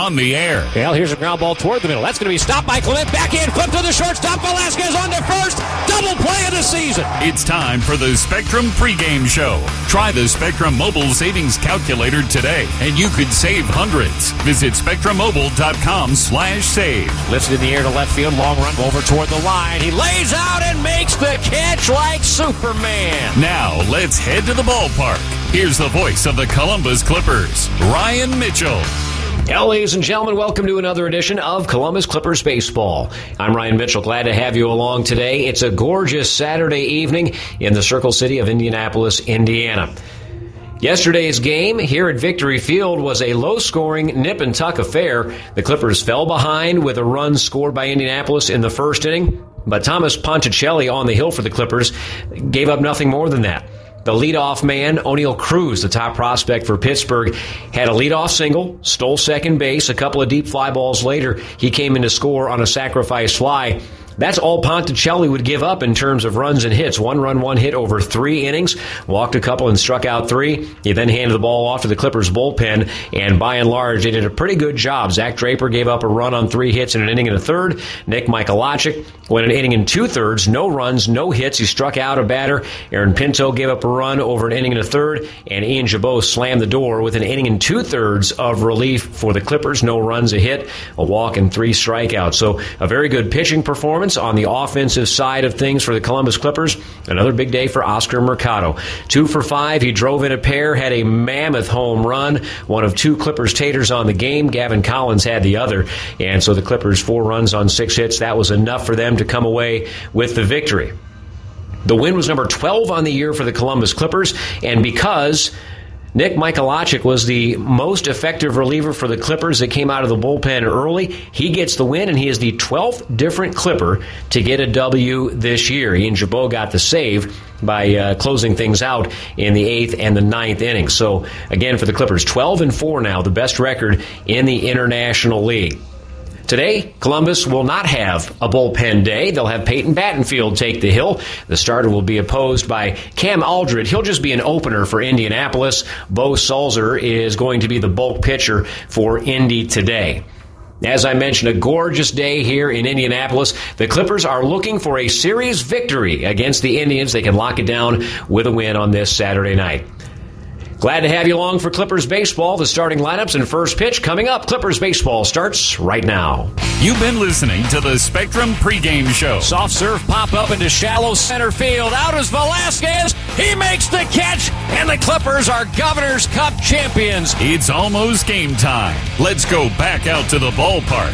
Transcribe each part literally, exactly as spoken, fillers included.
on the air. Well, here's a ground ball toward the middle. That's going to be stopped by Clement. Backhand flip to the shortstop. Velasquez on to first. Double play of the season. It's time for the Spectrum pregame show. Try the Spectrum Mobile Savings Calculator today, and you could save hundreds. Visit spectrum mobile dot com slash save. Lifted in the air to left field. Long run over toward the line. He lays out and makes the catch like Superman. Now, let's head to the ballpark. Here's the voice of the Columbus Clippers, Ryan Mitchell. Hello, ladies and gentlemen. Welcome to another edition of Columbus Clippers Baseball. I'm Ryan Mitchell. Glad to have you along today. It's a gorgeous Saturday evening in the Circle City of Indianapolis, Indiana. Yesterday's game here at Victory Field was a low-scoring nip-and-tuck affair. The Clippers fell behind with a run scored by Indianapolis in the first inning, but Thomas Ponticelli on the hill for the Clippers gave up nothing more than that. The leadoff man, Oneil Cruz, the top prospect for Pittsburgh, had a leadoff single, stole second base. A couple of deep fly balls later, he came in to score on a sacrifice fly. That's all Ponticelli would give up in terms of runs and hits. One run, one hit over three innings. Walked a couple and struck out three. He then handed the ball off to the Clippers bullpen, and by and large, they did a pretty good job. Zach Draper gave up a run on three hits in an inning and a third. Nick Michaelacik went an inning and two-thirds. No runs, no hits. He struck out a batter. Aaron Pinto gave up a run over an inning and a third, and Ian Gibaut slammed the door with an inning and two-thirds of relief for the Clippers. No runs, a hit, a walk, and three strikeouts. So a very good pitching performance on the offensive side of things for the Columbus Clippers. Another big day for Oscar Mercado. Two for five. He drove in a pair, had a mammoth home run. One of two Clippers taters on the game. Gavin Collins had the other. And so the Clippers, four runs on six hits. That was enough for them to come away with the victory. The win was number twelve on the year for the Columbus Clippers. And because Nick Michaelacik was the most effective reliever for the Clippers that came out of the bullpen early, he gets the win, and he is the twelfth different Clipper to get a W this year. Ian Gibaut got the save by uh, closing things out in the eighth and the ninth innings. So, again, for the Clippers, twelve and four now, the best record in the International League. Today, Columbus will not have a bullpen day. They'll have Peyton Battenfield take the hill. The starter will be opposed by Cam Aldred. He'll just be an opener for Indianapolis. Bo Sulzer is going to be the bulk pitcher for Indy today. As I mentioned, a gorgeous day here in Indianapolis. The Clippers are looking for a series victory against the Indians. They can lock it down with a win on this Saturday night. Glad to have you along for Clippers Baseball. The starting lineups and first pitch coming up. Clippers Baseball starts right now. You've been listening to the Spectrum pregame show. Soft serve pop up into shallow center field. Out is Velasquez. He makes the catch, and the Clippers are Governor's Cup champions. It's almost game time. Let's go back out to the ballpark.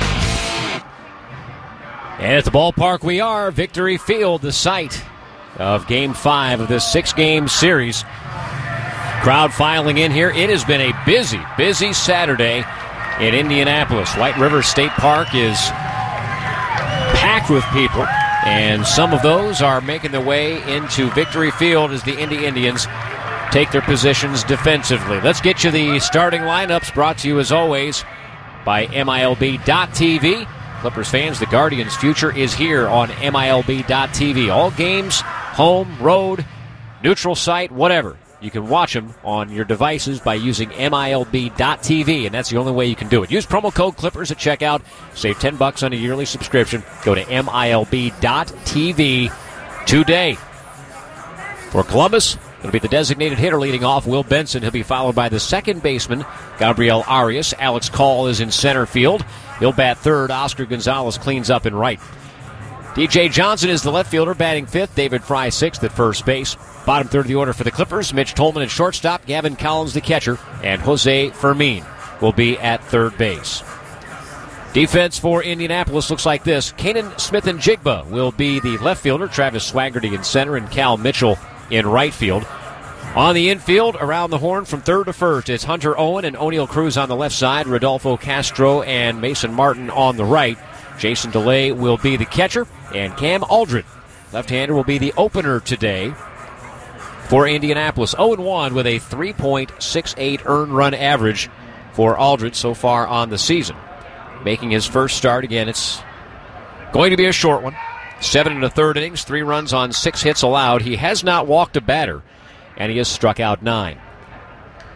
And at the ballpark we are. Victory Field, the site of Game five of this six-game series. Crowd filing in here. It has been a busy, busy Saturday in Indianapolis. White River State Park is packed with people, and some of those are making their way into Victory Field as the Indy Indians take their positions defensively. Let's get you the starting lineups, brought to you as always by M I L B dot T V. Clippers fans, the Guardians' future is here on M I L B dot T V. All games, home, road, neutral site, whatever. You can watch them on your devices by using M I L B dot T V, and that's the only way you can do it. Use promo code Clippers at checkout. Save ten bucks on a yearly subscription. Go to M I L B dot T V today. For Columbus, it'll be the designated hitter leading off, Will Benson. He'll be followed by the second baseman, Gabriel Arias. Alex Call is in center field. He'll bat third. Oscar Gonzalez cleans up in right. D J Johnson is the left fielder, batting fifth. David Fry sixth at first base. Bottom third of the order for the Clippers, Mitch Tolman at shortstop, Gavin Collins the catcher, and Jose Fermin will be at third base. Defense for Indianapolis looks like this. Kanan Smith-Njigba will be the left fielder, Travis Swaggerty in center, and Cal Mitchell in right field. On the infield, around the horn from third to first, it's Hunter Owen and Oneil Cruz on the left side, Rodolfo Castro and Mason Martin on the right. Jason DeLay will be the catcher, and Cam Aldred, left-hander, will be the opener today for Indianapolis. oh and one with a three point six eight earned run average for Aldred so far on the season. Making his first start, again, it's going to be a short one. Seven and a third innings, three runs on six hits allowed. He has not walked a batter, and he has struck out nine.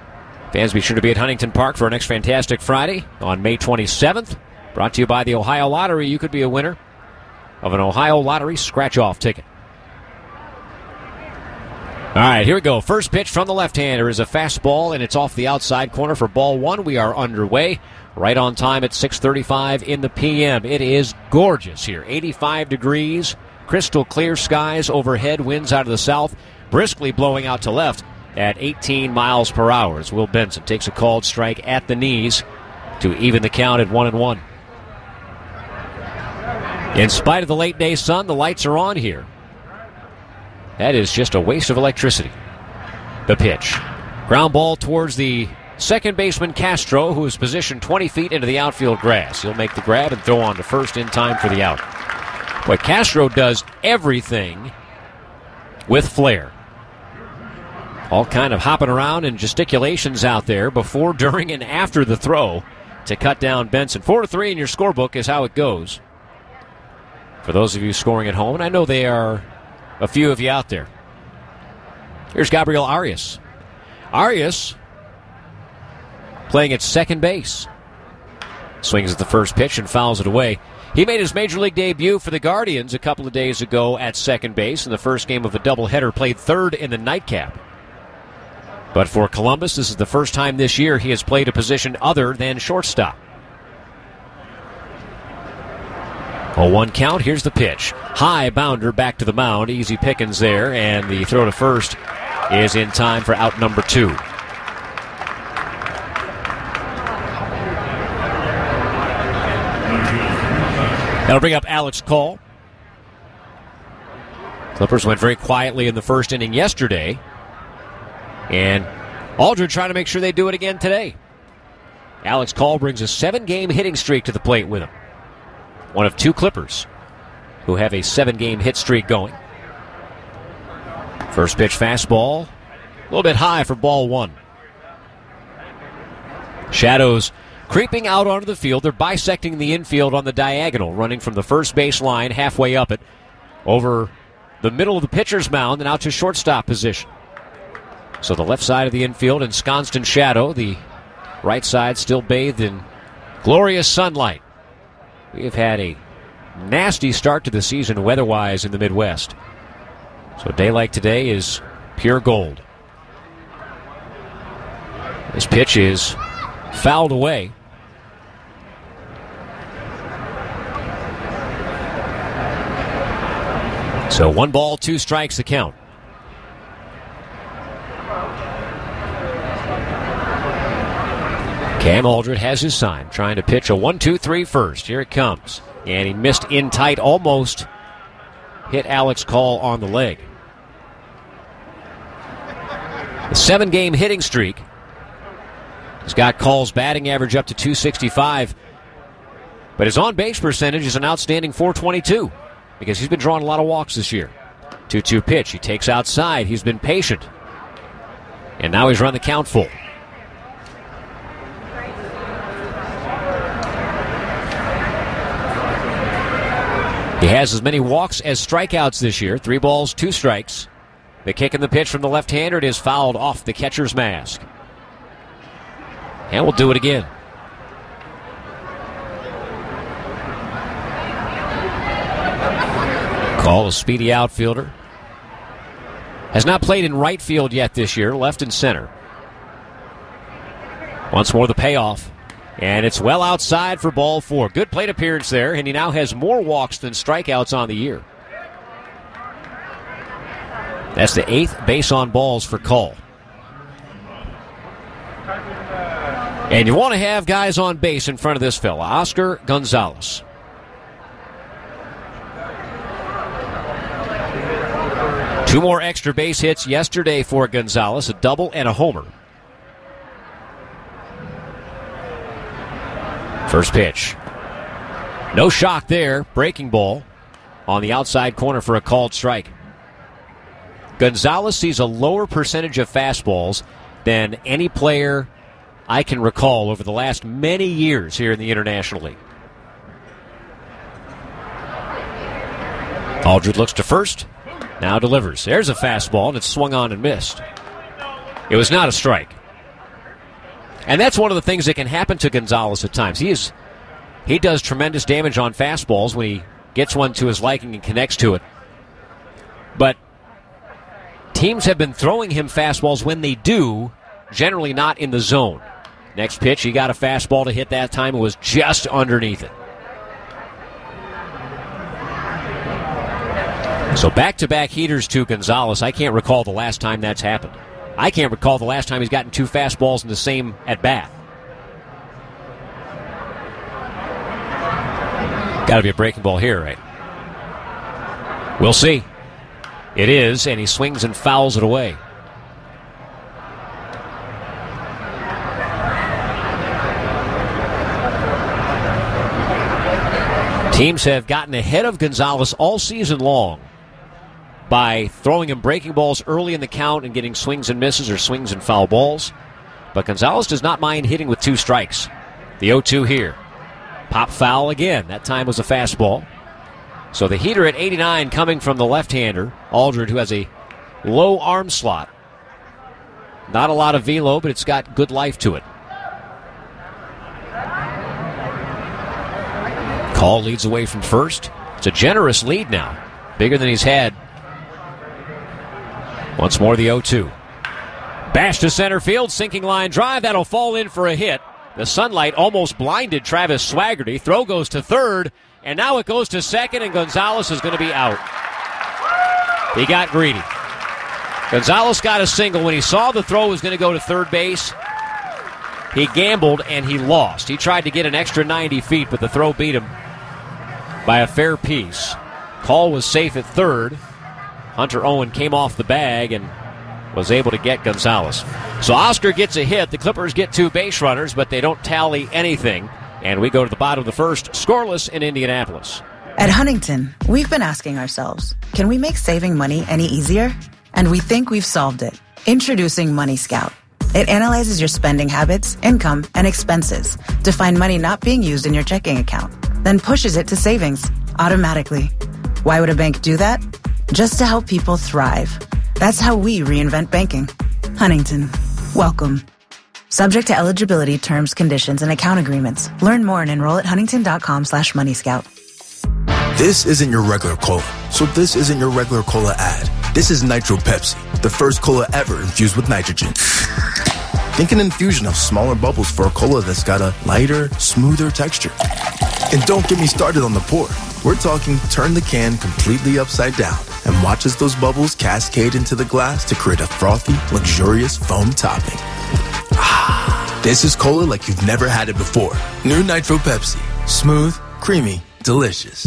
Fans, be sure to be at Huntington Park for our next Fantastic Friday on May twenty-seventh. Brought to you by the Ohio Lottery. You could be a winner of an Ohio Lottery scratch-off ticket. All right, here we go. First pitch from the left-hander is a fastball, and it's off the outside corner for ball one. We are underway. Right on time at six thirty-five in the p m. It is gorgeous here. eighty-five degrees, crystal clear skies overhead, winds out of the south, briskly blowing out to left at eighteen miles per hour as Will Benson takes a called strike at the knees to even the count at one and one. In spite of the late day sun, the lights are on here. That is just a waste of electricity. The pitch. Ground ball towards the second baseman Castro, who is positioned twenty feet into the outfield grass. He'll make the grab and throw on to first in time for the out. Boy, Castro does everything with flair. All kind of hopping around and gesticulations out there before, during, and after the throw to cut down Benson. Four to three in your scorebook is how it goes. For those of you scoring at home, and I know they are a few of you out there. Here's Gabriel Arias. Arias playing at second base. Swings at the first pitch and fouls it away. He made his major league debut for the Guardians a couple of days ago at second base in the first game of a doubleheader, played third in the nightcap. But for Columbus, this is the first time this year he has played a position other than shortstop. A one count, here's the pitch. High bounder back to the mound, easy pickings there, and the throw to first is in time for out number two. That'll bring up Alex Call. Clippers went very quietly in the first inning yesterday, and Aldred trying to make sure they do it again today. Alex Call brings a seven-game hitting streak to the plate with him. One of two Clippers who have a seven-game hit streak going. First pitch fastball, a little bit high for ball one. Shadows creeping out onto the field. They're bisecting the infield on the diagonal, running from the first base line halfway up it, over the middle of the pitcher's mound and out to shortstop position. So the left side of the infield ensconced in shadow, the right side still bathed in glorious sunlight. We have had a nasty start to the season weather-wise in the Midwest. So a day like today is pure gold. This pitch is fouled away. So one ball, two strikes the count. Cam Aldred has his sign, trying to pitch a one two three first. Here it comes. And he missed in tight, almost hit Alex Call on the leg. The seven-game hitting streak has got Call's batting average up to two sixty-five. But his on-base percentage is an outstanding four twenty-two because he's been drawing a lot of walks this year. two two pitch. He takes outside. He's been patient. And now he's run the count full. He has as many walks as strikeouts this year. Three balls, two strikes. The kick and the pitch from the left-hander. It is fouled off the catcher's mask. And we'll do it again. Call, a speedy outfielder. Has not played in right field yet this year. Left and center. Once more the payoff. And it's well outside for ball four. Good plate appearance there, and he now has more walks than strikeouts on the year. That's the eighth base on balls for Call. And you want to have guys on base in front of this fella, Oscar Gonzalez. Two more extra base hits yesterday for Gonzalez, a double and a homer. First pitch. No shock there. Breaking ball on the outside corner for a called strike. Gonzalez sees a lower percentage of fastballs than any player I can recall over the last many years here in the International League. Aldred looks to first. Now delivers. There's a fastball, and it's swung on and missed. It was not a strike. And that's one of the things that can happen to Gonzalez at times. He is he does tremendous damage on fastballs when he gets one to his liking and connects to it. But teams have been throwing him fastballs when they do, generally not in the zone. Next pitch, he got a fastball to hit that time. It was just underneath it. So back-to-back heaters to Gonzalez. I can't recall the last time that's happened. I can't recall the last time he's gotten two fastballs in the same at-bat. Got to be a breaking ball here, right? We'll see. It is, and he swings and fouls it away. Teams have gotten ahead of Gonzalez all season long by throwing him breaking balls early in the count and getting swings and misses or swings and foul balls. But Gonzalez does not mind hitting with two strikes. The oh two here. Pop foul again. That time was a fastball. So the heater at eighty-nine coming from the left-hander, Aldred, who has a low arm slot. Not a lot of velo, but it's got good life to it. Call leads away from first. It's a generous lead now. Bigger than he's had. Once more the oh two. Bash to center field, sinking line drive. That'll fall in for a hit. The sunlight almost blinded Travis Swaggerty. Throw goes to third, and now it goes to second, and Gonzalez is going to be out. He got greedy. Gonzalez got a single. When he saw the throw was going to go to third base, he gambled, and he lost. He tried to get an extra ninety feet, but the throw beat him by a fair piece. Call was safe at third. Hunter Owen came off the bag and was able to get Gonzalez. So Oscar gets a hit. The Clippers get two base runners, but they don't tally anything. And we go to the bottom of the first, scoreless in Indianapolis. At Huntington, we've been asking ourselves, can we make saving money any easier? And we think we've solved it. Introducing Money Scout. It analyzes your spending habits, income, and expenses to find money not being used in your checking account, then pushes it to savings automatically. Why would a bank do that? Just to help people thrive. That's how we reinvent banking. Huntington, welcome. Subject to eligibility, terms, conditions, and account agreements. Learn more and enroll at huntington.com slash money scout. This isn't your regular cola, so this isn't your regular cola ad. This is Nitro Pepsi, the first cola ever infused with nitrogen. Think an infusion of smaller bubbles for a cola that's got a lighter, smoother texture. And don't get me started on the pour. We're talking turn the can completely upside down and watch as those bubbles cascade into the glass to create a frothy, luxurious foam topping. Ah, this is cola like you've never had it before. New Nitro Pepsi. Smooth, creamy, delicious.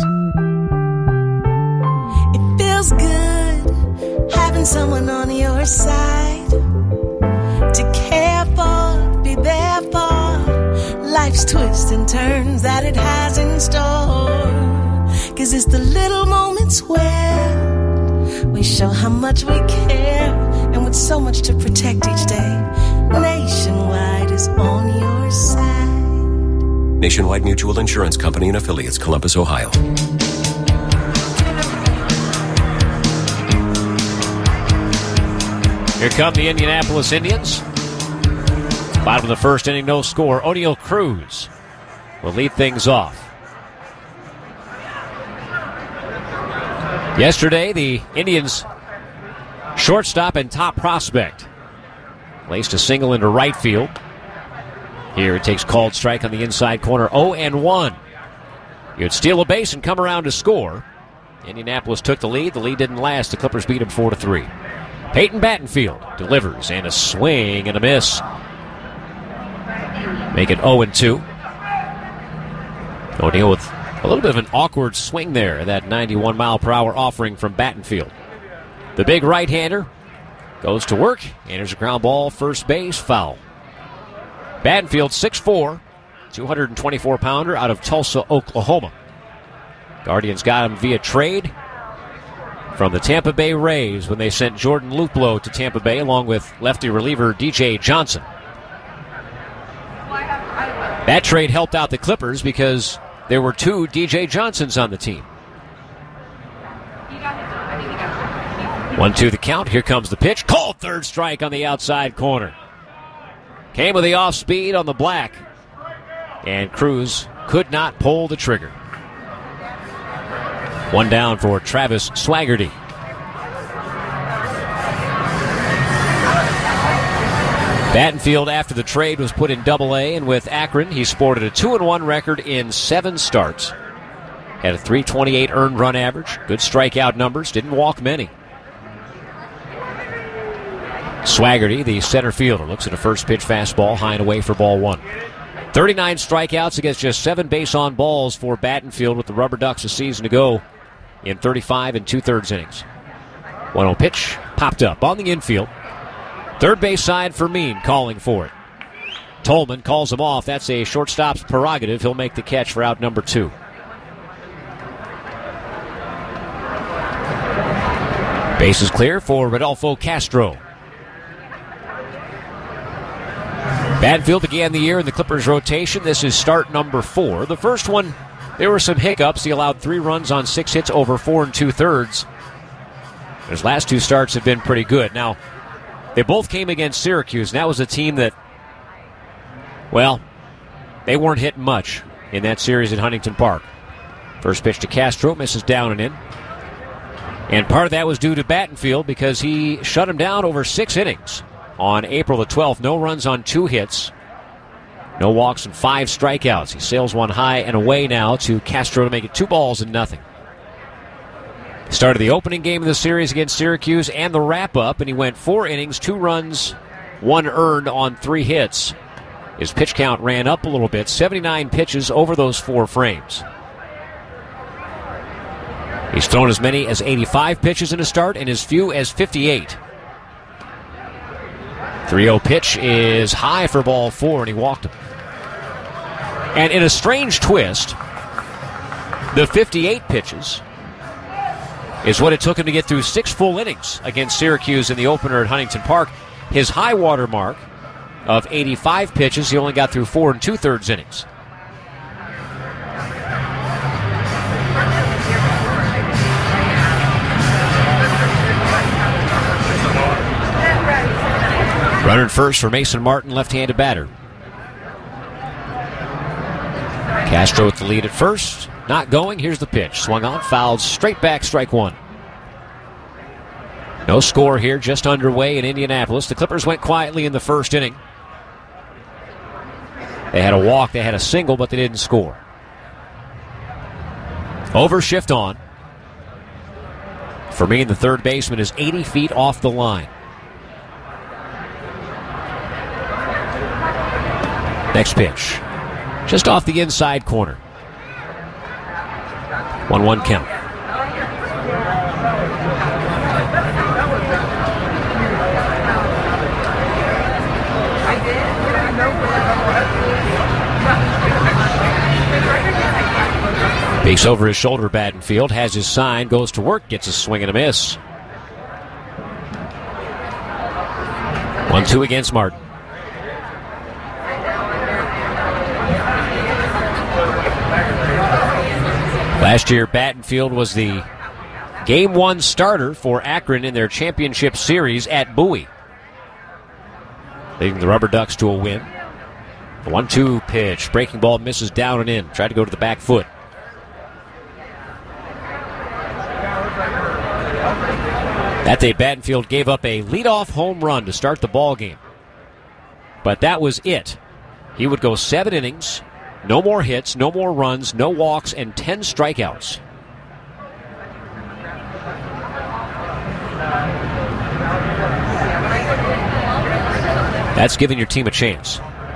It feels good having someone on your side to care for, be there for life's twists and turns that it has in store. 'Cause it's the little moments where we show how much we care, and with so much to protect each day, Nationwide is on your side. Nationwide Mutual Insurance Company and affiliates, Columbus, Ohio. Here come the Indianapolis Indians. Bottom of the first inning, no score. O'Neal Cruz will lead things off. Yesterday, the Indians' shortstop and top prospect placed a single into right field. Here it takes called strike on the inside corner, oh and one. You'd steal a base and come around to score. Indianapolis took the lead. The lead didn't last. The Clippers beat them four to three. Peyton Battenfield delivers, and a swing and a miss. Make it oh and two. O'Neal with a little bit of an awkward swing there, that ninety-one mile per hour offering from Battenfield. The big right-hander goes to work, enters a ground ball, first base, foul. Battenfield, six foot four, two hundred twenty-four pounder out of Tulsa, Oklahoma. Guardians got him via trade from the Tampa Bay Rays when they sent Jordan Luplow to Tampa Bay along with lefty reliever D J Johnson. That trade helped out the Clippers because there were two D J Johnsons on the team. one two the count. Here comes the pitch. Called third strike on the outside corner. Came with the off speed on the black. And Cruz could not pull the trigger. One down for Travis Swaggerty. Battenfield, after the trade, was put in Double A, and with Akron, he sported a two and one record in seven starts. Had a three twenty-eight earned run average, good strikeout numbers, didn't walk many. Swaggerty, the center fielder, looks at a first pitch fastball, high and away for ball one. thirty-nine strikeouts against just seven base on balls for Battenfield with the Rubber Ducks a season ago in thirty-five and two-thirds innings. one oh pitch, popped up on the infield. Third base side for Mean, calling for it. Tolman calls him off. That's a shortstop's prerogative. He'll make the catch for out number two. Base is clear for Rodolfo Castro. Battenfield began the year in the Clippers rotation. This is start number four. The first one, there were some hiccups. He allowed three runs on six hits over four and two-thirds. His last two starts have been pretty good. Now, they both came against Syracuse, and that was a team that, well, they weren't hitting much in that series at Huntington Park. First pitch to Castro, misses down and in. And part of that was due to Battenfield because he shut him down over six innings on April the twelfth. No runs on two hits, no walks, and five strikeouts. He sails one high and away now to Castro to make it two balls and nothing. Started the opening game of the series against Syracuse and the wrap-up, and he went four innings, two runs, one earned on three hits. His pitch count ran up a little bit, seventy-nine pitches over those four frames. He's thrown as many as eighty-five pitches in a start and as few as fifty-eight. three oh pitch is high for ball four, and he walked him. And in a strange twist, the fifty-eight pitches is what it took him to get through six full innings against Syracuse in the opener at Huntington Park. His high water mark of eighty-five pitches, he only got through four and two-thirds innings. Runner at first for Mason Martin, left-handed batter. Castro with the lead at first. Not going. Here's the pitch. Swung on, fouled, straight back, strike one. No score here, just underway in Indianapolis. The Clippers went quietly in the first inning. They had a walk, they had a single, but they didn't score. Overshift on. For me, the third baseman is eighty feet off the line. Next pitch. Just off the inside corner. one one count. Peeks over his shoulder, Battenfield, has his sign, goes to work, gets a swing and a miss. one two against Martin. Last year, Battenfield was the game one starter for Akron in their championship series at Bowie, leading the Rubber Ducks to a win. The one two pitch. Breaking ball misses down and in. Tried to go to the back foot. That day, Battenfield gave up a leadoff home run to start the ball game. But that was it. He would go seven innings, no more hits, no more runs, no walks, and ten strikeouts. That's giving your team a chance.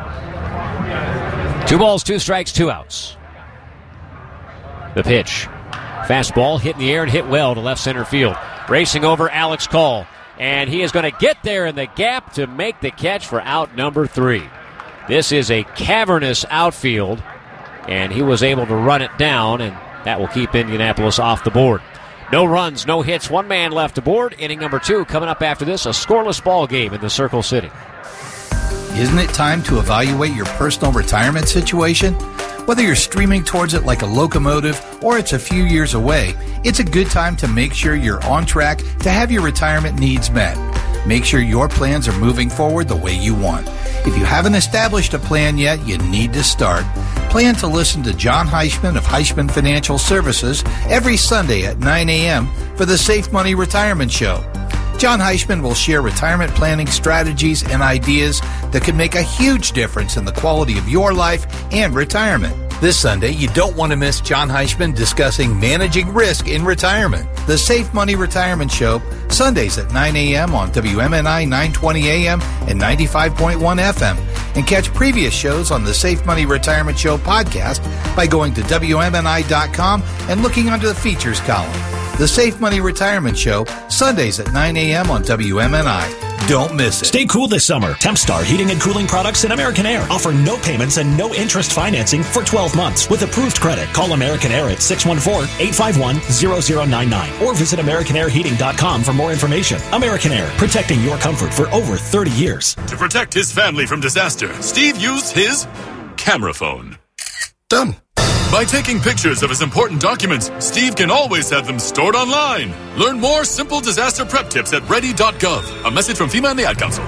Two balls, two strikes, two outs. The pitch. Fastball hit in the air and hit well to left center field. Racing over Alex Call. And he is going to get there in the gap to make the catch for out number three. This is a cavernous outfield, and he was able to run it down, and that will keep Indianapolis off the board. No runs, no hits, one man left aboard. Inning number two coming up after this, a scoreless ball game in the Circle City. Isn't it time to evaluate your personal retirement situation? Whether you're streaming towards it like a locomotive or it's a few years away, it's a good time to make sure you're on track to have your retirement needs met. Make sure your plans are moving forward the way you want. If you haven't established a plan yet, you need to start. Plan to listen to John Heishman of Heishman Financial Services every Sunday at nine a.m. for the Safe Money Retirement Show. John Heishman will share retirement planning strategies and ideas that could make a huge difference in the quality of your life and retirement. This Sunday, you don't want to miss John Heishman discussing managing risk in retirement. The Safe Money Retirement Show, Sundays at nine a.m. on W M N I nine twenty A M and ninety-five point one F M. And catch previous shows on the Safe Money Retirement Show podcast by going to W M N I dot com and looking under the features column. The Safe Money Retirement Show, Sundays at nine a.m. on W M N I. Don't miss it. Stay cool this summer. Tempstar Heating and Cooling Products and American Air offer no payments and no interest financing for twelve months with approved credit. Call American Air at six one four, eight five one, zero zero nine nine or visit American Air Heating dot com for more information. American Air, protecting your comfort for over thirty years. To protect his family from disaster, Steve used his camera phone. Done. By taking pictures of his important documents, Steve can always have them stored online. Learn more simple disaster prep tips at ready dot gov. A message from FEMA and the Ad Council.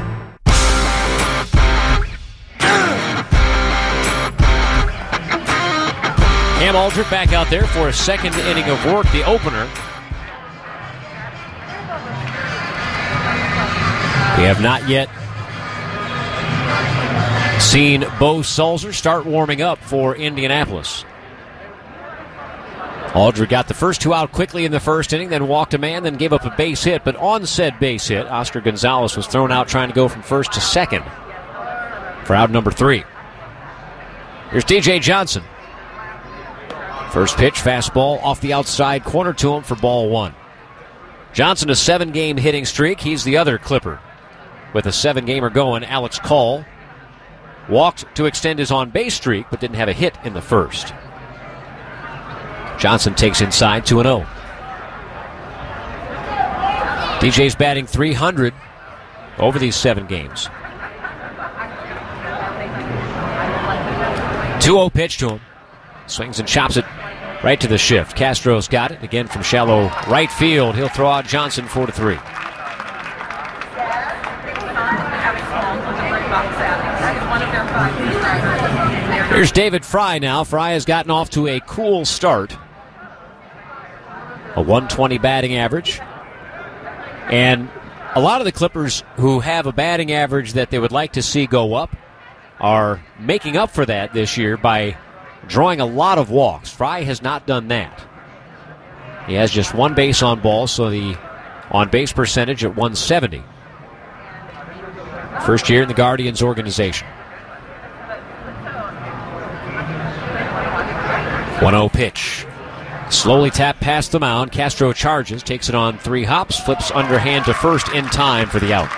Cam Aldrich back out there for a second inning of work, the opener. We have not yet seen Bo Sulzer start warming up for Indianapolis. Aldrich got the first two out quickly in the first inning, then walked a man, then gave up a base hit. But on said base hit, Oscar Gonzalez was thrown out trying to go from first to second for out number three. Here's D J Johnson. First pitch, fastball off the outside corner to him for ball one. Johnson, a seven-game hitting streak. He's the other Clipper with a seven-gamer going. Alex Call walked to extend his on-base streak, but didn't have a hit in the first. Johnson takes inside, two and oh. D J's batting three hundred over these seven games. two oh pitch to him. Swings and chops it right to the shift. Castro's got it, again from shallow right field. He'll throw out Johnson four to three. Here's David Fry now. Fry has gotten off to a cool start. A one twenty batting average. And a lot of the Clippers who have a batting average that they would like to see go up are making up for that this year by drawing a lot of walks. Fry has not done that. He has just one base on ball, so the on-base percentage at one seventy. First year in the Guardians organization. one oh pitch. Slowly tapped past the mound. Castro charges, takes it on three hops, flips underhand to first in time for the out.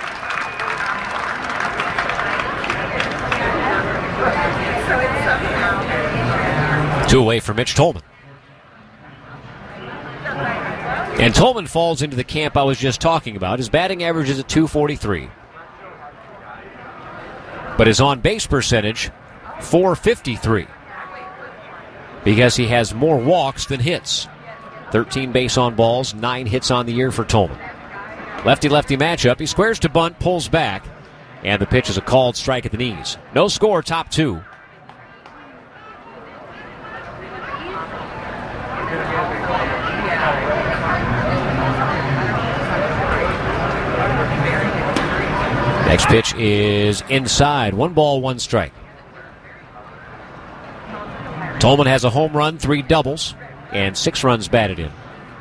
Two away from Mitch Tolman. And Tolman falls into the camp I was just talking about. His batting average is at two forty-three. But his on-base percentage, four fifty-three. Because he has more walks than hits. thirteen base on balls, nine hits on the year for Tolman. Lefty-lefty matchup. He squares to bunt, pulls back, and the pitch is a called strike at the knees. No score, top two. Next pitch is inside. One ball, one strike. Tolman has a home run, three doubles, and six runs batted in.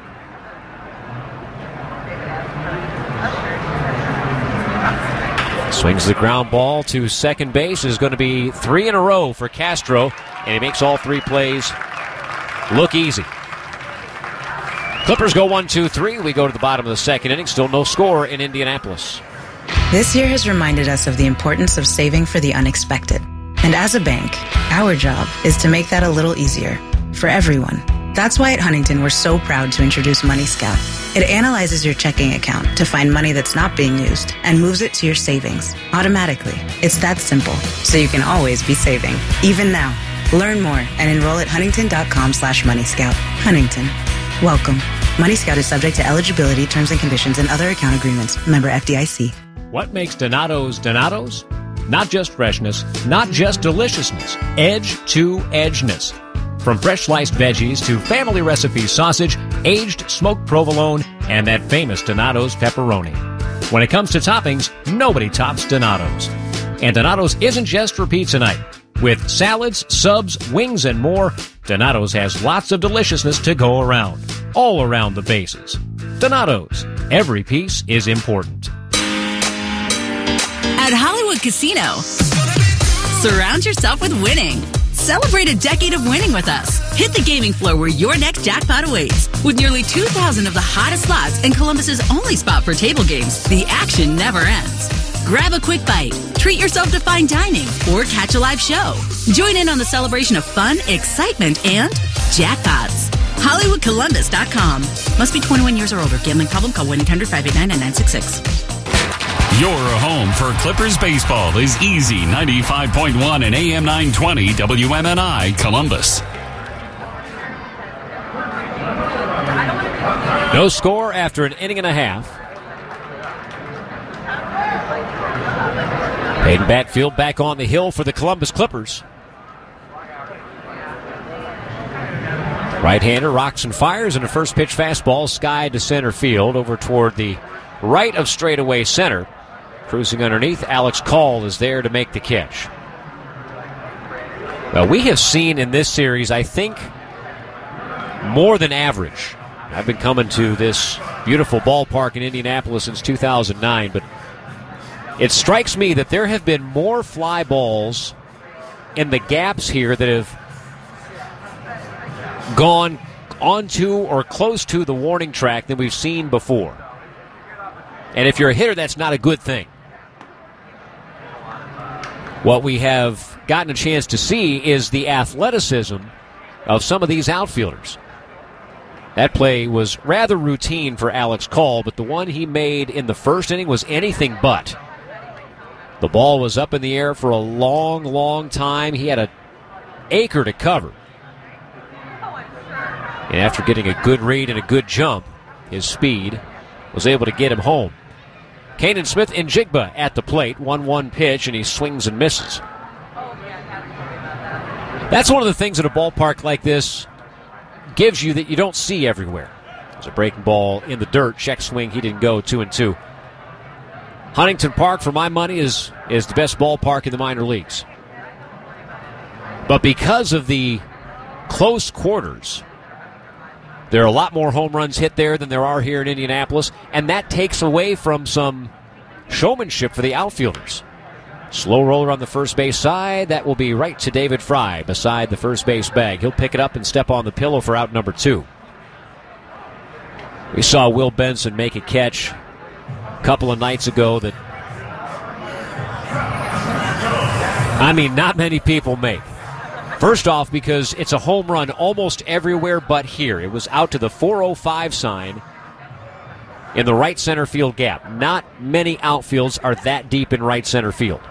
Swings the ground ball to second base. Is going to be three in a row for Castro, and he makes all three plays look easy. Clippers go one, two, three. We go to the bottom of the second inning. Still no score in Indianapolis. This year has reminded us of the importance of saving for the unexpected. And as a bank, our job is to make that a little easier for everyone. That's why at Huntington, we're so proud to introduce Money Scout. It analyzes your checking account to find money that's not being used and moves it to your savings automatically. It's that simple, so you can always be saving, even now. Learn more and enroll at huntington.com slash Money Scout. Huntington. Welcome. Money Scout is subject to eligibility, terms and conditions, and other account agreements. Member F D I C. What makes Donato's Donato's? Not just freshness, not just deliciousness. Edge to edgeness. From fresh sliced veggies to family recipe sausage, aged smoked provolone, and that famous Donato's pepperoni. When it comes to toppings, nobody tops Donato's. And Donato's isn't just for pizza night. With salads, subs, wings, and more, Donato's has lots of deliciousness to go around. All around the bases. Donato's. Every piece is important. At Hollywood Casino, surround yourself with winning. Celebrate a decade of winning with us. Hit the gaming floor where your next jackpot awaits. With nearly two thousand of the hottest slots and Columbus's only spot for table games, the action never ends. Grab a quick bite, treat yourself to fine dining, or catch a live show. Join in on the celebration of fun, excitement, and jackpots. Hollywood Columbus dot com. Must be twenty-one years or older. Gambling problem? Call one eight hundred five eight nine nine nine six six. Your home for Clippers baseball is Easy ninety-five point one and A M nine twenty W M N I Columbus. No score after an inning and a half. Hayden Batfield back on the hill for the Columbus Clippers. Right-hander rocks and fires, and a first pitch fastball skied to center field over toward the right of straightaway center. Cruising underneath, Alex Call is there to make the catch. Well, we have seen in this series, I think, more than average. I've been coming to this beautiful ballpark in Indianapolis since two thousand nine, but it strikes me that there have been more fly balls in the gaps here that have gone onto or close to the warning track than we've seen before. And if you're a hitter, that's not a good thing. What we have gotten a chance to see is the athleticism of some of these outfielders. That play was rather routine for Alex Call, but the one he made in the first inning was anything but. The ball was up in the air for a long, long time. He had an acre to cover. And after getting a good read and a good jump, his speed was able to get him home. Kanan Smith-Njigba at the plate, one one pitch, and he swings and misses. That's one of the things at a ballpark like this gives you that you don't see everywhere. There's a breaking ball in the dirt, check swing, he didn't go, two and two. Huntington Park, for my money, is, is the best ballpark in the minor leagues. But because of the close quarters, there are a lot more home runs hit there than there are here in Indianapolis, and that takes away from some showmanship for the outfielders. Slow roller on the first base side. That will be right to David Fry beside the first base bag. He'll pick it up and step on the pillow for out number two. We saw Will Benson make a catch a couple of nights ago that, I mean, not many people make. First off, because it's a home run almost everywhere but here. It was out to the four oh five sign in the right center field gap. Not many outfields are that deep in right center field.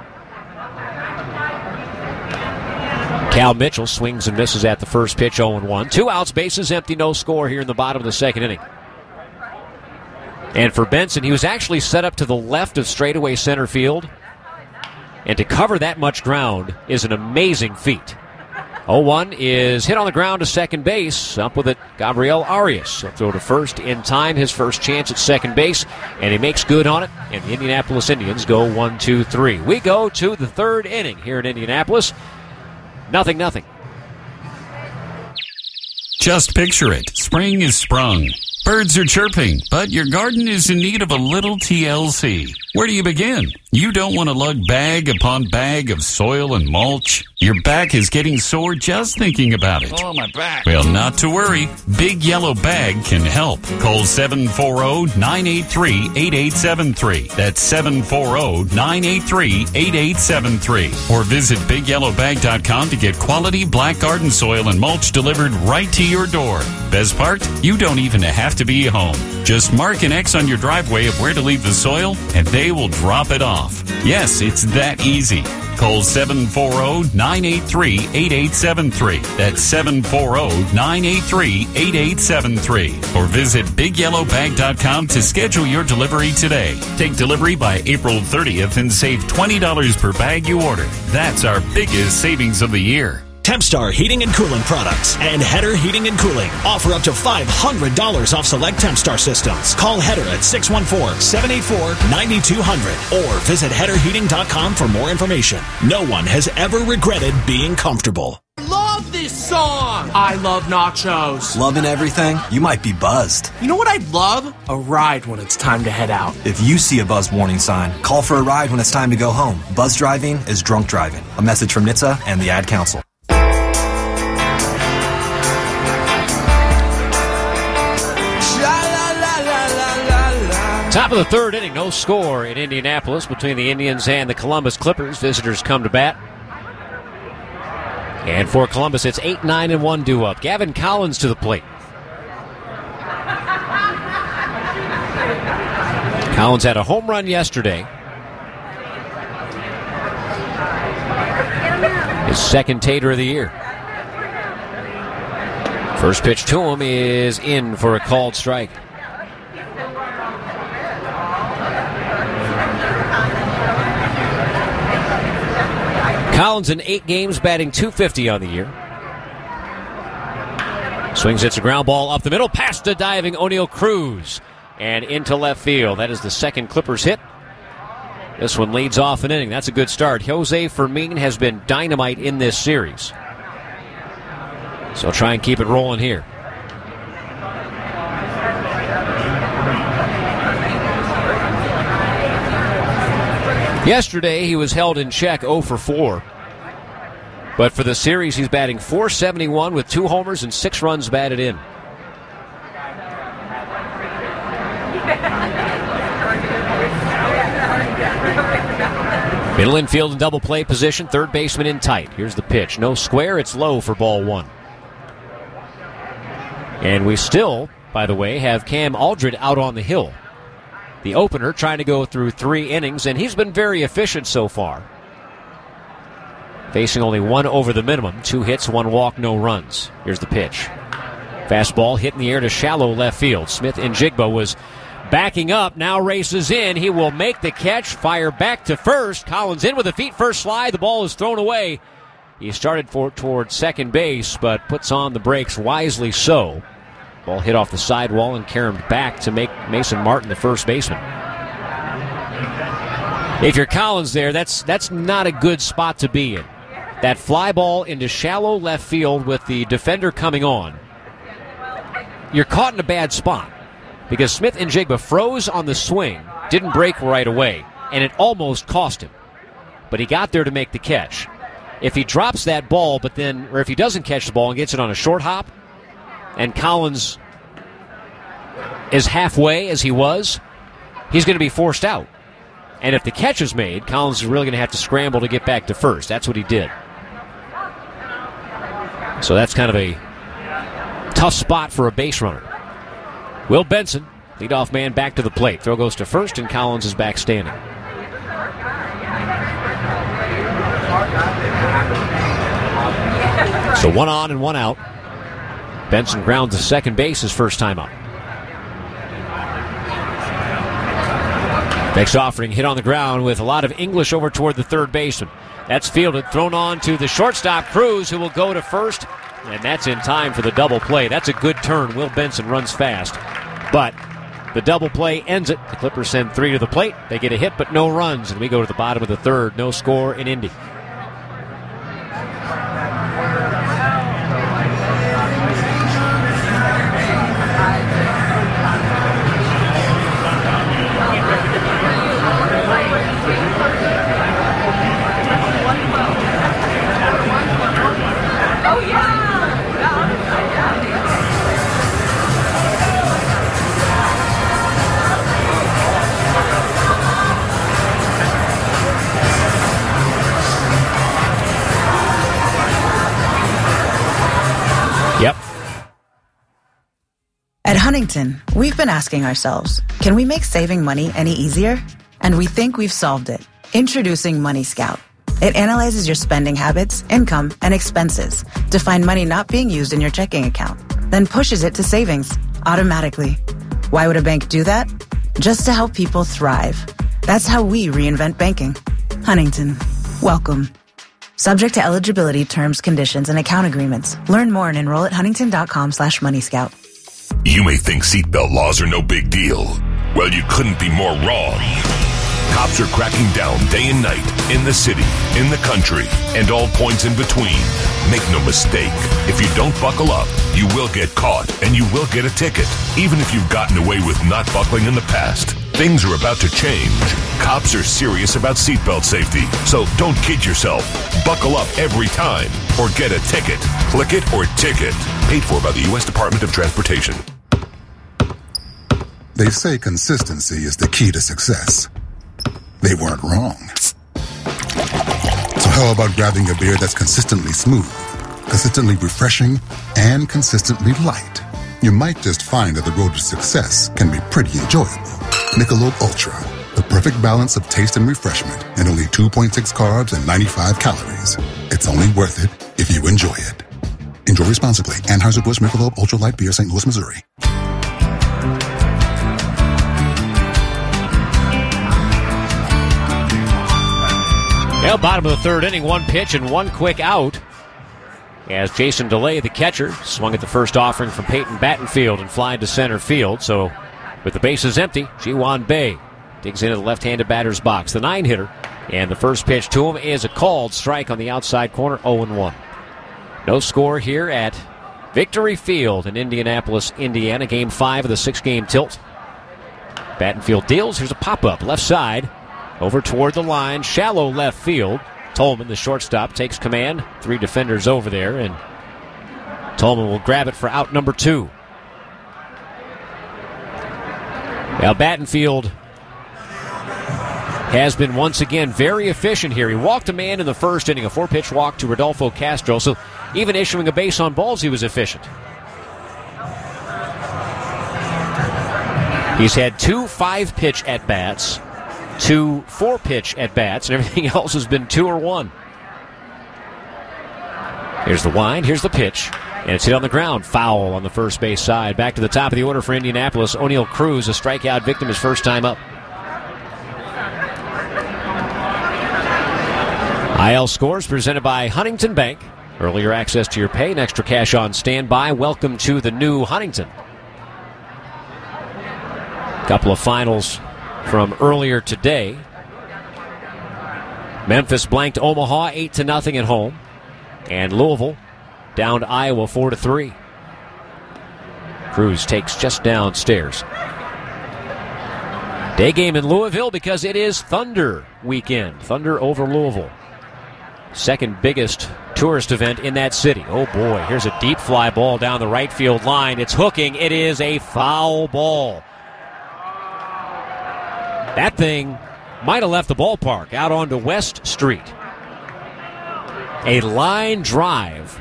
Cal Mitchell swings and misses at the first pitch, oh and one. Two outs, bases empty, no score here in the bottom of the second inning. And for Benson, he was actually set up to the left of straightaway center field. And to cover that much ground is an amazing feat. oh one is hit on the ground to second base. Up with it, Gabriel Arias. He'll throw to first in time, his first chance at second base, and he makes good on it, and the Indianapolis Indians go one, two, three. We go to the third inning here in Indianapolis. Nothing, nothing. Just picture it. Spring is sprung. Birds are chirping, but your garden is in need of a little T L C. Where do you begin? You don't want to lug bag upon bag of soil and mulch. Your back is getting sore just thinking about it. Oh, my back. Well, not to worry. Big Yellow Bag can help. Call seven four zero, nine eight three, eight eight seven three. That's seven four zero, nine eight three, eight eight seven three. Or visit big yellow bag dot com to get quality black garden soil and mulch delivered right to your door. Best part? You don't even have to be home. Just mark an X on your driveway of where to leave the soil, and they will drop it off. Yes, it's that easy. Call seven four zero, nine eight three, eight eight seven three. That's seven four zero, nine eight three, eight eight seven three. Or visit big yellow bag dot com to schedule your delivery today. Take delivery by April thirtieth and save twenty dollars per bag you order. That's our biggest savings of the year. Tempstar Heating and Cooling Products and Header Heating and Cooling offer up to five hundred dollars off select Tempstar systems. Call Header at six one four, seven eight four, nine two zero zero or visit header heating dot com for more information. No one has ever regretted being comfortable. Love this song! I love nachos. Loving everything? You might be buzzed. You know what I'd love? A ride when it's time to head out. If you see a buzzed warning sign, call for a ride when it's time to go home. Buzz driving is drunk driving. A message from N H T S A and the Ad Council. Top of the third inning, no score in Indianapolis between the Indians and the Columbus Clippers. Visitors come to bat. And for Columbus, it's eight nine and one due up. Gavin Collins to the plate. Collins had a home run yesterday. His second tater of the year. First pitch to him is in for a called strike. Collins in eight games, batting two fifty on the year. Swings, hits a ground ball up the middle, past the diving O'Neal Cruz, and into left field. That is the second Clippers hit. This one leads off an inning. That's a good start. Jose Fermin has been dynamite in this series. So try and keep it rolling here. Yesterday, he was held in check oh for four. But for the series, he's batting four seventy-one with two homers and six runs batted in. Middle infield and double play position, third baseman in tight. Here's the pitch. No square, it's low for ball one. And we still, by the way, have Cam Aldred out on the hill. The opener trying to go through three innings, and he's been very efficient so far. Facing only one over the minimum. Two hits, one walk, no runs. Here's the pitch. Fastball hit in the air to shallow left field. Smith-Njigba was backing up, now races in. He will make the catch, fire back to first. Collins in with a feet first slide. The ball is thrown away. He started for toward second base, but puts on the brakes wisely so. Ball hit off the sidewall and caromed back to make Mason Martin the first baseman. If you're Collins there, that's that's not a good spot to be in. That fly ball into shallow left field with the defender coming on. You're caught in a bad spot because Smith-Njigba froze on the swing, didn't break right away, and it almost cost him. But he got there to make the catch. If he drops that ball, but then, or if he doesn't catch the ball and gets it on a short hop, and Collins is halfway as he was, he's going to be forced out. And if the catch is made, Collins is really going to have to scramble to get back to first. That's what he did. So that's kind of a tough spot for a base runner. Will Benson, leadoff man, back to the plate. Throw goes to first, and Collins is back standing. So one on and one out. Benson grounds to second base his first time up. Next offering hit on the ground with a lot of English over toward the third baseman. That's fielded, thrown on to the shortstop, Cruz, who will go to first, and that's in time for the double play. That's a good turn. Will Benson runs fast, but the double play ends it. The Clippers send three to the plate. They get a hit, but no runs, and we go to the bottom of the third. No score in Indy. At Huntington, we've been asking ourselves, can we make saving money any easier? And we think we've solved it. Introducing Money Scout. It analyzes your spending habits, income, and expenses to find money not being used in your checking account, then pushes it to savings automatically. Why would a bank do that? Just to help people thrive. That's how we reinvent banking. Huntington, welcome. Subject to eligibility, terms, conditions, and account agreements. Learn more and enroll at huntington.com slash money scout. You may think seatbelt laws are no big deal. Well, you couldn't be more wrong. Cops are cracking down day and night in the city, in the country, and all points in between. Make no mistake, if you don't buckle up, you will get caught and you will get a ticket, even if you've gotten away with not buckling in the past. Things are about to change. Cops are serious about seatbelt safety, so don't kid yourself. Buckle up every time or get a ticket. Click it or ticket. Paid for by the U S Department of Transportation. They say consistency is the key to success. They weren't wrong. So how about grabbing a beer that's consistently smooth, consistently refreshing, and consistently light? You might just find that the road to success can be pretty enjoyable. Michelob Ultra, the perfect balance of taste and refreshment, and only two point six carbs and ninety-five calories. It's only worth it if you enjoy it. Enjoy responsibly. Anheuser-Busch Michelob Ultra Light Beer, Saint Louis, Missouri. Well, bottom of the third inning, one pitch and one quick out. As Jason DeLay, the catcher, swung at the first offering from Peyton Battenfield and flying to center field. So, with the bases empty, Ji-Hwan Bae digs into the left-handed batter's box. The nine-hitter, and the first pitch to him is a called strike on the outside corner, oh and one. No score here at Victory Field in Indianapolis, Indiana. Game five of the six-game tilt. Battenfield deals. Here's a pop-up left side. Over toward the line, shallow left field. Tolman, the shortstop, takes command. Three defenders over there, and Tolman will grab it for out number two. Now, Battenfield has been once again very efficient here. He walked a man in the first inning, a four-pitch walk to Rodolfo Castro, so even issuing a base on balls, he was efficient. He's had two five-pitch at-bats, two four-pitch at-bats, and everything else has been two or one. Here's the wind, here's the pitch, and it's hit on the ground. Foul on the first base side. Back to the top of the order for Indianapolis. O'Neal Cruz, a strikeout victim his first time up. I L scores presented by Huntington Bank. Earlier access to your pay and extra cash on standby. Welcome to the new Huntington. Couple of finals from earlier today. Memphis blanked Omaha eight to nothing at home, and Louisville down to Iowa four to three. Cruz takes just downstairs. Day game in Louisville because it is Thunder weekend. Thunder over Louisville. Second biggest tourist event in that city. Oh boy, here's a deep fly ball down the right field line. It's hooking. It is a foul ball. That thing might have left the ballpark out onto West Street. A line drive.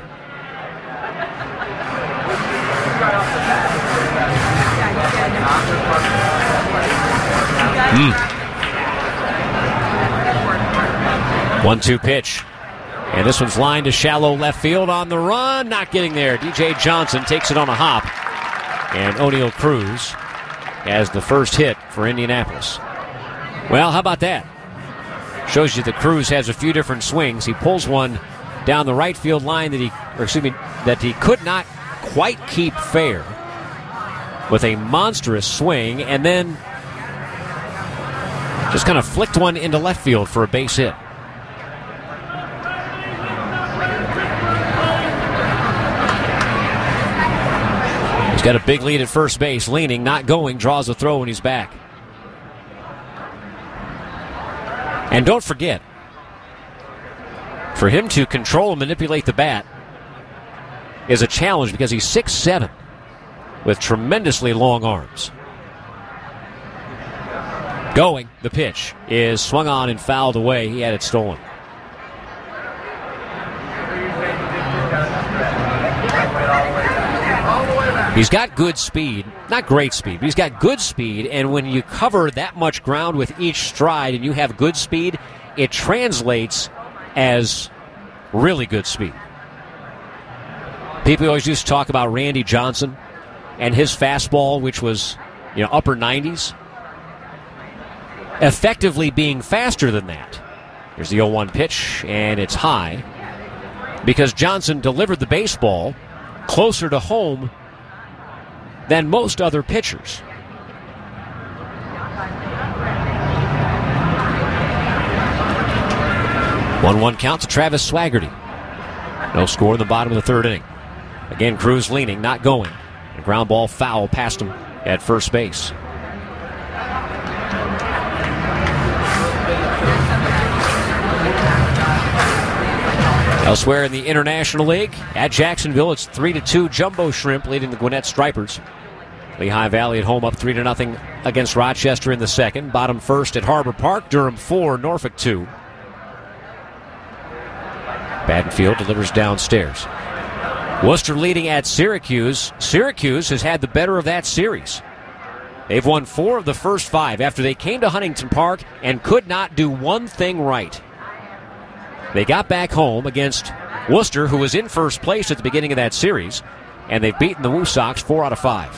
Mm. one two pitch. And this one's lined to shallow left field on the run. Not getting there. D J Johnson takes it on a hop. And O'Neal Cruz has the first hit for Indianapolis. Well, how about that? Shows you that Cruz has a few different swings. He pulls one down the right field line that he, or excuse me, that he could not quite keep fair with a monstrous swing, and then just kind of flicked one into left field for a base hit. He's got a big lead at first base, leaning, not going, draws a throw when he's back. And don't forget, for him to control and manipulate the bat is a challenge because he's six seven with tremendously long arms. Going, the pitch is swung on and fouled away. He had it stolen. He's got good speed, not great speed, but he's got good speed, and when you cover that much ground with each stride and you have good speed, it translates as really good speed. People always used to talk about Randy Johnson and his fastball, which was, you know, upper nineties, effectively being faster than that. Here's the oh one pitch, and it's high because Johnson delivered the baseball closer to home than most other pitchers. one one count to Travis Swaggerty. No score in the bottom of the third inning. Again, Cruz leaning, not going. A ground ball foul past him at first base. Elsewhere in the International League, at Jacksonville, it's three to two Jumbo Shrimp leading the Gwinnett Stripers. Lehigh Valley at home up three to nothing against Rochester in the second. Bottom first at Harbor Park, Durham four, Norfolk two. Battenfield delivers downstairs. Worcester leading at Syracuse. Syracuse has had the better of that series. They've won four of the first five after they came to Huntington Park and could not do one thing right. They got back home against Worcester, who was in first place at the beginning of that series, and they've beaten the Woo Sox four out of five.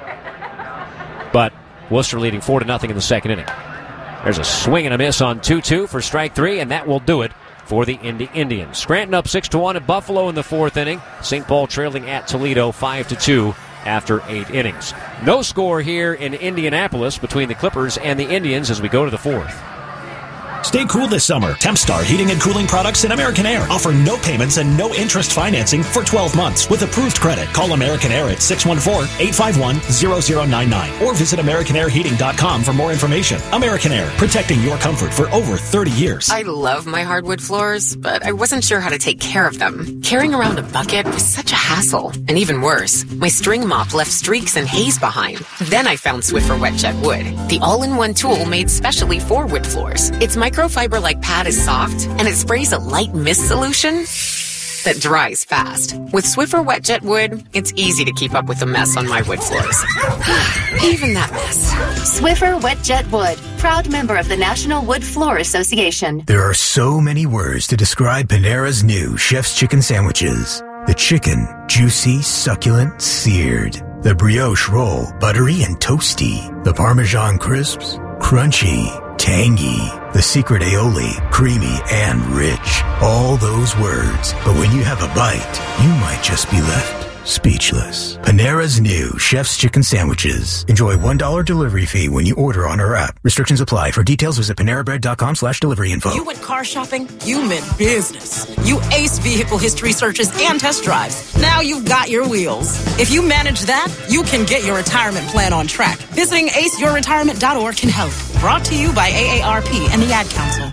But Worcester leading four to nothing in the second inning. There's a swing and a miss on two two for strike three, and that will do it for the Indy Indians. Scranton up six to one at Buffalo in the fourth inning. Saint Paul trailing at Toledo five to two after eight innings. No score here in Indianapolis between the Clippers and the Indians as we go to the fourth. Stay cool this summer. Tempstar Heating and Cooling Products and American Air offer no payments and no interest financing for twelve months with approved credit. Call American Air at six one four, eight five one, zero zero nine nine or visit american air heating dot com for more information. American Air, protecting your comfort for over thirty years. I love my hardwood floors, but I wasn't sure how to take care of them. Carrying around a bucket was such a hassle. And even worse, my string mop left streaks and haze behind. Then I found Swiffer WetJet Wood, the all-in-one tool made specially for wood floors. Its microfiber-like pad is soft, and it sprays a light mist solution that dries fast. With Swiffer WetJet Wood, it's easy to keep up with the mess on my wood floors. Even that mess. Swiffer WetJet Wood, proud member of the National Wood Floor Association. There are so many words to describe Panera's new Chef's Chicken sandwiches. The chicken, juicy, succulent, seared. The brioche roll, buttery and toasty. The Parmesan crisps, crunchy, tangy. The secret aioli, creamy and rich. All those words. But when you have a bite, you might just be left speechless. Panera's new Chef's Chicken sandwiches. Enjoy one dollar delivery fee when you order on our app. Restrictions apply. For details, visit panera bread.com slash delivery info. You went car shopping, you meant business. You aced vehicle history searches and test drives. Now you've got your wheels. If you manage that, you can get your retirement plan on track. Visiting ace your retirement dot org can help. Brought to you by A A R P and the Ad Council.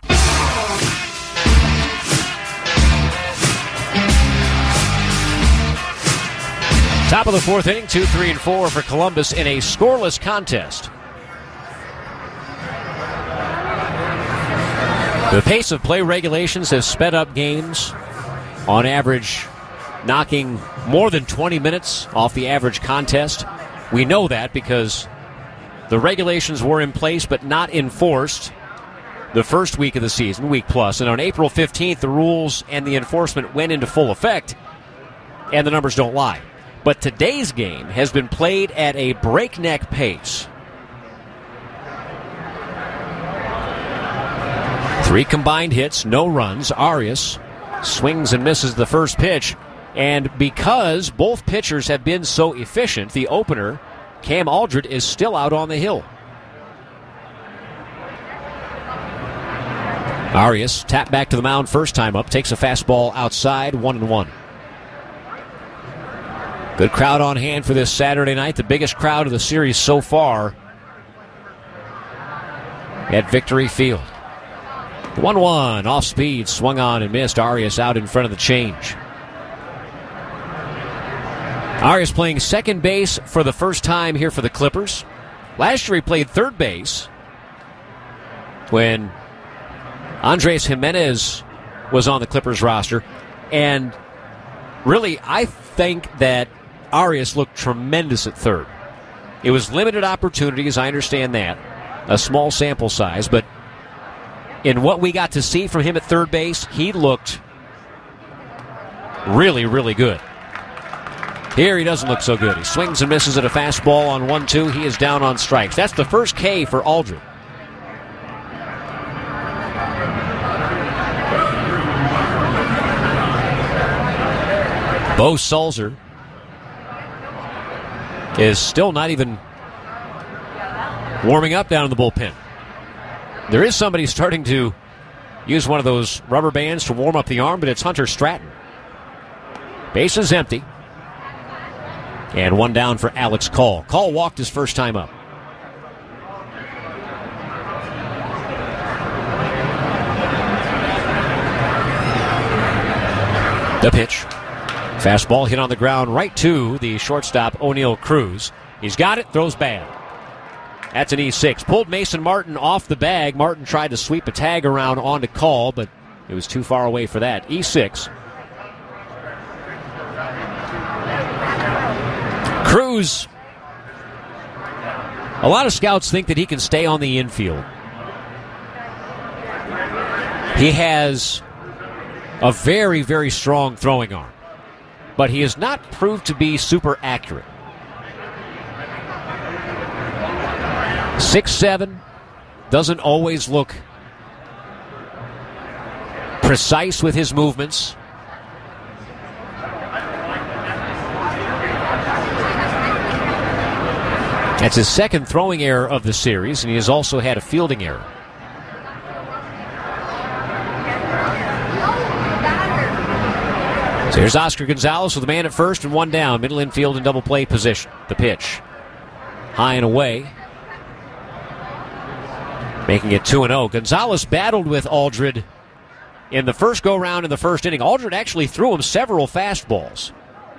Top of the fourth inning, two, three, and four for Columbus in a scoreless contest. The pace of play regulations has sped up games, on average knocking more than twenty minutes off the average contest. We know that because the regulations were in place but not enforced the first week of the season, week plus. And on April fifteenth, the rules and the enforcement went into full effect, and the numbers don't lie. But today's game has been played at a breakneck pace. Three combined hits, no runs. Arias swings and misses the first pitch. And because both pitchers have been so efficient, the opener, Cam Aldred, is still out on the hill. Arias tapped back to the mound first time up, takes a fastball outside, one and one. Good crowd on hand for this Saturday night. The biggest crowd of the series so far at Victory Field. one one, off speed, swung on and missed. Arias out in front of the change. Arias playing second base for the first time here for the Clippers. Last year he played third base when Andres Jimenez was on the Clippers roster. And really, I think that Arias looked tremendous at third. It was limited opportunities, I understand that. A small sample size, but in what we got to see from him at third base, he looked really, really good. Here he doesn't look so good. He swings and misses at a fastball on one two. He is down on strikes. That's the first K for Aldred. Bo Sulzer is still not even warming up down in the bullpen. There is somebody starting to use one of those rubber bands to warm up the arm, but it's Hunter Stratton. Base is empty. And one down for Alex Call. Call walked his first time up. The pitch. Fastball hit on the ground right to the shortstop, O'Neal Cruz. He's got it, throws bad. That's an E six. Pulled Mason Martin off the bag. Martin tried to sweep a tag around onto Call, but it was too far away for that. E six. Cruz, a lot of scouts think that he can stay on the infield. He has a very, very strong throwing arm, but he has not proved to be super accurate. six seven, doesn't always look precise with his movements. That's his second throwing error of the series, and he has also had a fielding error. So here's Oscar Gonzalez with a man at first and one down. Middle infield in double play position. The pitch. High and away. Making it two and oh. Gonzalez battled with Aldred in the first go-round in the first inning. Aldred actually threw him several fastballs.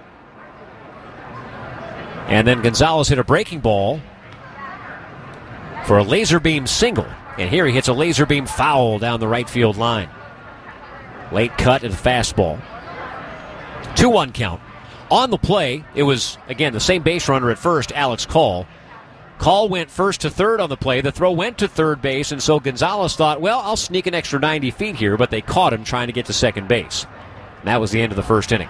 And then Gonzalez hit a breaking ball for a laser beam single. And here he hits a laser beam foul down the right field line. Late cut and fastball. two one count. On the play, it was, again, the same base runner at first, Alex Call. Call went first to third on the play. The throw went to third base, and so Gonzalez thought, well, I'll sneak an extra ninety feet here, but they caught him trying to get to second base. And that was the end of the first inning.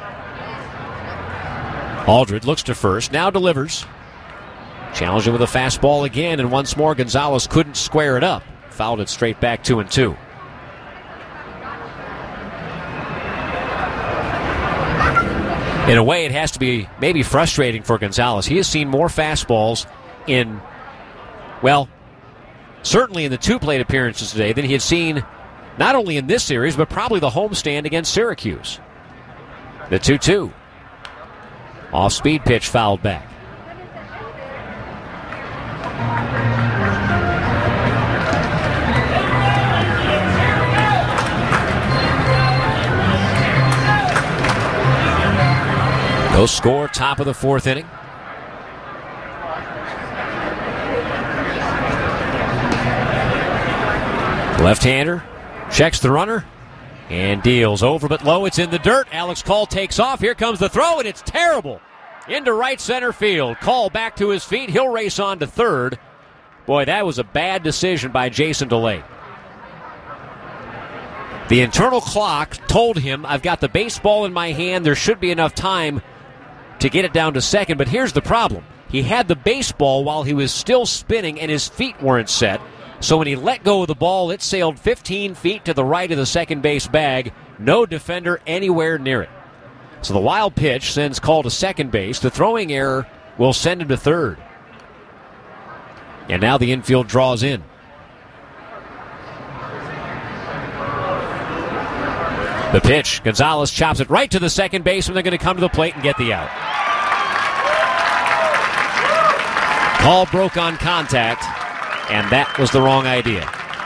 Aldred looks to first, now delivers. Challenging with a fastball again, and once more Gonzalez couldn't square it up. Fouled it straight back two and two. In a way, it has to be maybe frustrating for Gonzalez. He has seen more fastballs in, well, certainly in the two plate appearances today than he had seen not only in this series, but probably the homestand against Syracuse. The two two. Off-speed pitch fouled back. No score, top of the fourth inning. Left-hander checks the runner and deals over but low. It's in the dirt. Alex Call takes off. Here comes the throw, and it's terrible. Into right center field. Call back to his feet. He'll race on to third. Boy, that was a bad decision by Jason DeLay. The internal clock told him, I've got the baseball in my hand. There should be enough time to get it down to second, but here's the problem. He had the baseball while he was still spinning, and his feet weren't set. So when he let go of the ball, it sailed fifteen feet to the right of the second base bag. No defender anywhere near it. So the wild pitch sends Call to second base. The throwing error will send him to third. And now the infield draws in. The pitch. Gonzalez chops it right to the second baseman. They're going to come to the plate and get the out. Call broke on contact, and that was the wrong idea.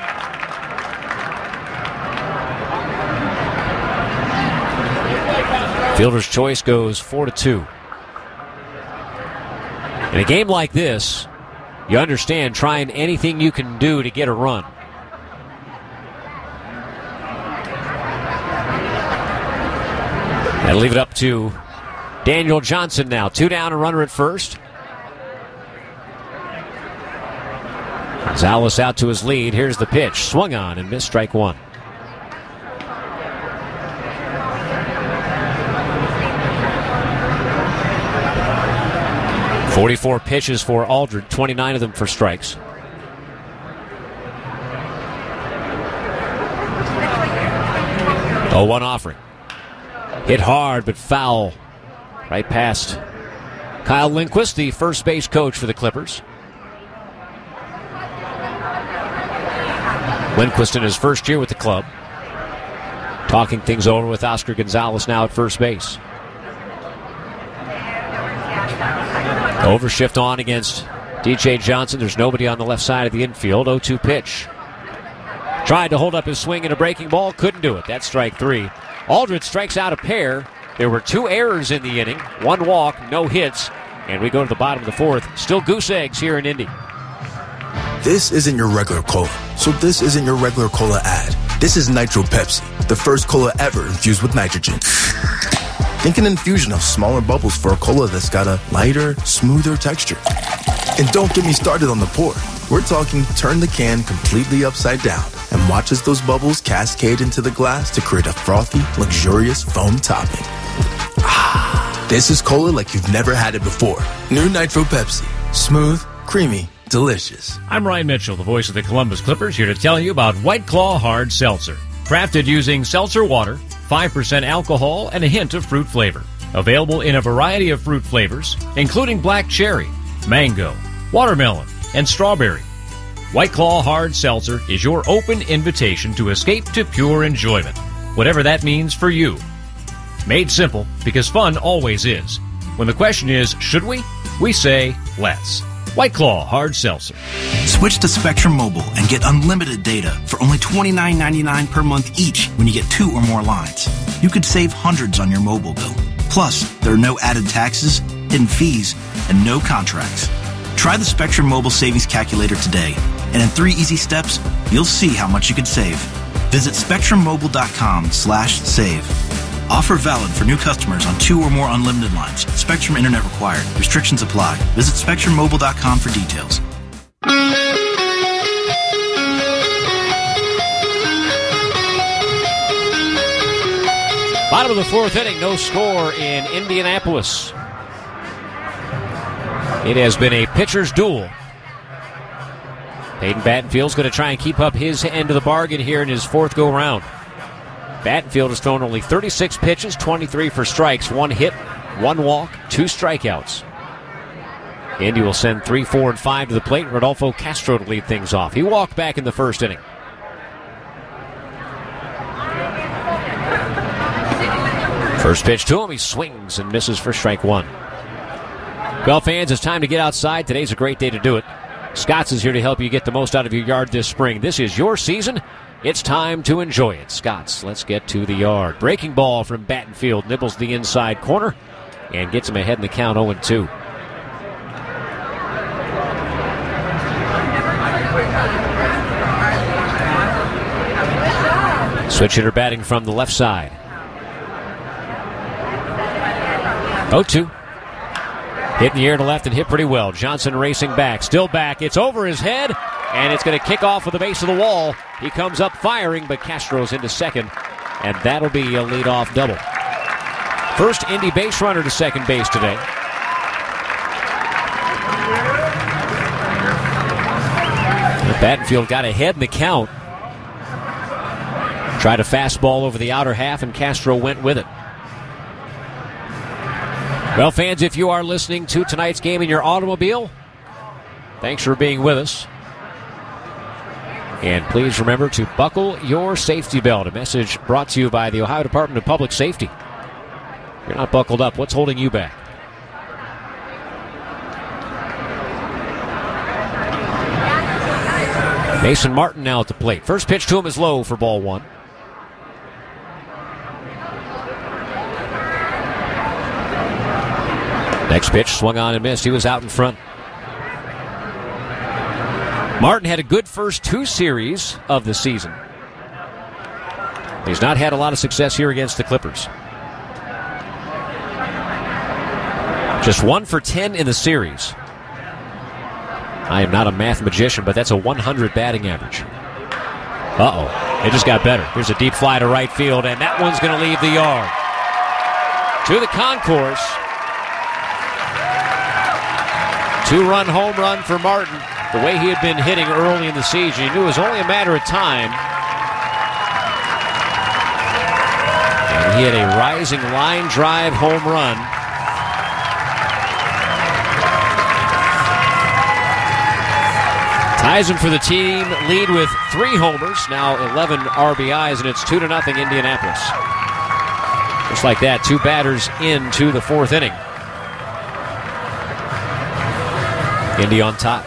Fielder's choice goes four to two. In a game like this, you understand trying anything you can do to get a run. That'll leave it up to Daniel Johnson now. Two down, a runner at first. Gonzalez out to his lead. Here's the pitch. Swung on and missed, strike one. forty-four pitches for Aldred, twenty-nine of them for strikes. oh one offering. Hit hard but foul. Right past Kyle Lindquist, the first base coach for the Clippers. Lindquist in his first year with the club. Talking things over with Oscar Gonzalez now at first base. Overshift on against D J Johnson. There's nobody on the left side of the infield. oh two pitch. Tried to hold up his swing in a breaking ball. Couldn't do it. That's strike three. Aldred strikes out a pair. There were two errors in the inning. One walk, no hits. And we go to the bottom of the fourth. Still goose eggs here in Indy. This isn't your regular cola, so this isn't your regular cola ad. This is Nitro Pepsi, the first cola ever infused with nitrogen. Think an infusion of smaller bubbles for a cola that's got a lighter, smoother texture. And don't get me started on the pour. We're talking turn the can completely upside down and watch as those bubbles cascade into the glass to create a frothy, luxurious foam topping. Ah, this is cola like you've never had it before. New Nitro Pepsi. Smooth, creamy, delicious. I'm Ryan Mitchell, the voice of the Columbus Clippers, here to tell you about White Claw Hard Seltzer. Crafted using seltzer water, five percent alcohol, and a hint of fruit flavor. Available in a variety of fruit flavors, including black cherry, mango, watermelon, and strawberry. White Claw Hard Seltzer is your open invitation to escape to pure enjoyment, whatever that means for you. Made simple, because fun always is. When the question is, should we? We say, let's. White Claw Hard Seltzer. Switch to Spectrum Mobile and get unlimited data for only twenty-nine ninety-nine per month each when you get two or more lines. You could save hundreds on your mobile bill. Plus, there are no added taxes, hidden fees, and no contracts. Try the Spectrum Mobile Savings Calculator today, and in three easy steps, you'll see how much you could save. Visit spectrummobile.com slash save. Offer valid for new customers on two or more unlimited lines. Spectrum Internet required. Restrictions apply. Visit spectrum mobile dot com for details. Bottom of the fourth inning, no score in Indianapolis. It has been a pitcher's duel. Hayden Battenfield's going to try and keep up his end of the bargain here in his fourth go-round. Battenfield has thrown only thirty-six pitches, twenty-three for strikes, one hit, one walk, two strikeouts. Indy will send three, four, and five to the plate. Rodolfo Castro to lead things off. He walked back in the first inning. First pitch to him, he swings and misses for strike one. Well, fans, it's time to get outside. Today's a great day to do it. Scott's is here to help you get the most out of your yard this spring. This is your season. It's time to enjoy it. Scott's, let's get to the yard. Breaking ball from Battenfield, nibbles the inside corner and gets him ahead in the count oh and two. Switch hitter batting from the left side. oh two. Hit in the air to left and hit pretty well. Johnson racing back. Still back. It's over his head, and it's going to kick off with the base of the wall. He comes up firing, but Castro's into second, and that'll be a leadoff double. First Indy base runner to second base today. Battenfield got ahead in the count. Tried a fastball over the outer half, and Castro went with it. Well, fans, if you are listening to tonight's game in your automobile, thanks for being with us. And please remember to buckle your safety belt. A message brought to you by the Ohio Department of Public Safety. If you're not buckled up, what's holding you back? Mason Martin now at the plate. First pitch to him is low for ball one. Next pitch, swung on and missed. He was out in front. Martin had a good first two series of the season. He's not had a lot of success here against the Clippers. Just one for ten in the series. I am not a math magician, but that's a one hundred batting average. Uh-oh. It just got better. Here's a deep fly to right field, and that one's going to leave the yard. To the concourse. Two-run home run for Martin. The way he had been hitting early in the season, he knew it was only a matter of time. And he had a rising line drive home run. Ties him for the team lead with three homers, now eleven R B Is, and it's two to nothing Indianapolis. Just like that, two batters into the fourth inning. Indy on top.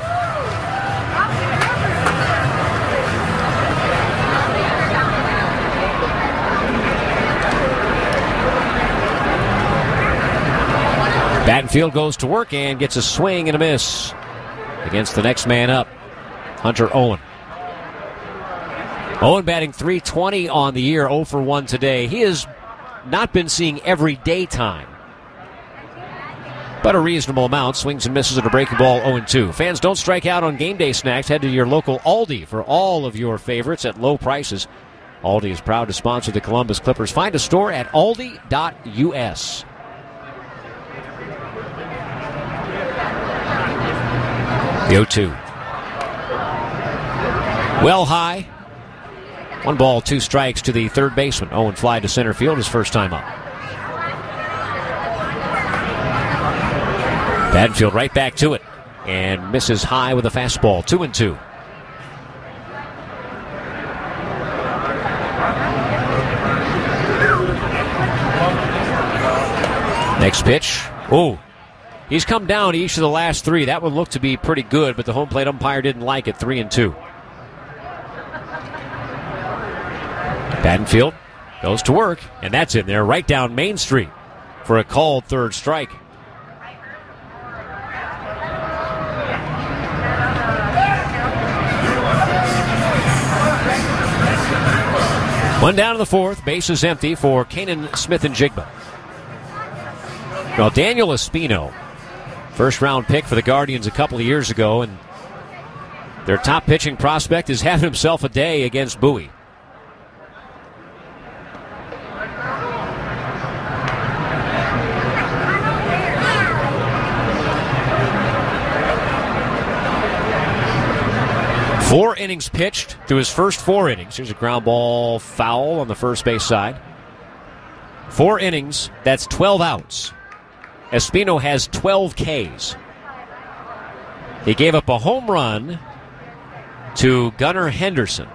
Battenfield goes to work and gets a swing and a miss against the next man up, Hunter Owen. Owen batting three twenty on the year, oh for one today. He has not been seeing everyday time, but a reasonable amount. Swings and misses at a breaking ball, oh and two. Fans, don't strike out on game day snacks. Head to your local Aldi for all of your favorites at low prices. Aldi is proud to sponsor the Columbus Clippers. Find a store at aldi dot u s. The oh two. Well high. One ball, two strikes to the third baseman. Owen fly to center field his first time up. Battenfield right back to it and misses high with a fastball. Two and two. Next pitch. Oh, he's come down each of the last three. That one looked to be pretty good, but the home plate umpire didn't like it. Three and two. Battenfield goes to work, and that's in there right down Main Street for a called third strike. One down in the fourth, base is empty for Canaan Smith-Njigba. Well, Daniel Espino, first round pick for the Guardians a couple of years ago, and their top pitching prospect is having himself a day against Bowie. Four innings pitched through his first four innings. Here's a ground ball foul on the first base side. Four innings, that's twelve outs. Espino has twelve Ks. He gave up a home run to Gunnar Henderson.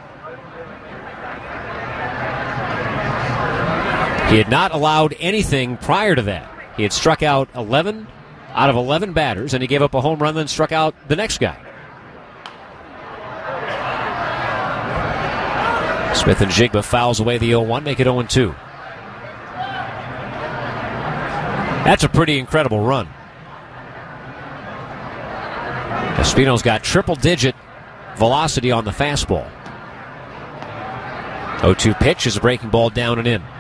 He had not allowed anything prior to that. He had struck out eleven out of eleven batters, and he gave up a home run, then struck out the next guy. Smith-Njigba fouls away the oh one, make it oh and two. That's a pretty incredible run. Espino's got triple-digit velocity on the fastball. oh two pitch is a breaking ball down and in.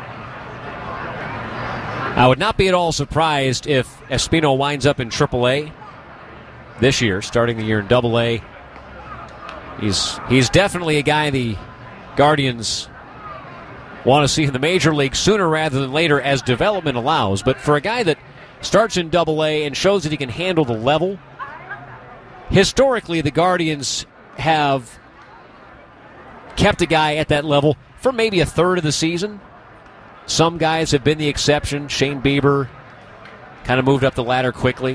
I would not be at all surprised if Espino winds up in triple A this year, starting the year in double A. He's, he's definitely a guy the Guardians want to see in the major league sooner rather than later as development allows. But for a guy that starts in double A and shows that he can handle the level, historically the Guardians have kept a guy at that level for maybe a third of the season. Some guys have been the exception. Shane Bieber kind of moved up the ladder quickly.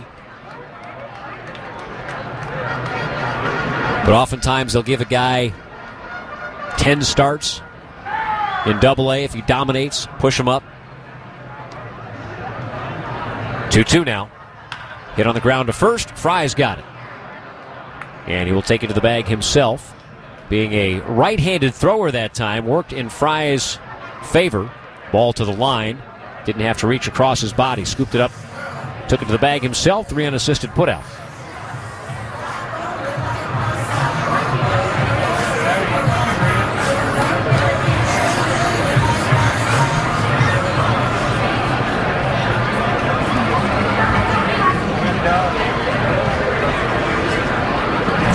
But oftentimes they'll give a guy ten starts in double A. If he dominates, push him up. two two now. Hit on the ground to first. Fry's got it. And he will take it to the bag himself. Being a right-handed thrower that time, worked in Fry's favor. Ball to the line. Didn't have to reach across his body. Scooped it up. Took it to the bag himself. Three unassisted putout.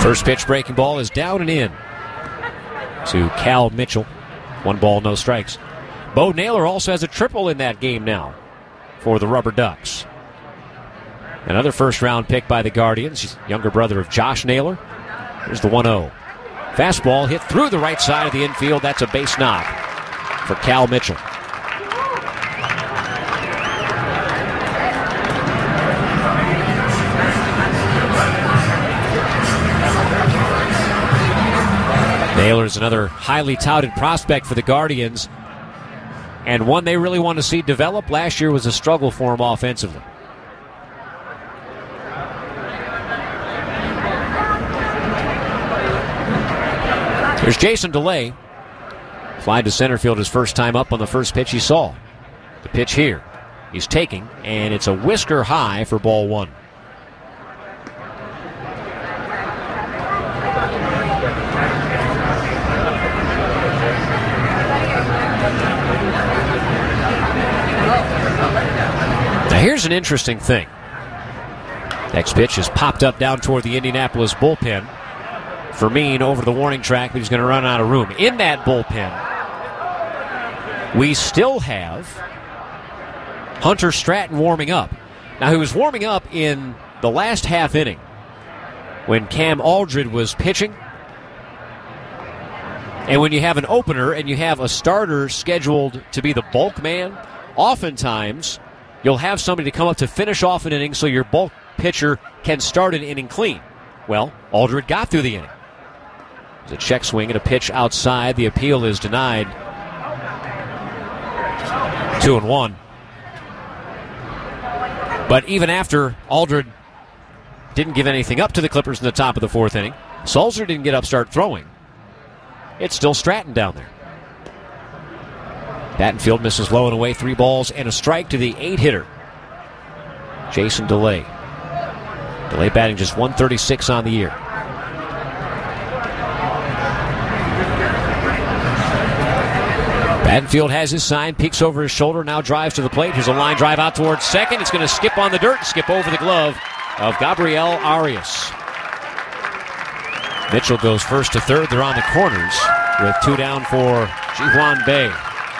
First pitch breaking ball is down and in to Cal Mitchell. One ball, no strikes. Bo Naylor also has a triple in that game now for the Rubber Ducks. Another first-round pick by the Guardians. He's younger brother of Josh Naylor. Here's the one oh. Fastball hit through the right side of the infield. That's a base knock for Cal Mitchell. Naylor's another highly touted prospect for the Guardians, and one they really want to see develop. Last year was a struggle for him offensively. Here's Jason DeLay. Fly to center field his first time up on the first pitch he saw. The pitch here. He's taking, and it's a whisker high for ball one. Now here's an interesting thing. Next pitch is popped up down toward the Indianapolis bullpen. Fermin over the warning track, but he's going to run out of room. In that bullpen, we still have Hunter Stratton warming up. Now, he was warming up in the last half inning when Cam Aldred was pitching. And when you have an opener and you have a starter scheduled to be the bulk man, oftentimes you'll have somebody to come up to finish off an inning so your bulk pitcher can start an inning clean. Well, Aldred got through the inning. It's a check swing and a pitch outside. The appeal is denied. Two and one. But even after Aldred didn't give anything up to the Clippers in the top of the fourth inning, Sulzer didn't get up, start throwing. It's still Stratton down there. Battenfield misses low and away, three balls and a strike to the eight-hitter, Jason DeLay. DeLay batting just one thirty-six on the year. Battenfield has his sign, peeks over his shoulder, now drives to the plate. Here's a line drive out towards second. It's going to skip on the dirt and skip over the glove of Gabriel Arias. Mitchell goes first to third. They're on the corners with two down for Ji-Hwan Bae.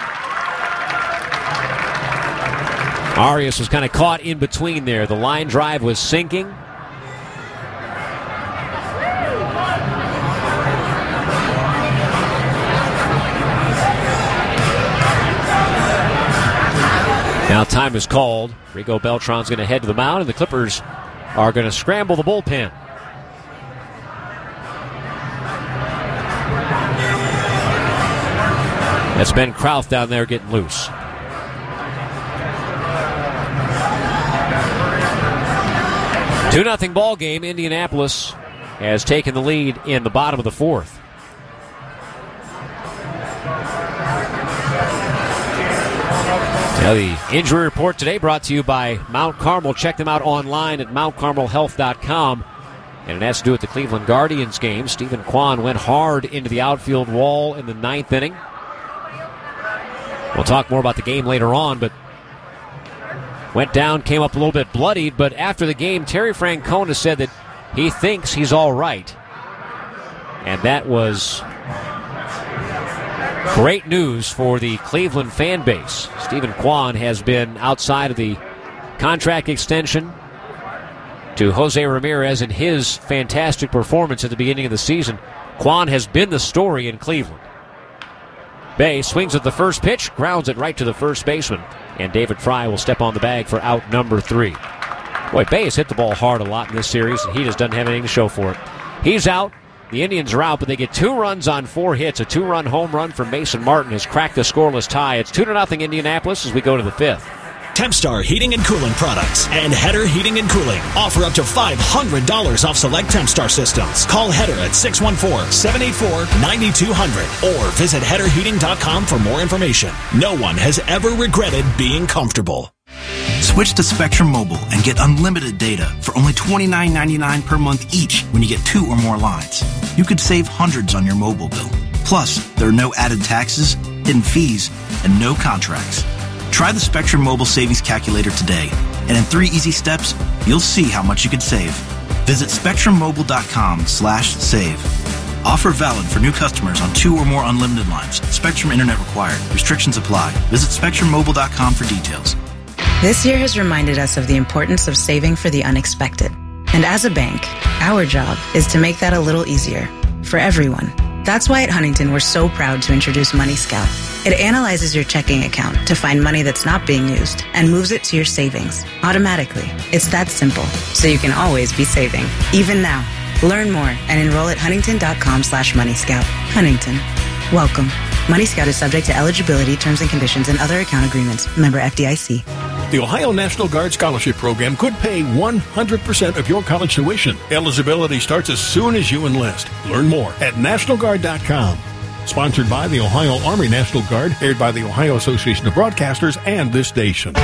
Arias was kind of caught in between there. The line drive was sinking. Now time is called. Rigo Beltran's going to head to the mound, and the Clippers are going to scramble the bullpen. That's Ben Krauth down there getting loose. two nothing ball game. Indianapolis has taken the lead in the bottom of the fourth. Now the injury report today brought to you by Mount Carmel. Check them out online at mount carmel health dot com. And it has to do with the Cleveland Guardians game. Stephen Kwan went hard into the outfield wall in the ninth inning. We'll talk more about the game later on, but went down, came up a little bit bloodied. But after the game, Terry Francona said that he thinks he's all right. And that was great news for the Cleveland fan base. Stephen Kwan has been outside of the contract extension to Jose Ramirez in his fantastic performance at the beginning of the season. Kwan has been the story in Cleveland. Bay swings at the first pitch, grounds it right to the first baseman, and David Fry will step on the bag for out number three. Boy, Bay has hit the ball hard a lot in this series, and he just doesn't have anything to show for it. He's out. The Indians are out, but they get two runs on four hits. A two-run home run from Mason Martin has cracked the scoreless tie. It's two to nothing Indianapolis as we go to the fifth. Tempstar Heating and Cooling products and Header Heating and Cooling offer up to five hundred dollars off select Tempstar systems. Call Header at six one four, seven eight four, nine two zero zero or visit header heating dot com for more information. No one has ever regretted being comfortable. Switch to Spectrum Mobile and get unlimited data for only twenty-nine ninety-nine per month each when you get two or more lines. You could save hundreds on your mobile bill. Plus, there are no added taxes, hidden fees, and no contracts. Try the Spectrum Mobile Savings Calculator today, and in three easy steps, you'll see how much you could save. Visit spectrummobile.com slash save. Offer valid for new customers on two or more unlimited lines. Spectrum Internet required. Restrictions apply. Visit spectrum mobile dot com for details. This year has reminded us of the importance of saving for the unexpected. And as a bank, our job is to make that a little easier for everyone. That's why at Huntington, we're so proud to introduce Money Scout. It analyzes your checking account to find money that's not being used and moves it to your savings automatically. It's that simple, so you can always be saving, even now. Learn more and enroll at huntington.com slash Money Scout. Huntington. Welcome. Money Scout is subject to eligibility, terms and conditions, and other account agreements. Member F D I C. The Ohio National Guard Scholarship Program could pay one hundred percent of your college tuition. Eligibility starts as soon as you enlist. Learn more at national guard dot com. Sponsored by the Ohio Army National Guard, aired by the Ohio Association of Broadcasters and this station.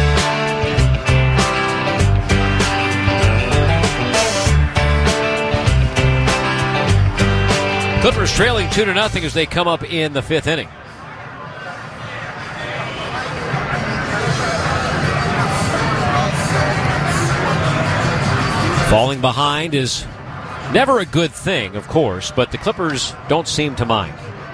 Clippers trailing two to nothing as they come up in the fifth inning. Falling behind is never a good thing, of course, but the Clippers don't seem to mind.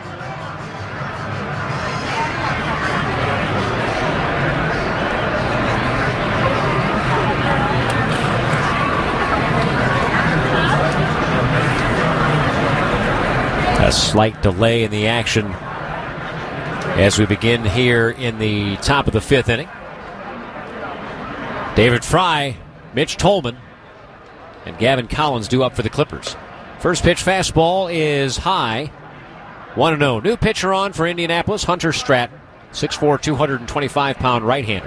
A slight delay in the action as we begin here in the top of the fifth inning. David Fry, Mitch Tolman, and Gavin Collins due up for the Clippers. First pitch fastball is high. one oh. New pitcher on for Indianapolis, Hunter Stratton, six foot four, two hundred twenty-five pound right-hander.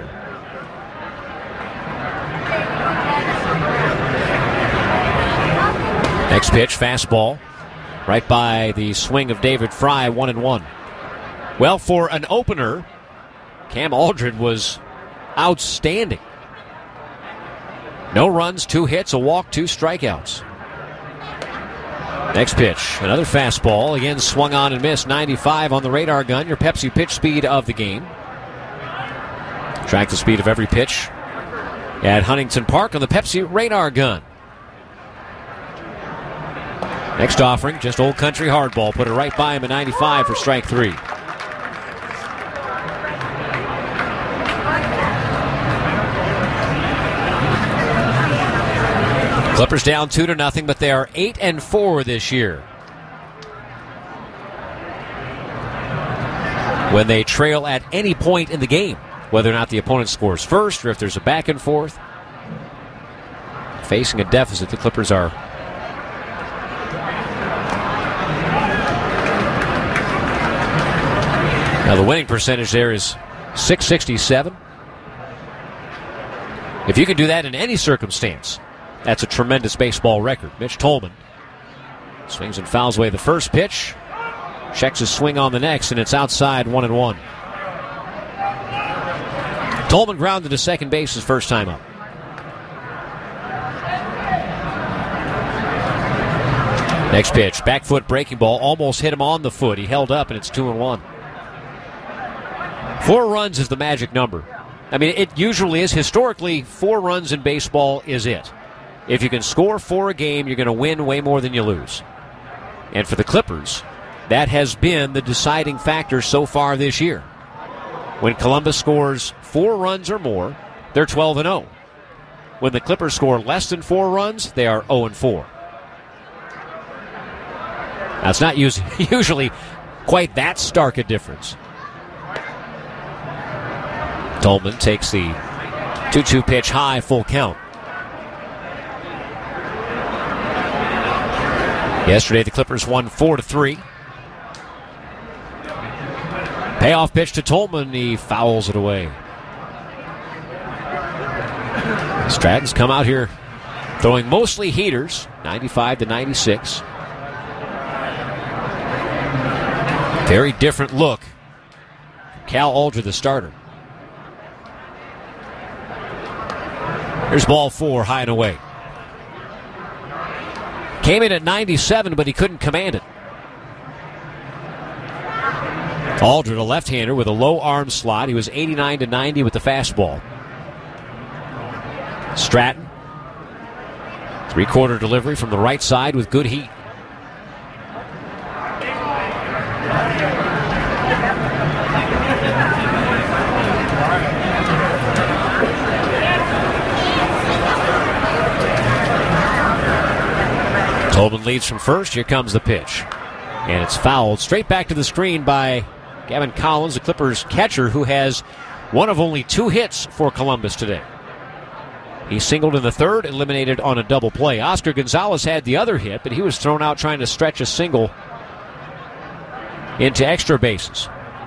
Next pitch, fastball. Right by the swing of David Fry, one and one. Well, for an opener, Cam Aldred was outstanding. No runs, two hits, a walk, two strikeouts. Next pitch, another fastball. Again, swung on and missed. ninety-five on the radar gun, your Pepsi pitch speed of the game. Track the speed of every pitch at Huntington Park on the Pepsi radar gun. Next offering, just old country hardball. Put it right by him at ninety-five for strike three. Clippers down two to nothing, but they are eight and four this year. When they trail at any point in the game, whether or not the opponent scores first or if there's a back and forth. Facing a deficit, the Clippers are now the winning percentage there is six sixty-seven. If you can do that in any circumstance, that's a tremendous baseball record. Mitch Tolman swings and fouls away the first pitch. Checks his swing on the next, and it's outside, one and one. Tolman grounded to second base his first time up. Next pitch, back foot breaking ball, almost hit him on the foot. He held up, and it's two and one. Four runs is the magic number. I mean, it usually is. Historically, four runs in baseball is it. If you can score four a game, you're going to win way more than you lose. And for the Clippers, that has been the deciding factor so far this year. When Columbus scores four runs or more, they're twelve and oh. When the Clippers score less than four runs, they are oh and four. Now, it's not usually quite that stark a difference. Tolman takes the two two pitch high, full count. Yesterday, the Clippers won four to three. Payoff pitch to Tolman. He fouls it away. Stratton's come out here throwing mostly heaters, ninety-five to ninety-six. Very different look. Cal Aldred, the starter. Here's ball four, high and away. Came in at ninety-seven, but he couldn't command it. Aldred, a left-hander with a low arm slot. He was eighty-nine to ninety with the fastball. Stratton Three-quarter delivery from the right side with good heat. Tolman leads from first. Here comes the pitch. And it's fouled straight back to the screen by Gavin Collins, the Clippers catcher, who has one of only two hits for Columbus today. He singled in the third, eliminated on a double play. Oscar Gonzalez had the other hit, but he was thrown out trying to stretch a single into extra bases.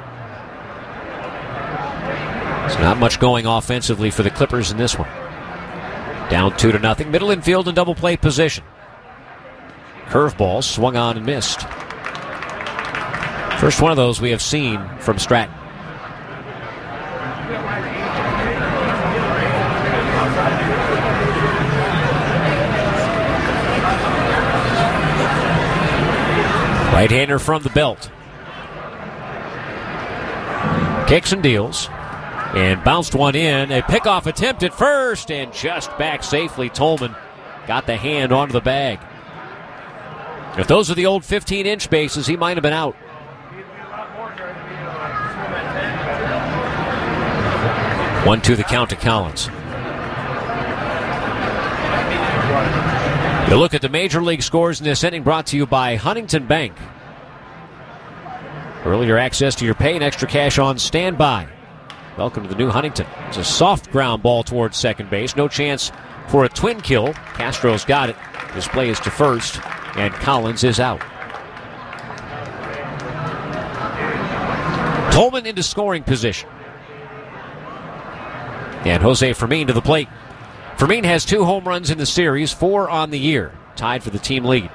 So not much going offensively for the Clippers in this one. Down two to nothing. Middle infield in double play position. Curveball swung on and missed. First one of those we have seen from Stratton. Right-hander from the belt. Kicks and deals. And bounced one in. A pickoff attempt at first. And just back safely. Tolman got the hand onto the bag. If those are the old fifteen-inch bases, he might have been out. one two the count to Collins. You look at the Major League scores in this inning, brought to you by Huntington Bank. Earlier access to your pay and extra cash on standby. Welcome to the new Huntington. It's a soft ground ball towards second base. No chance for a twin kill. Castro's got it. His play is to first, and Collins is out. Tolman into scoring position. And Jose Fermin to the plate. Fermin has two home runs in the series, four on the year, tied for the team lead.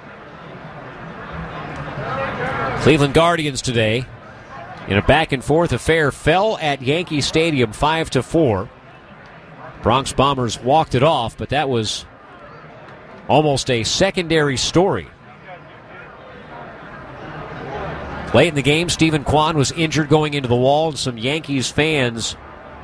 Cleveland Guardians today, in a back-and-forth affair, fell at Yankee Stadium five to four. Bronx Bombers walked it off, but that was almost a secondary story. Late in the game, Stephen Kwan was injured going into the wall, and some Yankees fans...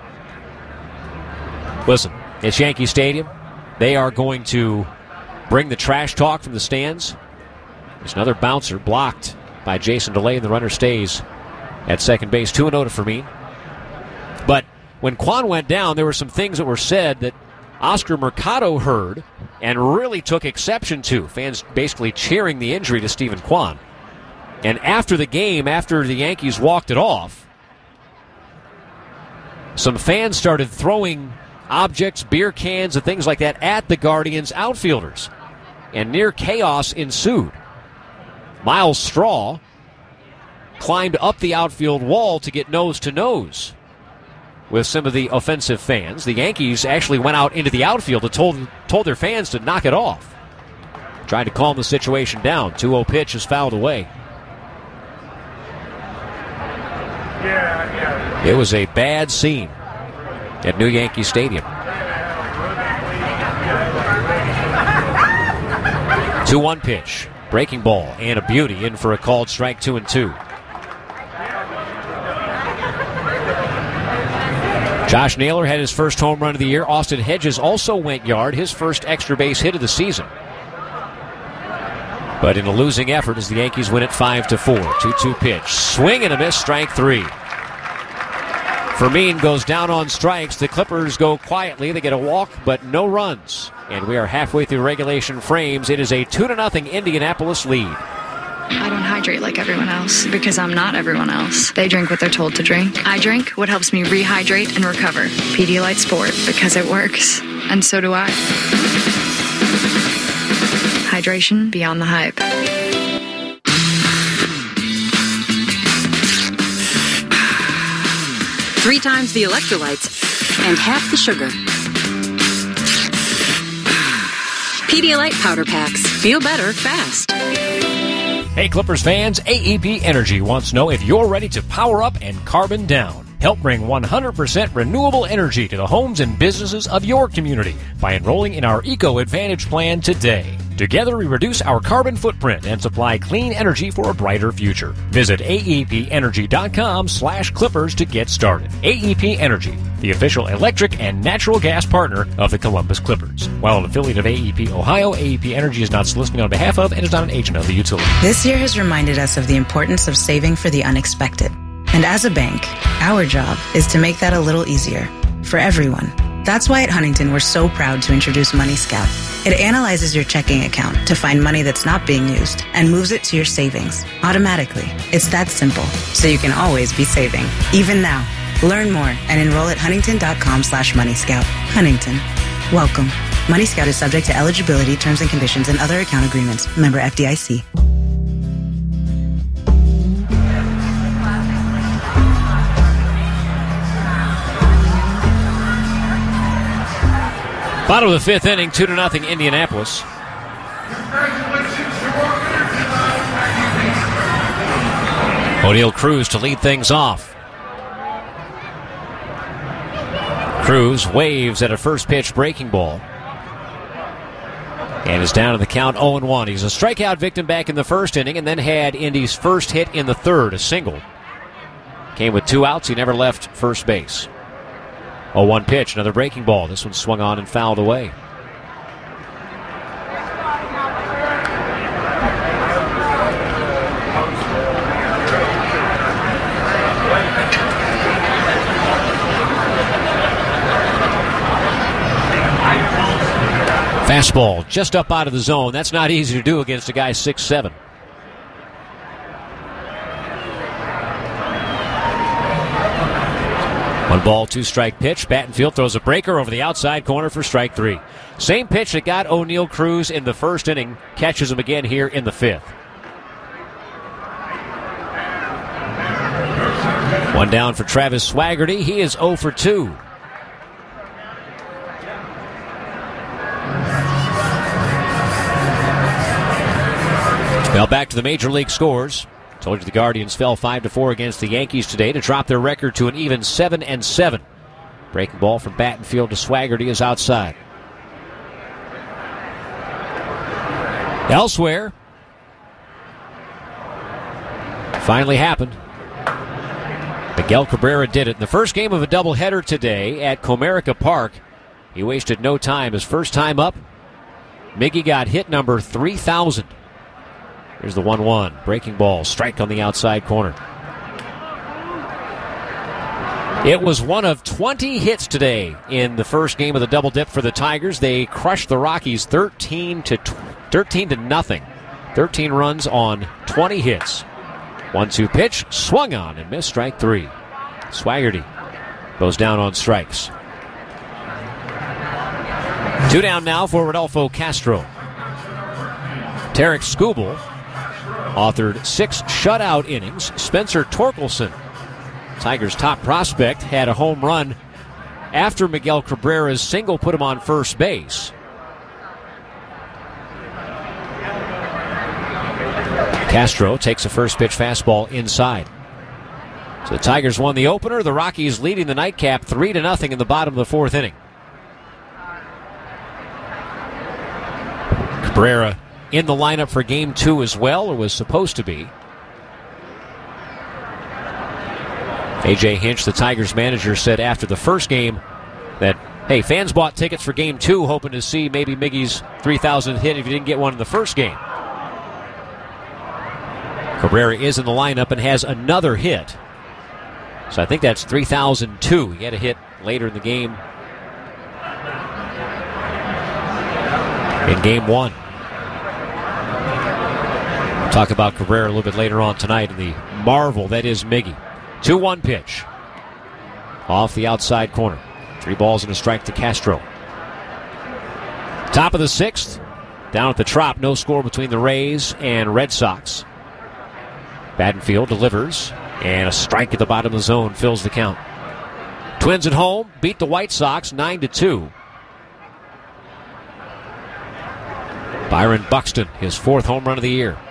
Listen, it's Yankee Stadium. They are going to bring the trash talk from the stands. There's another bouncer blocked by Jason DeLay, and the runner stays at second base. two and oh to Fermin. But when Kwan went down, there were some things that were said that Oscar Mercado heard and really took exception to. Fans basically cheering the injury to Stephen Kwan. And after the game, after the Yankees walked it off, some fans started throwing objects, beer cans, and things like that at the Guardians' outfielders. And near chaos ensued. Miles Straw climbed up the outfield wall to get nose-to-nose with some of the offensive fans. The Yankees actually went out into the outfield and told, told their fans to knock it off. Tried to calm the situation down. two oh pitch is fouled away. It was a bad scene at New Yankee Stadium. two one pitch. Breaking ball and a beauty in for a called strike, two and two. Josh Naylor had his first home run of the year. Austin Hedges also went yard, his first extra base hit of the season. But in a losing effort as the Yankees win it five to four. two two pitch. Swing and a miss, strike three. Fermin goes down on strikes. The Clippers go quietly. They get a walk, but no runs. And we are halfway through regulation frames. It is a two to nothing Indianapolis lead. I don't hydrate like everyone else because I'm not everyone else. They drink what they're told to drink. I drink what helps me rehydrate and recover. Pedialyte Sport, because it works. And so do I. Hydration beyond the hype. Three times the electrolytes and half the sugar. Pedialyte powder packs. Feel better fast. Hey Clippers fans, A E P Energy wants to know if you're ready to power up and carbon down. Help bring one hundred percent renewable energy to the homes and businesses of your community by enrolling in our Eco Advantage plan today. Together, we reduce our carbon footprint and supply clean energy for a brighter future. Visit aepenergy.com slash clippers to get started. A E P Energy, the official electric and natural gas partner of the Columbus Clippers. While an affiliate of A E P Ohio, A E P Energy is not soliciting on behalf of and is not an agent of the utility. This year has reminded us of the importance of saving for the unexpected. And as a bank, our job is to make that a little easier for everyone. That's why at Huntington, we're so proud to introduce Money Scout. It analyzes your checking account to find money that's not being used and moves it to your savings automatically. It's that simple, so you can always be saving, even now. Learn more and enroll at huntington.com slash Money Scout. Huntington. Welcome. Money Scout is subject to eligibility, terms and conditions, and other account agreements. Member F D I C. Bottom of the fifth inning, two to nothing Indianapolis. O'Neal Cruz to lead things off. Cruz waves at a first pitch breaking ball. And is down in the count oh and one. He's a strikeout victim back in the first inning and then had Indy's first hit in the third, a single. Came with two outs. He never left first base. oh one pitch, another breaking ball. This one swung on and fouled away. Fastball just up out of the zone. That's not easy to do against a guy six seven. One ball, two strike pitch. Battenfield throws a breaker over the outside corner for strike three. Same pitch that got O'Neal Cruz in the first inning. Catches him again here in the fifth. One down for Travis Swaggerty. He is oh for two. Well, back to the major league scores. Told you the Guardians fell five to four against the Yankees today to drop their record to an even seven and seven. Breaking ball from Battenfield to Swaggerty is outside. Elsewhere, finally happened. Miguel Cabrera did it in the first game of a doubleheader today at Comerica Park. He wasted no time. His first time up, Miggy got hit number three thousand. Here's the one one. Breaking ball. Strike on the outside corner. It was one of twenty hits today in the first game of the double dip for the Tigers. They crushed the Rockies thirteen to nothing. thirteen runs on twenty hits. one two pitch. Swung on and missed strike three. Swaggerty goes down on strikes. Two down now for Rodolfo Castro. Tarek Skubal authored six shutout innings. Spencer Torkelson, Tigers' top prospect, had a home run after Miguel Cabrera's single put him on first base. Castro takes a first pitch fastball inside. So the Tigers won the opener. The Rockies leading the nightcap three to nothing in the bottom of the fourth inning. Cabrera in the lineup for game two as well, or was supposed to be. A J Hinch, the Tigers manager, said after the first game that, hey, fans bought tickets for game two hoping to see maybe Miggy's three thousandth hit if he didn't get one in the first game. Cabrera is in the lineup and has another hit. So I think that's three thousand two. He had a hit later in the game in game one. Talk about Cabrera a little bit later on tonight in the marvel that is Miggy. two one pitch. Off the outside corner. Three balls and a strike to Castro. Top of the sixth. Down at the Trop, no score between the Rays and Red Sox. Battenfield delivers, and a strike at the bottom of the zone fills the count. Twins at home beat the White Sox nine to two. Byron Buxton, his fourth home run of the year.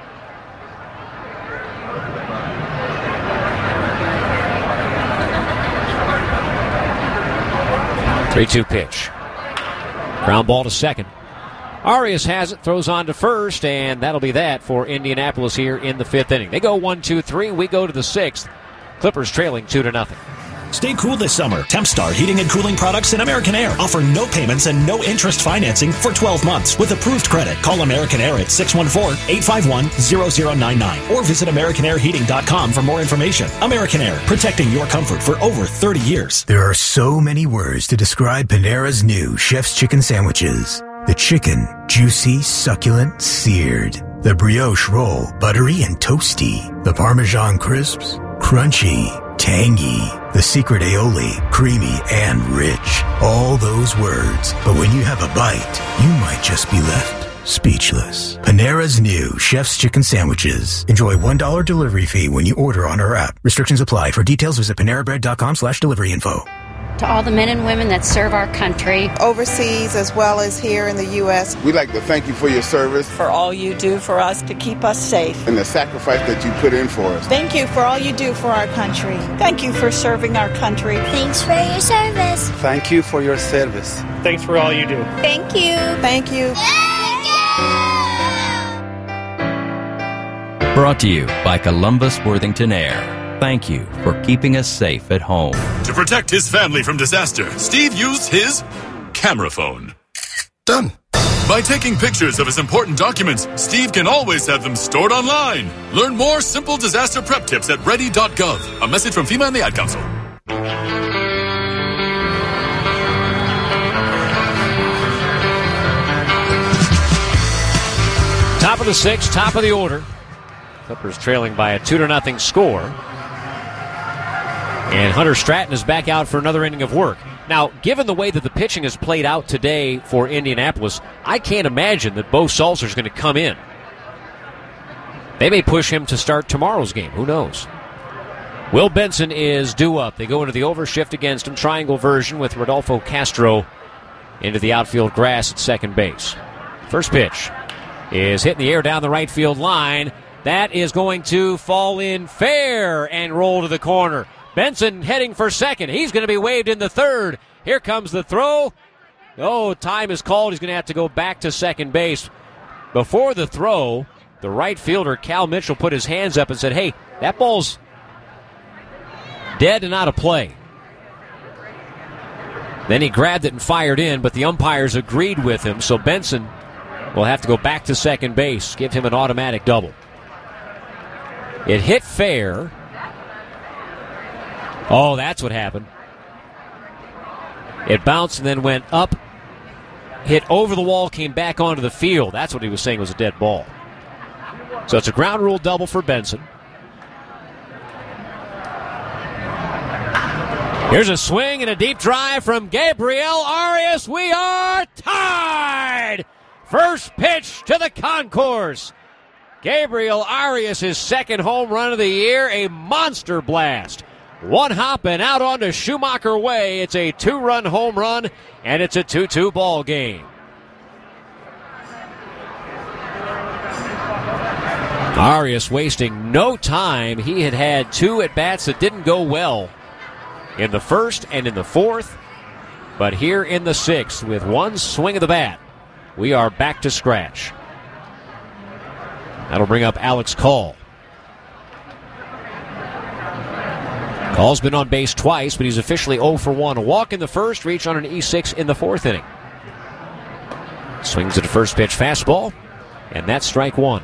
three two pitch. Ground ball to second. Arias has it, throws on to first, and that'll be that for Indianapolis here in the fifth inning. They go one, two, three. We go to the sixth. Clippers trailing two to nothing. Stay cool this summer. Tempstar Heating and Cooling Products and American Air offer no payments and no interest financing for twelve months with approved credit. Call American Air at six one four, eight five one, zero zero nine nine or visit american air heating dot com for more information. American Air, protecting your comfort for over thirty years. There are so many words to describe Panera's new Chef's Chicken Sandwiches. The chicken, juicy, succulent, seared. The brioche roll, buttery and toasty. The Parmesan crisps, crunchy, tangy. The secret aioli, creamy and rich. All those words. But when you have a bite, you might just be left speechless. Panera's new Chef's Chicken Sandwiches. Enjoy one dollar delivery fee when you order on our app. Restrictions apply. For details, visit panera bread.com slash delivery info. To all the men and women that serve our country, overseas as well as here in the U S We'd like to thank you for your service, for all you do for us to keep us safe, and the sacrifice that you put in for us. Thank you for all you do for our country. Thank you for serving our country. Thanks for your service. Thank you for your service. Thanks for all you do. Thank you. Thank you. Thank you. Brought to you by Columbus Worthington Air. Thank you for keeping us safe at home. To protect his family from disaster, Steve used his camera phone. Done. By taking pictures of his important documents, Steve can always have them stored online. Learn more simple disaster prep tips at ready dot gov. A message from FEMA and the Ad Council. Top of the sixth, top of the order. Clippers trailing by a two to nothing score. And Hunter Stratton is back out for another inning of work. Now, given the way that the pitching has played out today for Indianapolis, I can't imagine that Bo Salzer is going to come in. They may push him to start tomorrow's game. Who knows? Will Benson is due up. They go into the overshift against him. Triangle version with Rodolfo Castro into the outfield grass at second base. First pitch is hit in the air down the right field line. That is going to fall in fair and roll to the corner. Benson heading for second. He's going to be waved in the third. Here comes the throw. Oh, time is called. He's going to have to go back to second base. Before the throw, the right fielder, Cal Mitchell, put his hands up and said, hey, that ball's dead and out of play. Then he grabbed it and fired in, but the umpires agreed with him, so Benson will have to go back to second base, give him an automatic double. It hit fair. Oh, that's what happened. It bounced and then went up, hit over the wall, came back onto the field. That's what he was saying was a dead ball. So it's a ground rule double for Benson. Here's a swing and a deep drive from Gabriel Arias. We are tied! First pitch to the concourse. Gabriel Arias, his second home run of the year, a monster blast. One hop and out onto Schumacher Way. It's a two-run home run, and it's a two two ball game. Arias wasting no time. He had had two at-bats that didn't go well in the first and in the fourth. But here in the sixth, with one swing of the bat, we are back to scratch. That'll bring up Alex Call. Call's been on base twice, but he's officially oh for one. A walk in the first, reach on an E six in the fourth inning. Swings at a first pitch fastball, and that's strike one.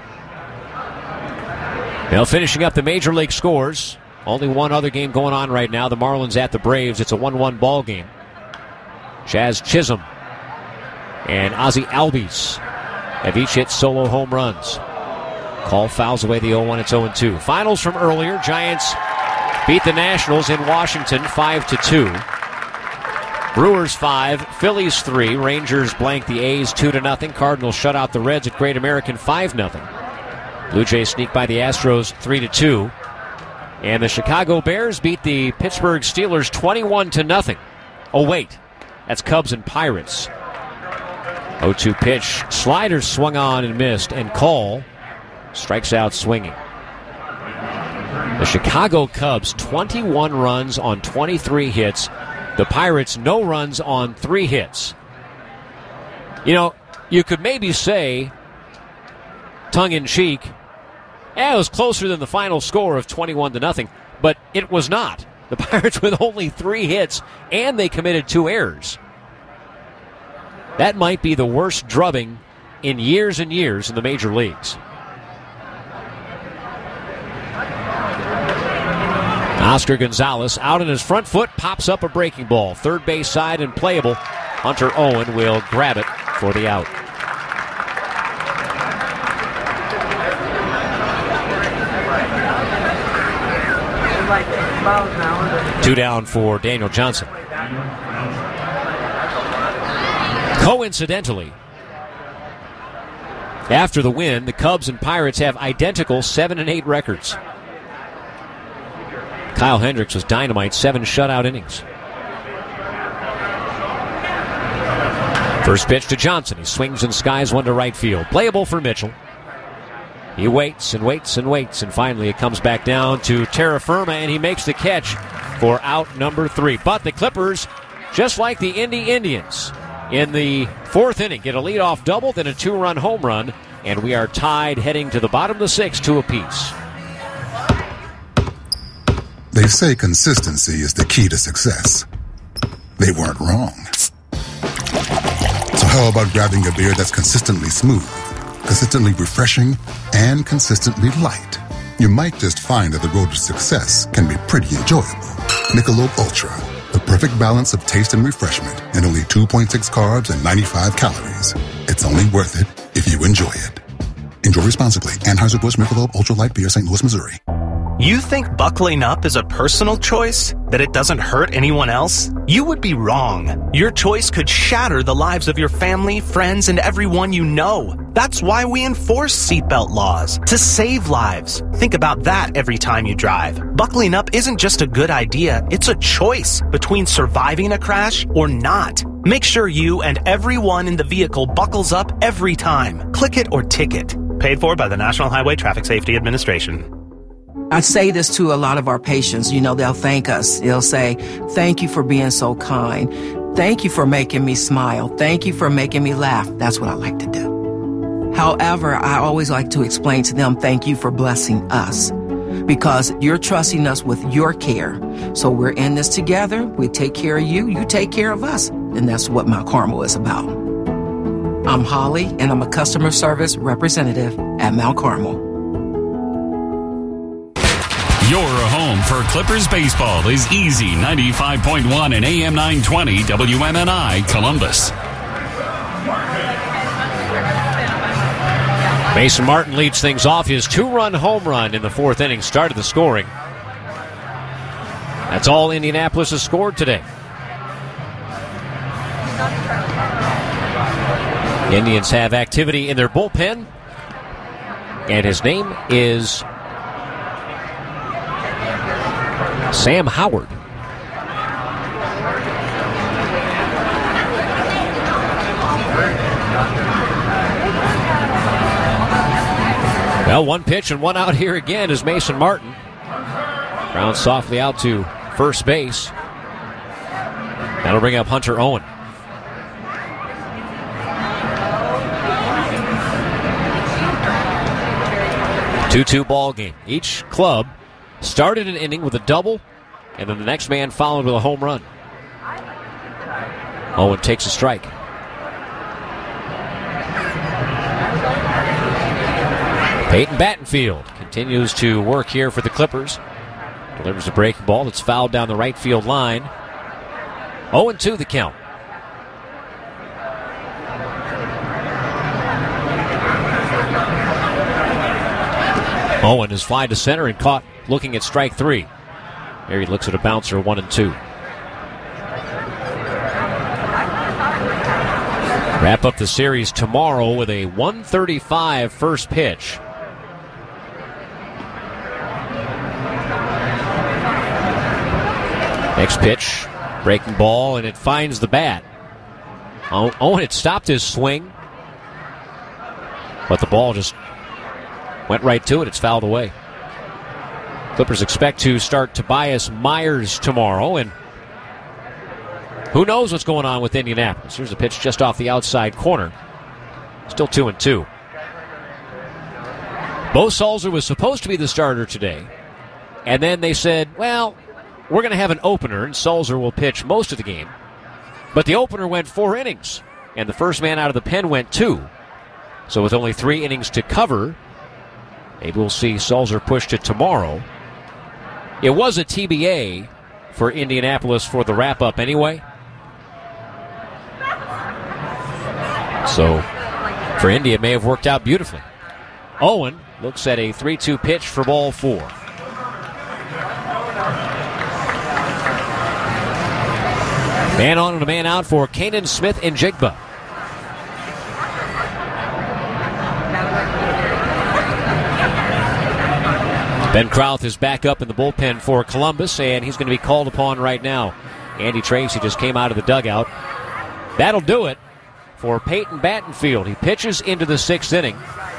Now finishing up the major league scores. Only one other game going on right now. The Marlins at the Braves. It's a one one ball game. Jazz Chisholm and Ozzie Albies have each hit solo home runs. Call fouls away the oh one. It's oh two. Finals from earlier. Giants beat the Nationals in Washington five to two. Brewers five, Phillies three. Rangers blank the A's two to nothing. Cardinals shut out the Reds at Great American five nothing. Blue Jays sneak by the Astros three to two. And the Chicago Bears beat the Pittsburgh Steelers twenty-one to nothing. Oh wait, that's Cubs and Pirates. oh two pitch. Sliders swung on and missed, and Call strikes out swinging. The Chicago Cubs, twenty-one runs on twenty-three hits. The Pirates, no runs on three hits. You know, you could maybe say, tongue-in-cheek, eh, it was closer than the final score of twenty-one to nothing, but it was not. The Pirates with only three hits, and they committed two errors. That might be the worst drubbing in years and years in the major leagues. Oscar Gonzalez out on his front foot, pops up a breaking ball. Third base side and playable. Hunter Owen will grab it for the out. Two down for Daniel Johnson. Coincidentally, after the win, the Cubs and Pirates have identical seven and eight records. Kyle Hendricks was dynamite, seven shutout innings. First pitch to Johnson. He swings and skies one to right field. Playable for Mitchell. He waits and waits and waits, and finally it comes back down to Terra Firma, and he makes the catch for out number three. But the Clippers, just like the Indy Indians, in the fourth inning, get a leadoff double, then a two-run home run, and we are tied heading to the bottom of the sixth, two apiece. They say consistency is the key to success. They weren't wrong. So how about grabbing a beer that's consistently smooth, consistently refreshing, and consistently light? You might just find that the road to success can be pretty enjoyable. Michelob Ultra, the perfect balance of taste and refreshment, and only two point six carbs and ninety-five calories. It's only worth it if you enjoy it. Enjoy responsibly. Anheuser-Busch Michelob Ultra Light Beer, Saint Louis, Missouri. You think buckling up is a personal choice? That it doesn't hurt anyone else? You would be wrong. Your choice could shatter the lives of your family, friends, and everyone you know. That's why we enforce seatbelt laws, to save lives. Think about that every time you drive. Buckling up isn't just a good idea, it's a choice between surviving a crash or not. Make sure you and everyone in the vehicle buckles up every time. Click it or ticket. Paid for by the National Highway Traffic Safety Administration. I say this to a lot of our patients. You know, they'll thank us. They'll say, thank you for being so kind. Thank you for making me smile. Thank you for making me laugh. That's what I like to do. However, I always like to explain to them, thank you for blessing us, because you're trusting us with your care. So we're in this together. We take care of you. You take care of us. And that's what Mount Carmel is about. I'm Holly, and I'm a customer service representative at Mount Carmel. Your home for Clippers baseball is Easy ninety-five point one and A M nine twenty W M N I Columbus. Mason Martin leads things off. His two-run home run in the fourth inning started the scoring. That's all Indianapolis has scored today. The Indians have activity in their bullpen, and his name is Sam Howard. Well, one pitch and one out here again is Mason Martin. Grounds softly out to first base. That'll bring up Hunter Owen. two two ball game. Each club started an inning with a double, and then the next man followed with a home run. Owen takes a strike. Peyton Battenfield continues to work here for the Clippers. Delivers a breaking ball that's fouled down the right field line. oh and two the count. Owen is fly to center and caught looking at strike three. There he looks at a bouncer, one and two. Wrap up the series tomorrow with a one thirty-five first pitch. Next pitch, breaking ball, and it finds the bat. Owen had stopped his swing, but the ball just went right to it. It's fouled away. Clippers expect to start Tobias Myers tomorrow, and who knows what's going on with Indianapolis. Here's a pitch just off the outside corner. Still two and two. Bo Sulzer was supposed to be the starter today. And then they said, well, we're going to have an opener, and Sulzer will pitch most of the game. But the opener went four innings, and the first man out of the pen went two. So with only three innings to cover, maybe we'll see Sulzer pushed to tomorrow. It was a T B A for Indianapolis for the wrap-up anyway. So for India, it may have worked out beautifully. Owen looks at a three two pitch for ball four. Man on and a man out for Kanan Smith-Njigba. Ben Krauth is back up in the bullpen for Columbus, and he's going to be called upon right now. Andy Tracy just came out of the dugout. That'll do it for Peyton Battenfield. He pitches into the sixth inning.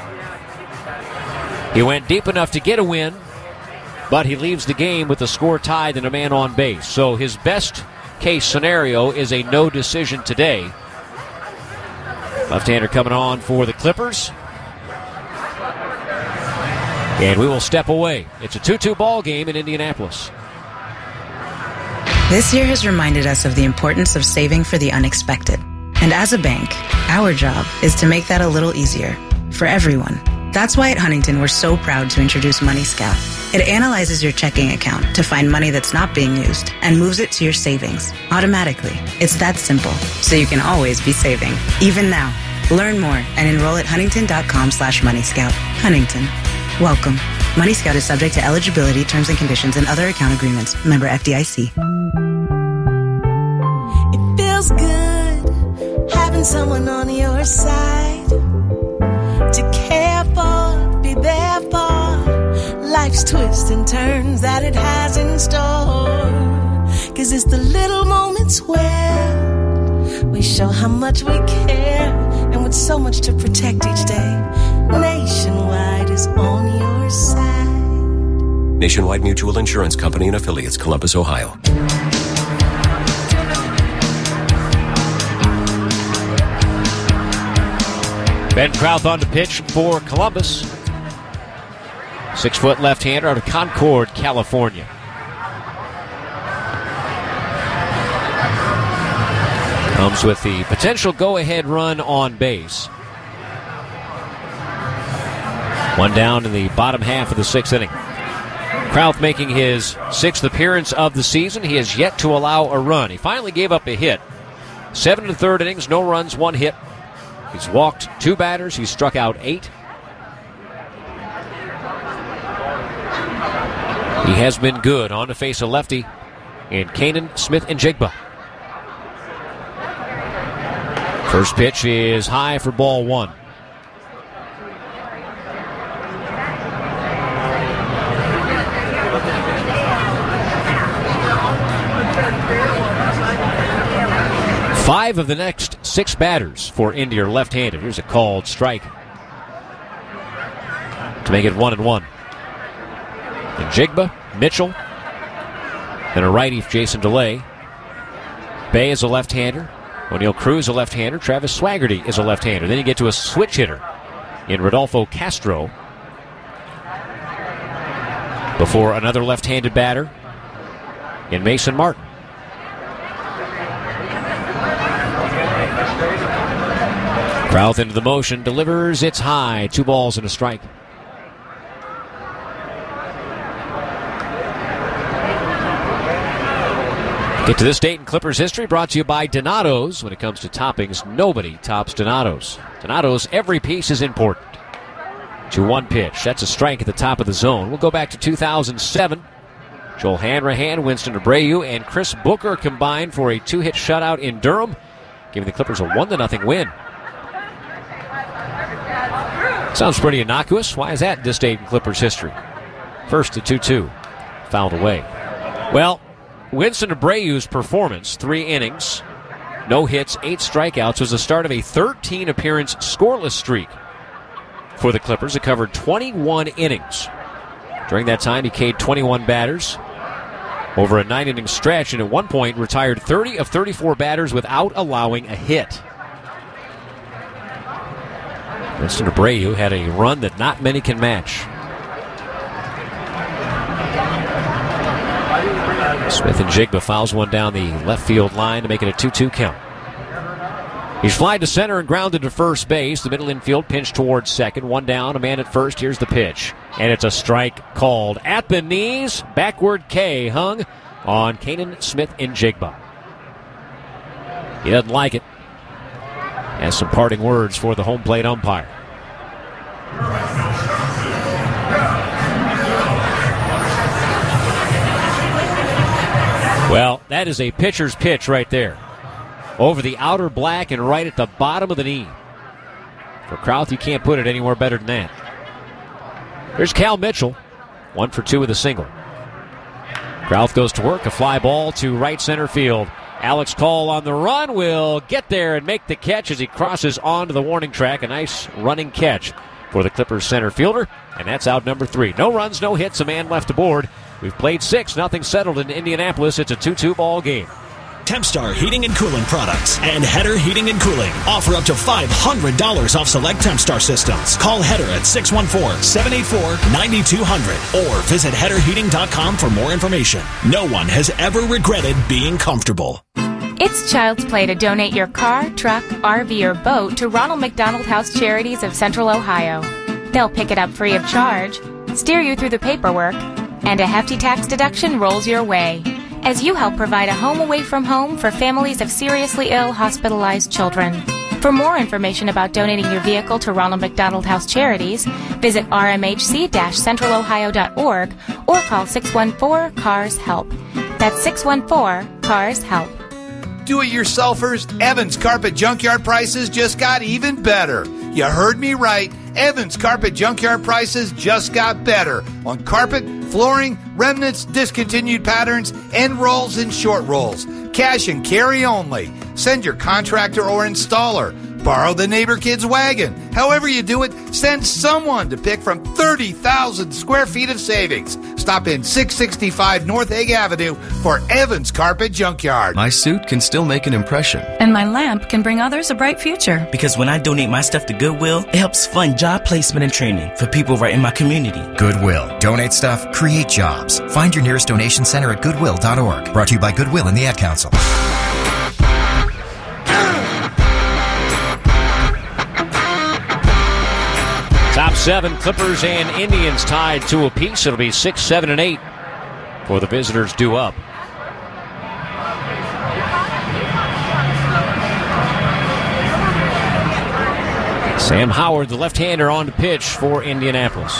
He went deep enough to get a win, but he leaves the game with the score tied and a man on base. So his best case scenario is a no decision today. Left-hander coming on for the Clippers. And we will step away. It's a two two ball game in Indianapolis. This year has reminded us of the importance of saving for the unexpected. And as a bank, our job is to make that a little easier for everyone. That's why at Huntington, we're so proud to introduce Money Scout. It analyzes your checking account to find money that's not being used and moves it to your savings automatically. It's that simple, so you can always be saving, even now. Learn more and enroll at huntington.com slash Money Scout. Huntington. Welcome. Money Scout is subject to eligibility, terms and conditions, and other account agreements. Member F D I C. It feels good having someone on your side to care for, be there for life's twists and turns that it has in store. 'Cause it's the little moments where we show how much we care, and with so much to protect each day, Nationwide is on your side. Nationwide Mutual Insurance Company and affiliates, Columbus, Ohio. Ben Krauth on the pitch for Columbus. Six-foot left-hander out of Concord, California. Comes with the potential go-ahead run on base. One down in the bottom half of the sixth inning. Krauth making his sixth appearance of the season. He has yet to allow a run. He finally gave up a hit. Seven and a third innings, no runs, one hit. He's walked two batters. He's struck out eight. He has been good on to face a lefty in Kanan Smith-Njigba. First pitch is high for ball one. Five of the next six batters for India are left-handed. Here's a called strike to make it one and one. Njigba, Mitchell, then a righty, Jason DeLay. Bay is a left-hander. O'Neill Cruz a left-hander. Travis Swaggerty is a left-hander. Then you get to a switch hitter in Rodolfo Castro. Before another left-handed batter in Mason Martin. Krauth into the motion, delivers, it's high. Two balls and a strike. Get to this date in Clippers history, brought to you by Donato's. When it comes to toppings, nobody tops Donato's. Donato's, every piece is important. To one pitch, that's a strike at the top of the zone. We'll go back to two thousand seven. Joel Hanrahan, Winston Abreu, and Chris Booker combined for a two-hit shutout in Durham, giving the Clippers a one to nothing win. Sounds pretty innocuous. Why is that in this date in Clippers history? First to two two. Fouled away. Well, Winston Abreu's performance, three innings, no hits, eight strikeouts, was the start of a thirteen appearance scoreless streak for the Clippers. It covered twenty-one innings. During that time, he K'd twenty-one batters over a nine-inning stretch, and at one point retired thirty of thirty-four batters without allowing a hit. Winston Abreu had a run that not many can match. Smith and Jigba fouls one down the left field line to make it a two two count. He's flied to center and grounded to first base. The middle infield pinch towards second. One down, a man at first. Here's the pitch. And it's a strike called at the knees. Backward K hung on Kanan Smith and Jigba. He doesn't like it. Has some parting words for the home plate umpire. Well, that is a pitcher's pitch right there. Over the outer black and right at the bottom of the knee. For Krauth, you can't put it anywhere better than that. Here's Cal Mitchell. One for two with a single. Krauth goes to work. A fly ball to right center field. Alex Call on the run will get there and make the catch as he crosses onto the warning track. A nice running catch for the Clippers center fielder. And that's out number three. No runs, no hits, a man left aboard. We've played six. Nothing settled in Indianapolis. It's a two two ball game. Tempstar Heating and Cooling products and Header Heating and Cooling offer up to five hundred dollars off select Tempstar systems. Call Header at six one four, seven eight four, nine two zero zero or visit header heating dot com for more information. No one has ever regretted being comfortable. It's child's play to donate your car, truck, R V, or boat to Ronald McDonald House Charities of Central Ohio. They'll pick it up free of charge, steer you through the paperwork, and a hefty tax deduction rolls your way as you help provide a home away from home for families of seriously ill, hospitalized children. For more information about donating your vehicle to Ronald McDonald House Charities, visit r m h c dash central ohio dot org or call six one four, C A R S HELP. That's six one four, C A R S HELP. Do-it-yourselfers, Evans Carpet Junkyard prices just got even better. You heard me right. Evans Carpet Junkyard prices just got better on carpet, flooring, remnants, discontinued patterns, end rolls, and short rolls. Cash and carry only. Send your contractor or installer. Borrow the neighbor kid's wagon. However you do it, send someone to pick from thirty thousand square feet of savings. Stop in six sixty-five North Hague Avenue for Evans Carpet Junkyard. My suit can still make an impression. And my lamp can bring others a bright future. Because when I donate my stuff to Goodwill, it helps fund job placement and training for people right in my community. Goodwill. Donate stuff, create jobs. Find your nearest donation center at goodwill dot org. Brought to you by Goodwill and the Ad Council. Top seven, Clippers and Indians tied two apiece. It'll be six, seven, and eight for the visitors due up. Sam Howard, the left-hander, on the pitch for Indianapolis.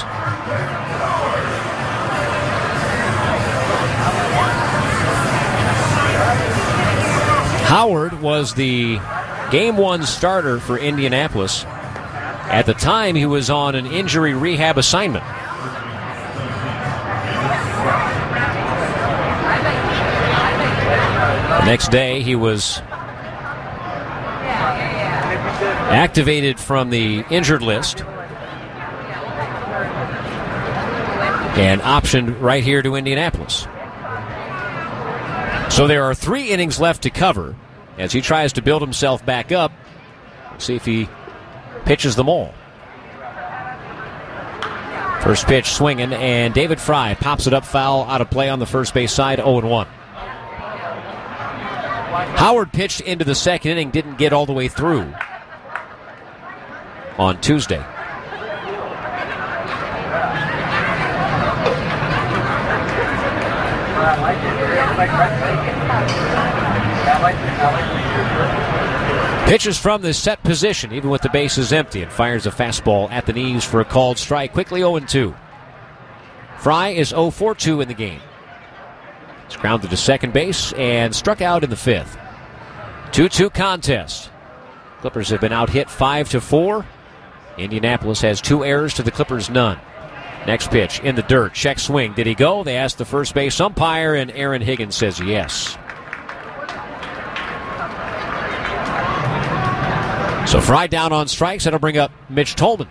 Howard was the game one starter for Indianapolis. At the time, he was on an injury rehab assignment. The next day, he was activated from the injured list and optioned right here to Indianapolis. So there are three innings left to cover as he tries to build himself back up. We'll see if he pitches them all. First pitch swinging, and David Fry pops it up foul out of play on the first base side, oh and one. Howard pitched into the second inning, didn't get all the way through on Tuesday. Pitches from the set position, even with the bases empty, and fires a fastball at the knees for a called strike. Quickly oh and two. Fry is oh for two in the game. He's grounded to second base and struck out in the fifth. two two contest. Clippers have been out-hit five to four. Indianapolis has two errors to the Clippers' none. Next pitch in the dirt. Check swing. Did he go? They asked the first base umpire, and Aaron Higgins says yes. So Fry down on strikes. That'll bring up Mitch Tolman.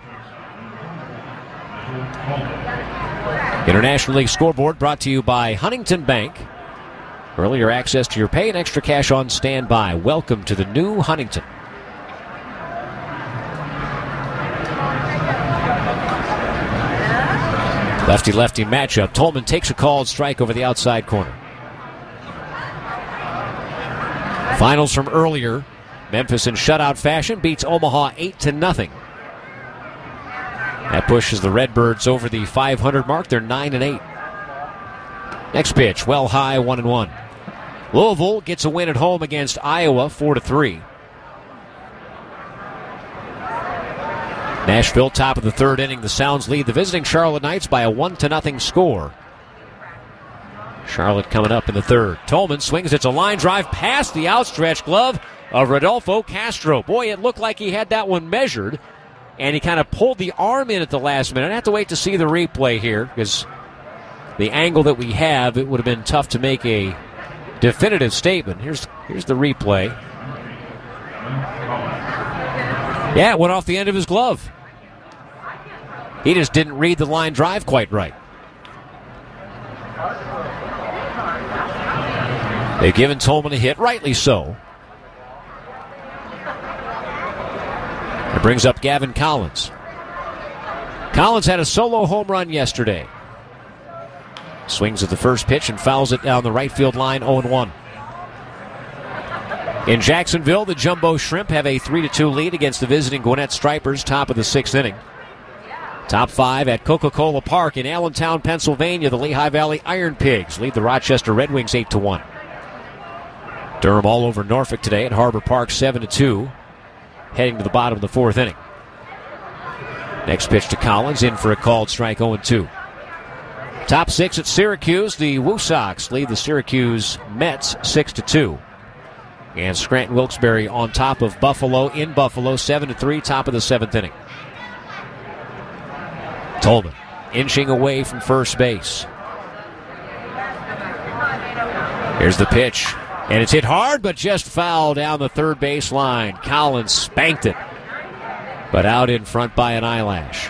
International League Scoreboard brought to you by Huntington Bank. Earlier access to your pay and extra cash on standby. Welcome to the new Huntington. Lefty-lefty matchup. Tolman takes a called strike over the outside corner. Finals from earlier. Memphis in shutout fashion beats Omaha eight to nothing. That pushes the Redbirds over the five hundred mark. They're nine and eight. Next pitch, well high, one and one. Louisville gets a win at home against Iowa, four to three. Nashville, top of the third inning. The Sounds lead the visiting Charlotte Knights by a one to nothing score. Charlotte coming up in the third. Tolman swings. It's a line drive past the outstretched glove of Rodolfo Castro. Boy, it looked like he had that one measured, and he kind of pulled the arm in at the last minute. I have to wait to see the replay here, because the angle that we have, it would have been tough to make a definitive statement. Here's here's the replay. Yeah, it went off the end of his glove. He just didn't read the line drive quite right. They've given Tolman a hit, rightly so. It brings up Gavin Collins. Collins had a solo home run yesterday. Swings at the first pitch and fouls it down the right field line, oh and one. In Jacksonville, the Jumbo Shrimp have a three to two lead against the visiting Gwinnett Stripers, top of the sixth inning. Top five at Coca-Cola Park in Allentown, Pennsylvania. The Lehigh Valley Iron Pigs lead the Rochester Red Wings eight to one. Durham all over Norfolk today at Harbor Park, seven to two. Heading to the bottom of the fourth inning. Next pitch to Collins, in for a called strike, oh and two. Top six at Syracuse. The Woo Sox lead the Syracuse Mets six to two. And Scranton Wilkes-Barre on top of Buffalo in Buffalo, seven to three, top of the seventh inning. Tolman inching away from first base. Here's the pitch. And it's hit hard, but just foul down the third base line. Collins spanked it, but out in front by an eyelash.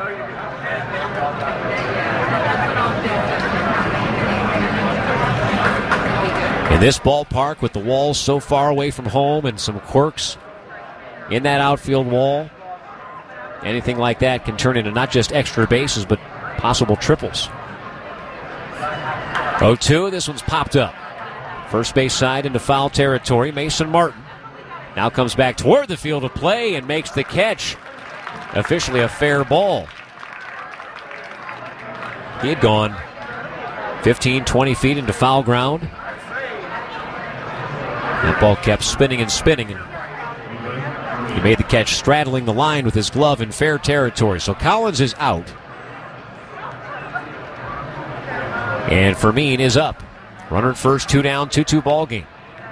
In this ballpark, with the walls so far away from home and some quirks in that outfield wall, anything like that can turn into not just extra bases, but possible triples. oh two, this one's popped up. First base side into foul territory. Mason Martin now comes back toward the field of play and makes the catch. Officially a fair ball. He had gone fifteen, twenty feet into foul ground. That ball kept spinning and spinning, and he made the catch straddling the line with his glove in fair territory. So Collins is out, and Fermin is up. Runner at first, two down, two two ball game.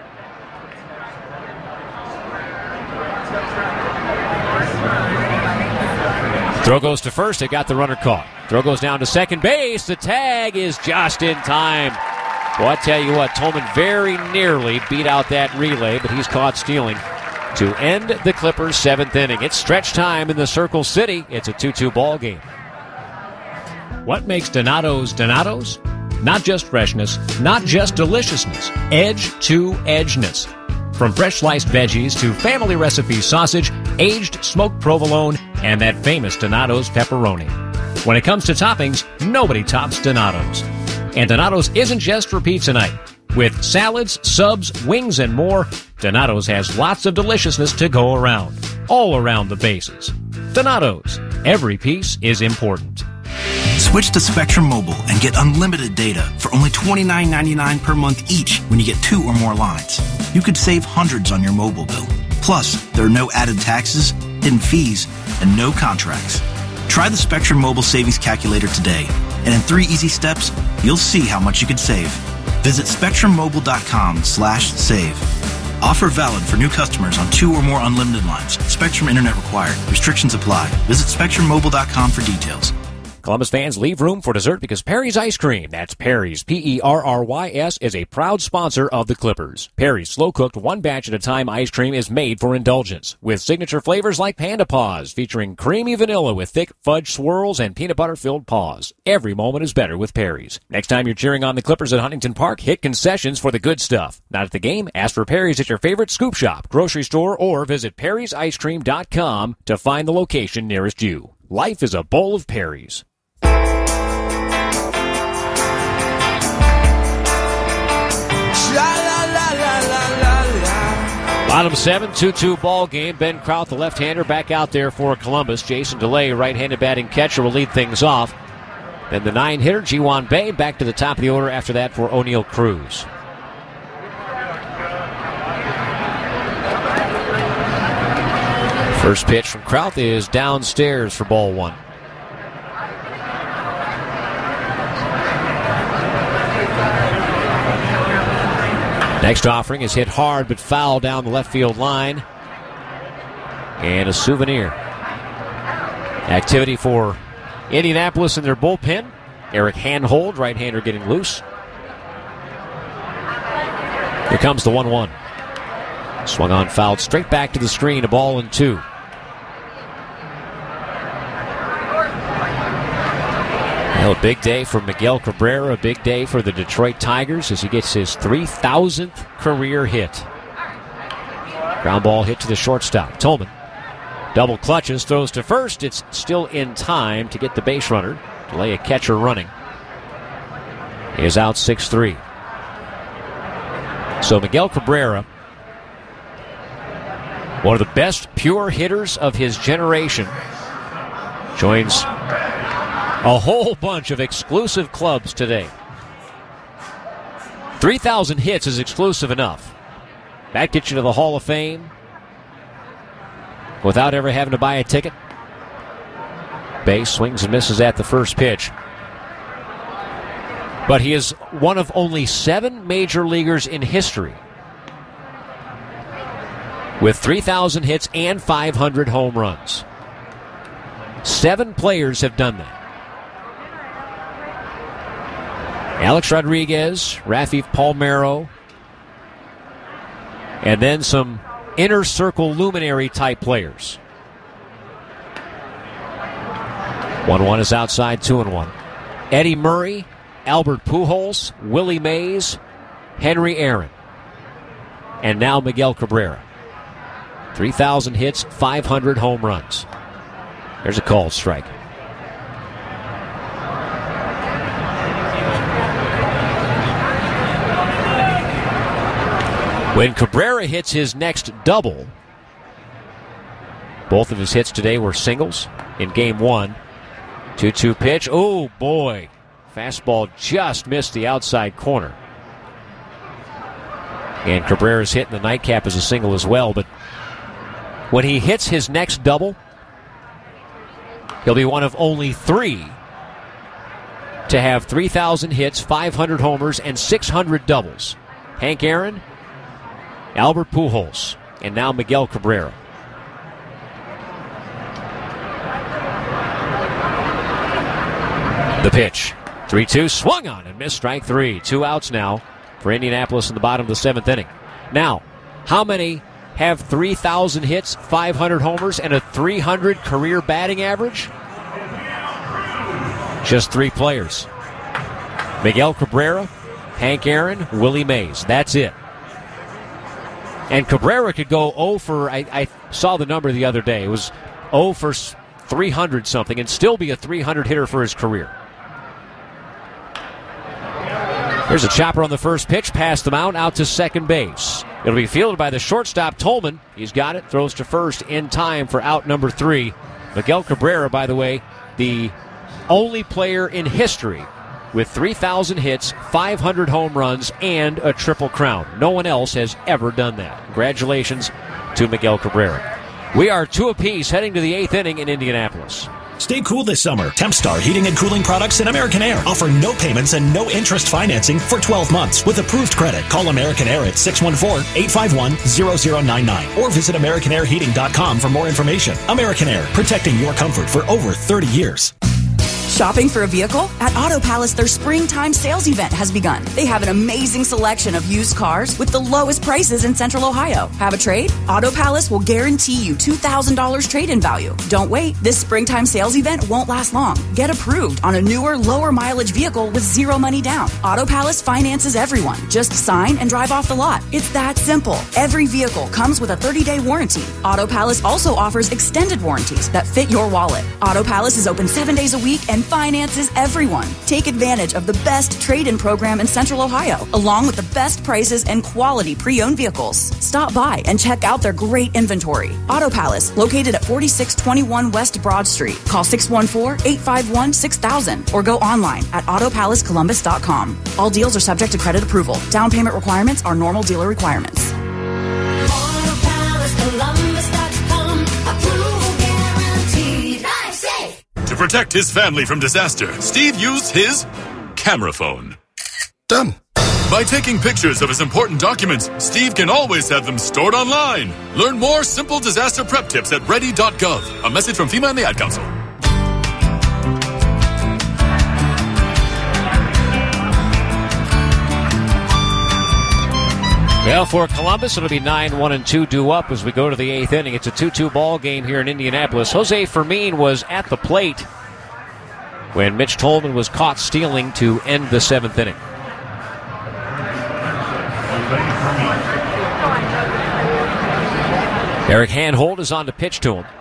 Throw goes to first. They got the runner caught. Throw goes down to second base. The tag is just in time. Well, I tell you what, Tolman very nearly beat out that relay, but he's caught stealing to end the Clippers' seventh inning. It's stretch time in the Circle City. It's a two two ball game. What makes Donato's Donatos? Not just freshness, not just deliciousness, edge to edgeness. From fresh sliced veggies to family recipe sausage, aged smoked provolone, and that famous Donato's pepperoni. When it comes to toppings, nobody tops Donato's. And Donato's isn't just for pizza night. With salads, subs, wings, and more, Donato's has lots of deliciousness to go around. All around the bases. Donato's. Every piece is important. Switch to Spectrum Mobile and get unlimited data for only twenty-nine ninety-nine per month each when you get two or more lines. You could save hundreds on your mobile bill. Plus, there are no added taxes, hidden fees, and no contracts. Try the Spectrum Mobile Savings Calculator today, and in three easy steps, you'll see how much you could save. Visit spectrummobile.com slash save. Offer valid for new customers on two or more unlimited lines. Spectrum Internet required. Restrictions apply. Visit spectrum mobile dot com for details. Columbus fans, leave room for dessert because Perry's Ice Cream, that's Perry's, P E R R Y S, is a proud sponsor of the Clippers. Perry's slow-cooked, one batch at a time ice cream is made for indulgence, with signature flavors like Panda Paws, featuring creamy vanilla with thick fudge swirls and peanut butter-filled paws. Every moment is better with Perry's. Next time you're cheering on the Clippers at Huntington Park, hit concessions for the good stuff. Not at the game? Ask for Perry's at your favorite scoop shop, grocery store, or visit perrys ice cream dot com to find the location nearest you. Life is a bowl of Perry's. Bottom seven, two two ball game. Ben Kraut, the left-hander, back out there for Columbus. Jason DeLay, right-handed batting catcher, will lead things off. Then the nine-hitter, Ji-Hwan Bae, back to the top of the order after that for O'Neill Cruz. First pitch from Kraut is downstairs for ball one. Next offering is hit hard but foul down the left field line. And a souvenir. Activity for Indianapolis in their bullpen. Eric Handhold, right-hander, getting loose. Here comes the one one. Swung on, fouled straight back to the screen. A ball and two. Well, a big day for Miguel Cabrera, a big day for the Detroit Tigers as he gets his three thousandth career hit. Ground ball hit to the shortstop. Tolman double clutches, throws to first. It's still in time to get the base runner, to lay a catcher running. He is out six three. So Miguel Cabrera, one of the best pure hitters of his generation, joins a whole bunch of exclusive clubs today. three thousand hits is exclusive enough. That gets you to the Hall of Fame without ever having to buy a ticket. Bae swings and misses at the first pitch. But he is one of only seven major leaguers in history with three thousand hits and five hundred home runs. Seven players have done that. Alex Rodriguez, Rafi Palmeiro, and then some inner circle luminary type players. one one is outside, two and one. Eddie Murray, Albert Pujols, Willie Mays, Henry Aaron, and now Miguel Cabrera. three thousand hits, five hundred home runs. There's a called strike. When Cabrera hits his next double, both of his hits today were singles in game one. two two pitch. Oh, boy. Fastball just missed the outside corner. And Cabrera's hit in the nightcap as a single as well. But when he hits his next double, he'll be one of only three to have three thousand hits, five hundred homers, and six hundred doubles. Hank Aaron, Albert Pujols, and now Miguel Cabrera. The pitch. three two, swung on and missed, strike three. Two outs now for Indianapolis in the bottom of the seventh inning. Now, how many have three thousand hits, five hundred homers, and a three hundred career batting average? Just three players. Miguel Cabrera, Hank Aaron, Willie Mays. That's it. And Cabrera could go oh for, I, I saw the number the other day. It was oh for three hundred something and still be a three hundred hitter for his career. There's a chopper on the first pitch, past the mound, out to second base. It'll be fielded by the shortstop, Tolman. He's got it, throws to first in time for out number three. Miguel Cabrera, by the way, the only player in history with three thousand hits, five hundred home runs, and a triple crown. No one else has ever done that. Congratulations to Miguel Cabrera. We are two apiece heading to the eighth inning in Indianapolis. Stay cool this summer. Tempstar Heating and Cooling Products and American Air offer no payments and no interest financing for twelve months with approved credit. Call American Air at six one four, eight five one, zero zero nine nine or visit American Air Heating dot com for more information. American Air, protecting your comfort for over thirty years. Shopping for a vehicle? At Auto Palace, their springtime sales event has begun. They have an amazing selection of used cars with the lowest prices in Central Ohio. Have a trade? Auto Palace will guarantee you two thousand dollars trade-in value. Don't wait. This springtime sales event won't last long. Get approved on a newer, lower mileage vehicle with zero money down. Auto Palace finances everyone. Just sign and drive off the lot. It's that simple. Every vehicle comes with a thirty-day warranty. Auto Palace also offers extended warranties that fit your wallet. Auto Palace is open seven days a week and and finances everyone. Take advantage of the best trade-in program in Central Ohio, along with the best prices and quality pre-owned vehicles. Stop by and check out their great inventory. Auto Palace, located at forty-six twenty-one West Broad Street. Call six one four, eight five one, six thousand or go online at auto palace columbus dot com. All deals are subject to credit approval. Down payment requirements are normal dealer requirements. auto palace columbus dot com. Approval guaranteed. Drive safe. To protect his family from disaster, Steve used his camera phone. Done. By taking pictures of his important documents, Steve can always have them stored online. Learn more simple disaster prep tips at ready dot gov. A message from FEMA and the Ad Council. Well, for Columbus, it'll be nine one and two due up as we go to the eighth inning. It's a two two ball game here in Indianapolis. Jose Fermin was at the plate when Mitch Tolman was caught stealing to end the seventh inning. Eric Handhold is on to pitch to him.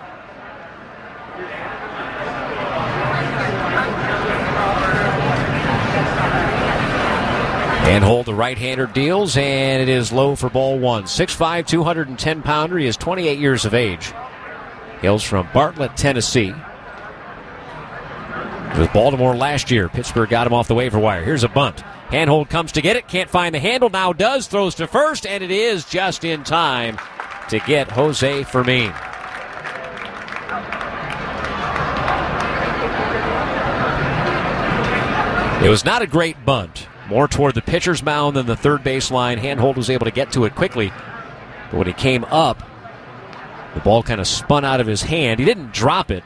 Handhold, the right-hander, deals, and it is low for ball one. six five, two hundred ten pounder. He is twenty-eight years of age. Hails from Bartlett, Tennessee. With Baltimore last year, Pittsburgh got him off the waiver wire. Here's a bunt. Handhold comes to get it, can't find the handle, now does, throws to first, and it is just in time to get Jose Fermin. It was not a great bunt. More toward the pitcher's mound than the third base line. Handhold was able to get to it quickly. But when he came up, the ball kind of spun out of his hand. He didn't drop it.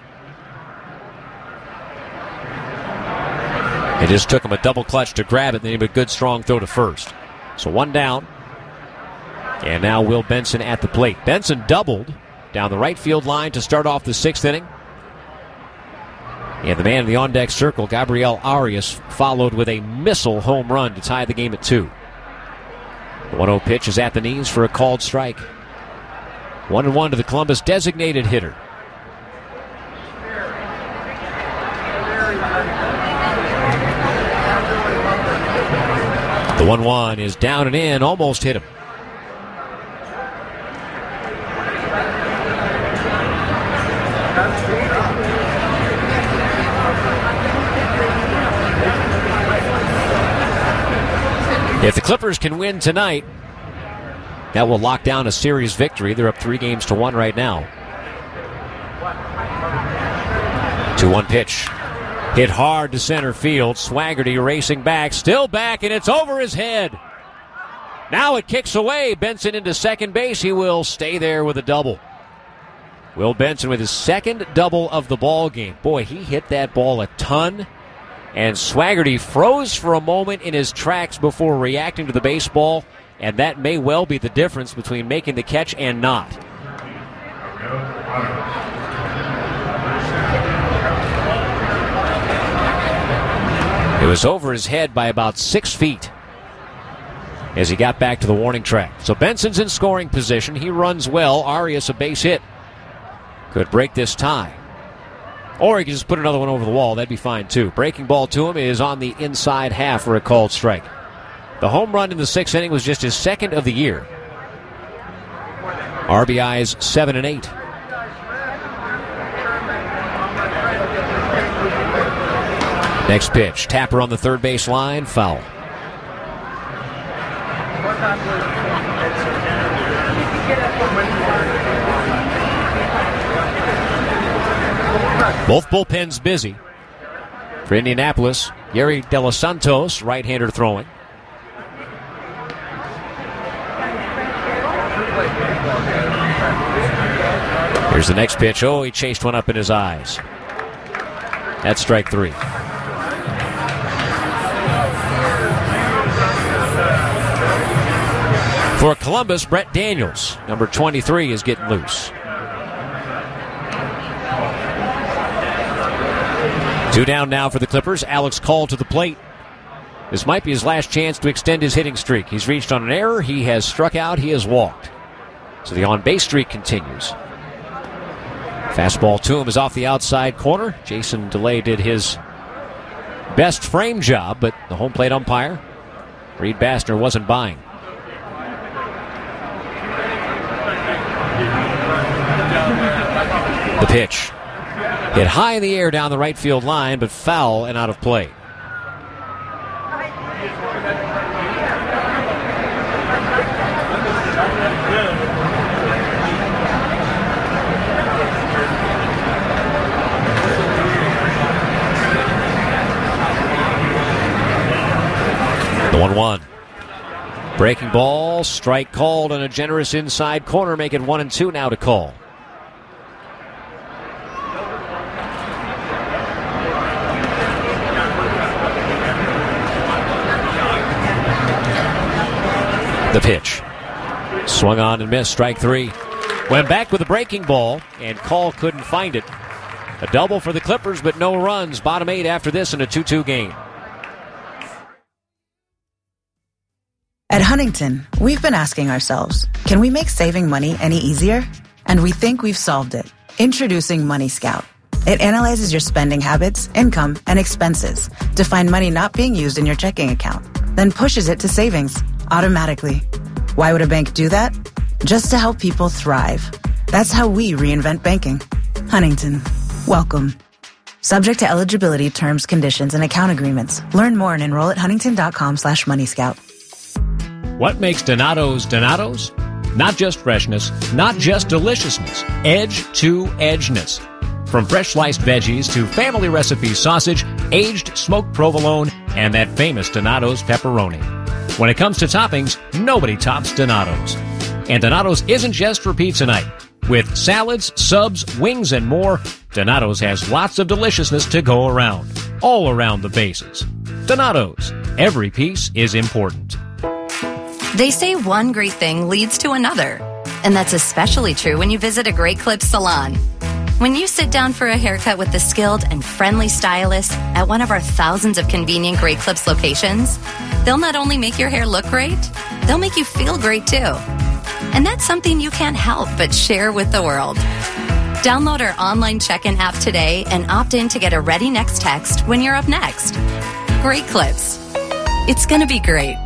It just took him a double clutch to grab it, and then he made a good strong throw to first. So one down. And now Will Benson at the plate. Benson doubled down the right field line to start off the sixth inning. And the man in the on-deck circle, Gabriel Arias, followed with a missile home run to tie the game at two. The one oh pitch is at the knees for a called strike. one and one to the Columbus designated hitter. The one one is down and in, almost hit him. If the Clippers can win tonight, that will lock down a series victory. They're up three games to one right now. two one pitch. Hit hard to center field. Swaggerty racing back. Still back, and it's over his head. Now it kicks away. Benson into second base. He will stay there with a double. Will Benson with his second double of the ball game. Boy, he hit that ball a ton. And Swaggerty froze for a moment in his tracks before reacting to the baseball, and that may well be the difference between making the catch and not. It was over his head by about six feet as he got back to the warning track. So Benson's in scoring position. He runs well. Arias a base hit. Could break this tie. Or he can just put another one over the wall. That'd be fine, too. Breaking ball to him is on the inside half for a called strike. The home run in the sixth inning was just his second of the year. R B Is seven and eight. Next pitch. Tapper on the third base line. Foul. Both bullpens busy. For Indianapolis, Gary De Los Santos, right-hander throwing. Here's the next pitch. Oh, he chased one up in his eyes. That's strike three. For Columbus, Brett Daniels, number twenty-three, is getting loose. Two down now for the Clippers. Alex Call to the plate. This might be his last chance to extend his hitting streak. He's reached on an error. He has struck out. He has walked. So the on-base streak continues. Fastball to him is off the outside corner. Jason DeLay did his best frame job, but the home plate umpire, Reed Bastner, wasn't buying. The pitch. Hit high in the air down the right field line, but foul and out of play. The one one. Breaking ball, strike called on a generous inside corner, make it one and two now to call. The pitch. Swung on and missed, strike three. Went back with a breaking ball, and Call couldn't find it. A double for the Clippers, but no runs. Bottom eight after this in a two two game. At Huntington, we've been asking ourselves, can we make saving money any easier? And we think we've solved it. Introducing Money Scout. It analyzes your spending habits, income, and expenses to find money not being used in your checking account, then pushes it to savings automatically. Why would a bank do that? Just to help people thrive. That's how we reinvent banking. Huntington, welcome. Subject to eligibility, terms, conditions, and account agreements. Learn more and enroll at huntington.com slash money scout. What makes Donato's Donatos? Not just freshness, not just deliciousness, edge to edgeness. From fresh sliced veggies to family recipe sausage, aged smoked provolone, and that famous Donato's pepperoni. When it comes to toppings, nobody tops Donato's. And Donato's isn't just for pizza night. With salads, subs, wings, and more, Donato's has lots of deliciousness to go around. All around the bases. Donato's. Every piece is important. They say one great thing leads to another. And that's especially true when you visit a Great Clips salon. When you sit down for a haircut with the skilled and friendly stylist at one of our thousands of convenient Great Clips locations, they'll not only make your hair look great, they'll make you feel great too. And that's something you can't help but share with the world. Download our online check-in app today and opt in to get a Ready Next text when you're up next. Great Clips. It's gonna be great.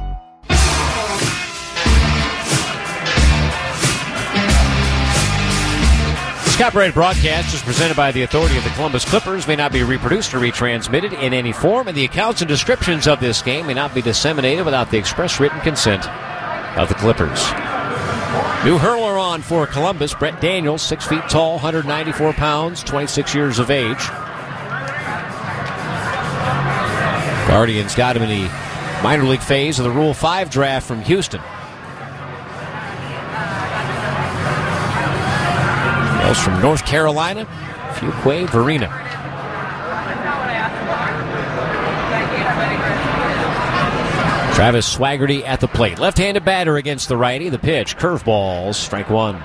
Copyrighted broadcast is presented by the authority of the Columbus Clippers, may not be reproduced or retransmitted in any form, and the accounts and descriptions of this game may not be disseminated without the express written consent of the Clippers. New hurler on for Columbus, Brett Daniels, six feet tall, one hundred ninety-four pounds, twenty-six years of age. Guardians got him in the minor league phase of the Rule five draft from Houston. From North Carolina, Fuquay Varina. Travis Swaggerty at the plate. Left-handed batter against the righty. The pitch, curveball, strike one.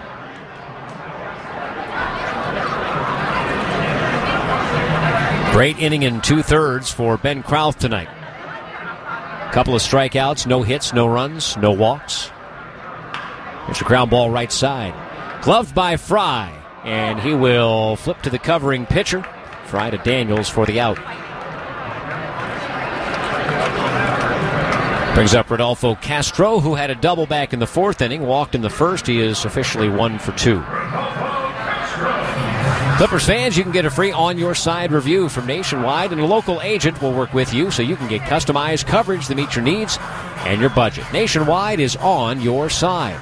Great inning in two-thirds for Ben Krauth tonight. Couple of strikeouts, no hits, no runs, no walks. There's a ground ball right side. Gloved by Fry. And he will flip to the covering pitcher. Fry to Daniels for the out. Brings up Rodolfo Castro, who had a double back in the fourth inning. Walked in the first. He is officially one for two. Clippers fans, you can get a free on-your-side review from Nationwide, and a local agent will work with you so you can get customized coverage that meets your needs and your budget. Nationwide is on your side.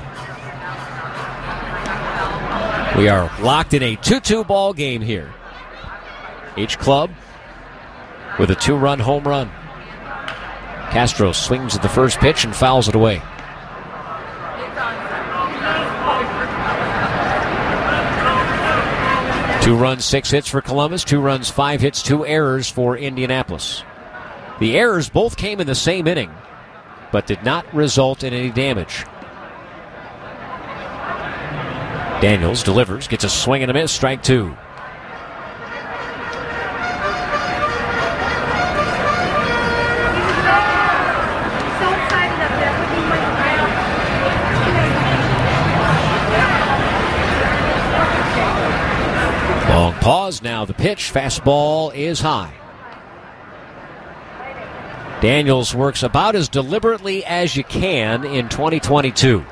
We are locked in a two two ball game here. Each club with a two-run home run. Castro swings at the first pitch and fouls it away. Two runs, six hits for Columbus. Two runs, five hits, two errors for Indianapolis. The errors both came in the same inning, but did not result in any damage. Daniels delivers, gets a swing and a miss, strike two. Long pause, now the pitch, fastball is high. Daniels works about as deliberately as you can in twenty twenty-two.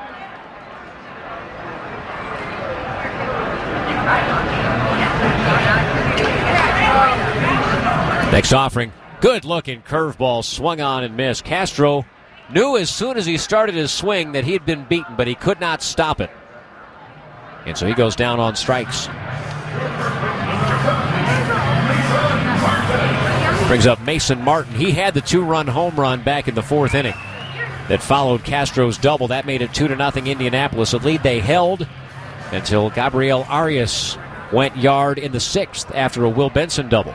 Next offering, good-looking curveball swung on and missed. Castro knew as soon as he started his swing that he had been beaten, but he could not stop it. And so he goes down on strikes. Brings up Mason Martin. He had the two-run home run back in the fourth inning that followed Castro's double. That made it two to nothing Indianapolis, a lead they held until Gabriel Arias went yard in the sixth after a Will Benson double.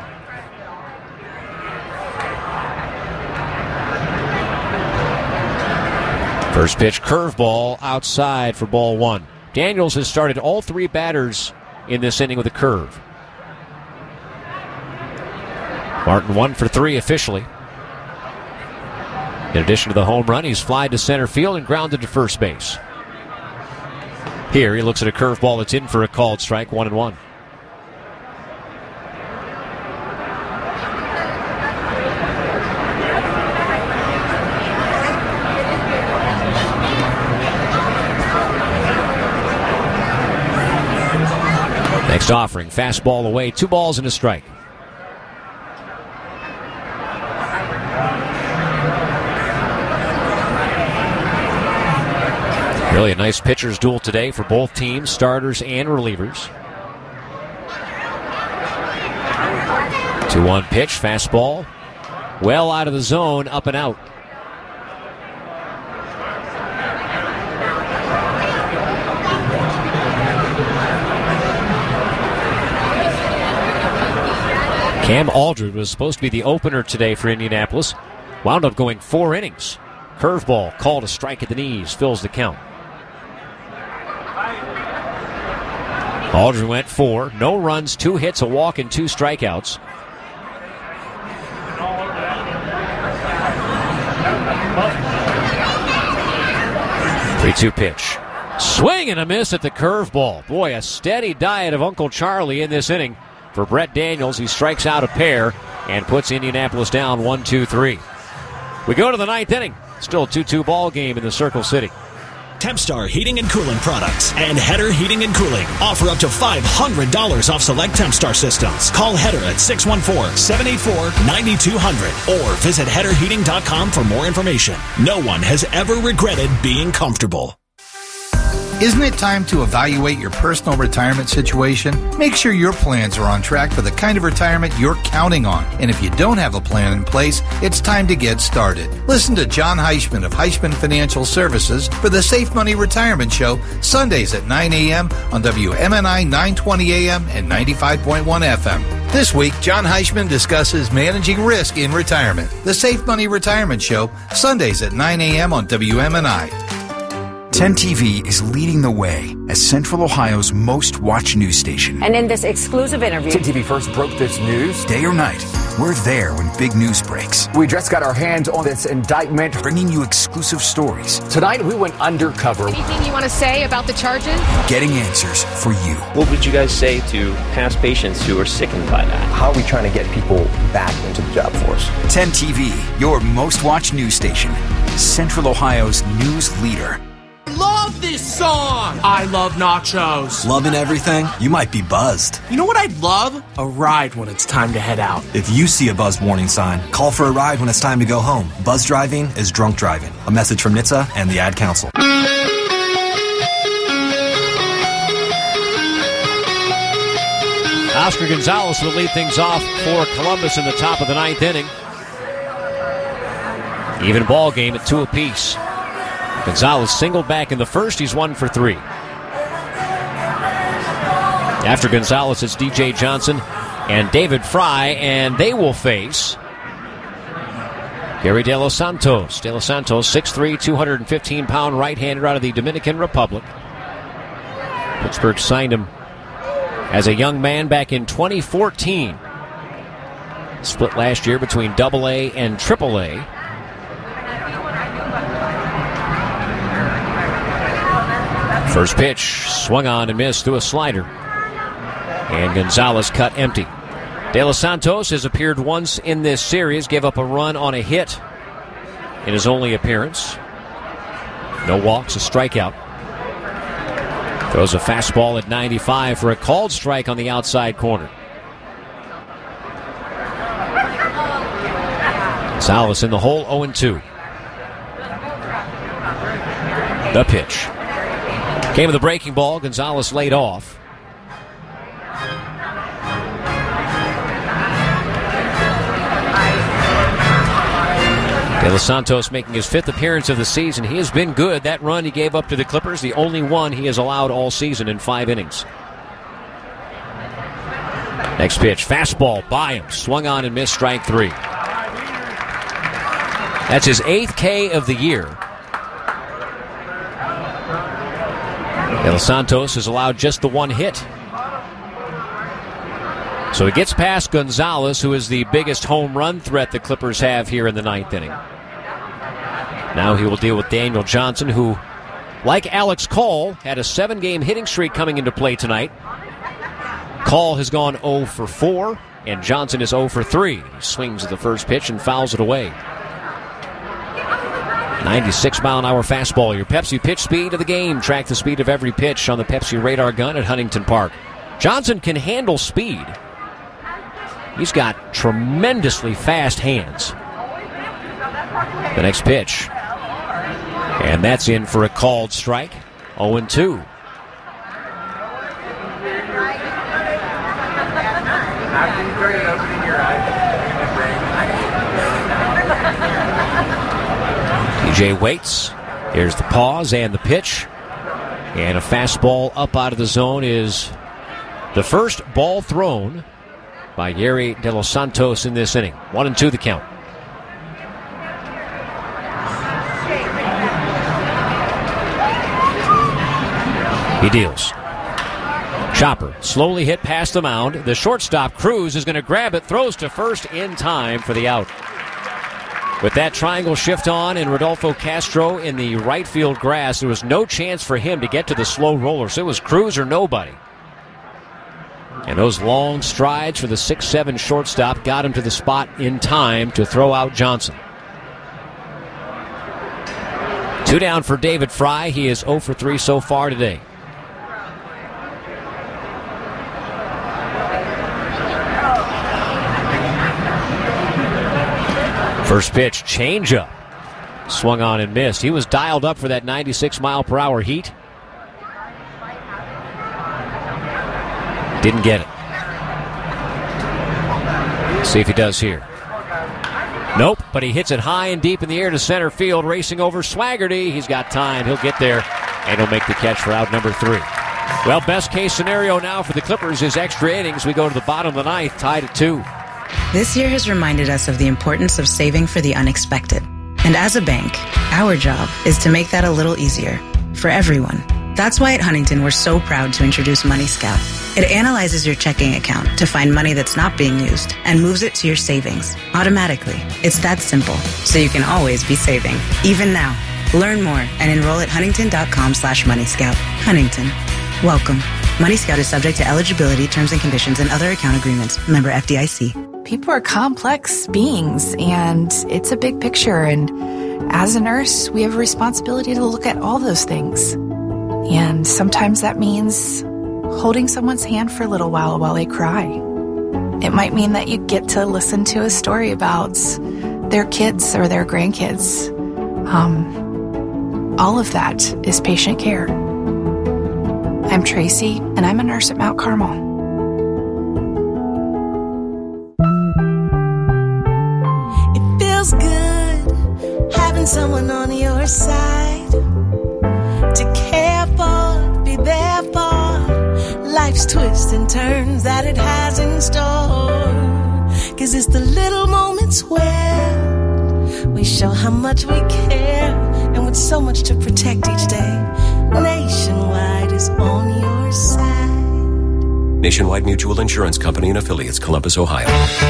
First pitch, curveball outside for ball one. Daniels has started all three batters in this inning with a curve. Martin one for three officially. In addition to the home run, he's flied to center field and grounded to first base. Here he looks at a curveball that's in for a called strike, one and one. Next offering, fastball away, two balls and a strike. Really a nice pitcher's duel today for both teams, starters and relievers. two one pitch, fastball, well out of the zone, up and out. Cam Aldred was supposed to be the opener today for Indianapolis. Wound up going four innings. Curveball called a strike at the knees, fills the count. Aldred went four. No runs, two hits, a walk, and two strikeouts. three two pitch. Swing and a miss at the curveball. Boy, a steady diet of Uncle Charlie in this inning. For Brett Daniels, he strikes out a pair and puts Indianapolis down one two three. We go to the ninth inning. Still a two two ball game in the Circle City. Tempstar Heating and Cooling Products and Header Heating and Cooling offer up to five hundred dollars off select Tempstar systems. Call Header at six one four, seven eight four, nine two zero zero or visit header heating dot com for more information. No one has ever regretted being comfortable. Isn't it time to evaluate your personal retirement situation? Make sure your plans are on track for the kind of retirement you're counting on. And if you don't have a plan in place, it's time to get started. Listen to John Heishman of Heishman Financial Services for the Safe Money Retirement Show, Sundays at nine a.m. on W M N I nine twenty A M and ninety-five point one F M. This week, John Heishman discusses managing risk in retirement. The Safe Money Retirement Show, Sundays at nine a.m. on W M N I. ten T V is leading the way as Central Ohio's most watched news station. And in this exclusive interview, ten T V first broke this news. Day or night, we're there when big news breaks. We just got our hands on this indictment, bringing you exclusive stories. Tonight, we went undercover. Anything you want to say about the charges? Getting answers for you. What would you guys say to past patients who are sickened by that? How are we trying to get people back into the job force? ten T V, your most watched news station. Central Ohio's news leader. Love this song! I love nachos. Loving everything? You might be buzzed. You know what I'd love? A ride when it's time to head out. If you see a buzzed warning sign, call for a ride when it's time to go home. Buzz driving is drunk driving. A message from N H T S A and the Ad Council. Oscar Gonzalez will lead things off for Columbus in the top of the ninth inning. Even ball game at two apiece. Gonzalez singled back in the first. He's one for three. After Gonzalez, it's D J Johnson and David Fry, and they will face Gary De Los Santos. De Los Santos, six three, two hundred fifteen pound right-hander out of the Dominican Republic. Pittsburgh signed him as a young man back in twenty fourteen. Split last year between double A and triple A. First pitch, swung on and missed through a slider. And Gonzalez cut empty. De Los Santos has appeared once in this series, gave up a run on a hit in his only appearance. No walks, a strikeout. Throws a fastball at ninety-five for a called strike on the outside corner. Gonzalez in the hole, oh and two. The pitch. Came with the breaking ball. Gonzalez laid off. De Los Santos making his fifth appearance of the season. He has been good. That run he gave up to the Clippers, the only one he has allowed all season in five innings. Next pitch, fastball by him. Swung on and missed, strike three. That's his eighth K of the year. De Los Santos has allowed just the one hit. So he gets past Gonzalez, who is the biggest home run threat the Clippers have here in the ninth inning. Now he will deal with Daniel Johnson, who, like Alex Call, had a seven-game hitting streak coming into play tonight. Call has gone oh for four, and Johnson is oh for three. He swings at the first pitch and fouls it away. ninety-six mile an hour fastball, your Pepsi pitch speed of the game. Track the speed of every pitch on the Pepsi radar gun at Huntington Park. Johnson can handle speed. He's got tremendously fast hands. The next pitch. And that's in for a called strike. oh and two. T J waits. Here's the pause and the pitch. And a fastball up out of the zone is the first ball thrown by Yerry De Los Santos in this inning. One and two the count. He deals. Chopper slowly hit past the mound. The shortstop, Cruz, is going to grab it, throws to first in time for the out. With that triangle shift on and Rodolfo Castro in the right field grass, there was no chance for him to get to the slow roller, so it was Cruz or nobody. And those long strides for the six seven shortstop got him to the spot in time to throw out Johnson. Two down for David Fry. He is oh for three so far today. First pitch, changeup. Swung on and missed. He was dialed up for that ninety-six mile per hour heat. Didn't get it. See if he does here. Nope, but he hits it high and deep in the air to center field, racing over Swaggerty. He's got time. He'll get there, and he'll make the catch for out number three. Well, best case scenario now for the Clippers is extra innings. We go to the bottom of the ninth, tied at two. This year has reminded us of the importance of saving for the unexpected. And as a bank, our job is to make that a little easier for everyone. That's why at Huntington, we're so proud to introduce Money Scout. It analyzes your checking account to find money that's not being used and moves it to your savings automatically. It's that simple, so you can always be saving, even now. Learn more and enroll at huntington.com slash Money Scout. Huntington. Welcome. Money Scout is subject to eligibility, terms and conditions, and other account agreements. Member F D I C. People are complex beings, and it's a big picture. And as a nurse, we have a responsibility to look at all those things. And sometimes that means holding someone's hand for a little while while they cry. It might mean that you get to listen to a story about their kids or their grandkids. Um, all of that is patient care. I'm Tracy, and I'm a nurse at Mount Carmel. It feels good having someone on your side to care for, be there for life's twists and turns that it has in store. 'Cause it's the little moments where we show how much we care, and with so much to protect each day, Nationwide is on your side. Nationwide Mutual Insurance Company and affiliates, Columbus, Ohio.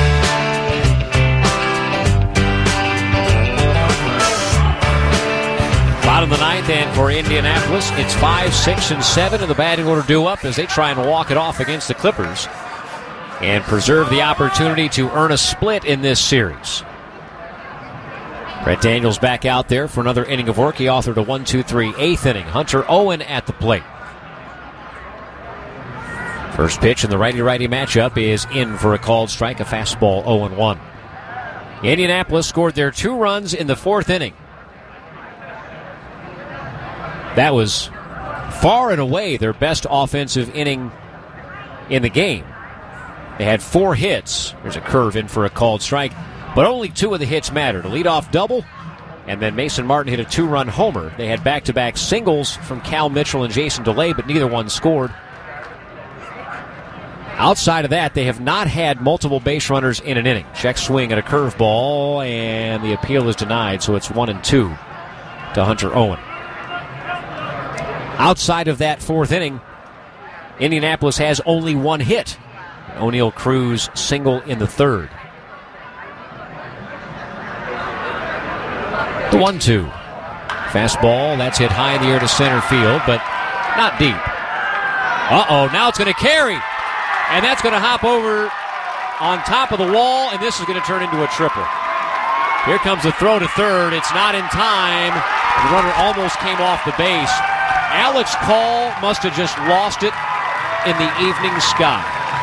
Bottom of the ninth, and for Indianapolis, it's five, six, and seven, and the batting order due up as they try and walk it off against the Clippers. and preserve the opportunity to earn a split in this series. Brett Daniels back out there for another inning of work. He authored a one two three eighth inning. Hunter Owen at the plate. First pitch in the righty-righty matchup is in for a called strike, a fastball oh and one. Indianapolis scored their two runs in the fourth inning. That was far and away their best offensive inning in the game. They had four hits. There's a curve in for a called strike. But only two of the hits mattered. A leadoff double, and then Mason Martin hit a two-run homer. They had back-to-back singles from Cal Mitchell and Jason DeLay, but neither one scored. Outside of that, they have not had multiple base runners in an inning. Check swing at a curveball, and the appeal is denied, so it's one and two to Hunter Owen. Outside of that fourth inning, Indianapolis has only one hit. O'Neill Cruz single in the third. The one two. Fastball, that's hit high in the air to center field, but not deep. Uh-oh, now it's going to carry. And that's going to hop over on top of the wall, and this is going to turn into a triple. Here comes the throw to third. It's not in time. The runner almost came off the base. Alex Call must have just lost it in the evening sky.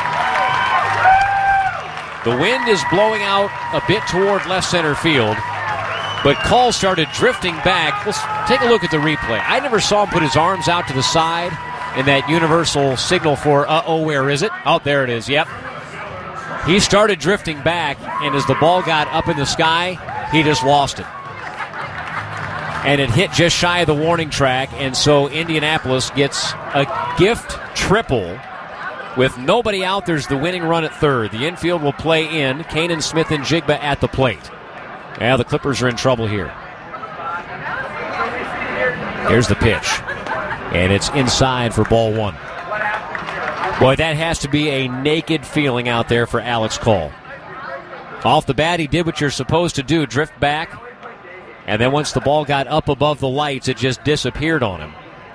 The wind is blowing out a bit toward left center field, but Call started drifting back. Let's take a look at the replay. I never saw him put his arms out to the side in that universal signal for, uh-oh, where is it? Oh, there it is, yep. He started drifting back, and as the ball got up in the sky, he just lost it. And it hit just shy of the warning track, and so Indianapolis gets a gift triple. With nobody out, there's the winning run at third. The infield will play in. Kanan Smith and Jigba at the plate. Now the Clippers are in trouble here. Here's the pitch. And it's inside for ball one. Boy, that has to be a naked feeling out there for Alex Call. Off the bat, he did what you're supposed to do, drift back. And then once the ball got up above the lights, it just disappeared on him.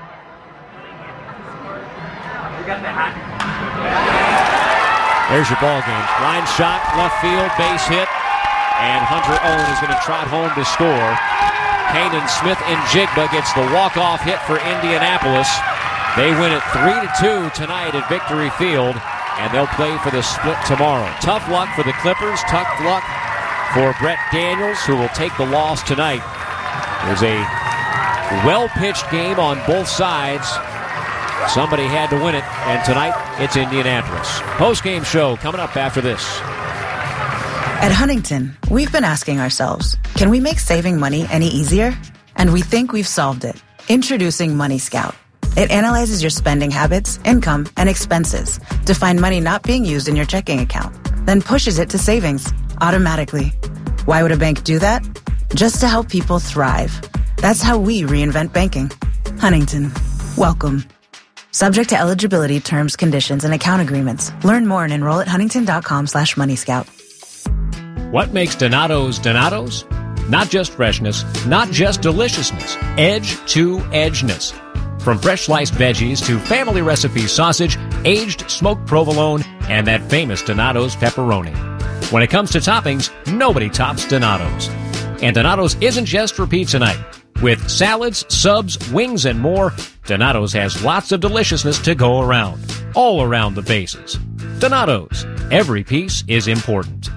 There's your ball game. Line shot, left field, base hit. And Hunter Owen is going to trot home to score. Kanan Smith and Jigba gets the walk-off hit for Indianapolis. They win it three to two tonight at Victory Field, and they'll play for the split tomorrow. Tough luck for the Clippers. Tough luck for Brett Daniels, who will take the loss tonight. There's a well-pitched game on both sides. Somebody had to win it, and tonight it's Indianapolis. Post-game show coming up after this. At Huntington, we've been asking ourselves, can we make saving money any easier? And we think we've solved it. Introducing Money Scout. It analyzes your spending habits, income, and expenses to find money not being used in your checking account, then pushes it to savings automatically. Why would a bank do that? Just to help people thrive. That's how we reinvent banking. Huntington, welcome. Subject to eligibility, terms, conditions, and account agreements. Learn more and enroll at huntington.com slash money scout. What makes Donato's Donato's? Not just freshness, not just deliciousness, edge to edgeness. From fresh sliced veggies to family recipe sausage, aged smoked provolone, and that famous Donato's pepperoni. When it comes to toppings, nobody tops Donato's. And Donato's isn't just for pizza night. With salads, subs, wings, and more, Donato's has lots of deliciousness to go around. All around the bases. Donato's. Every piece is important.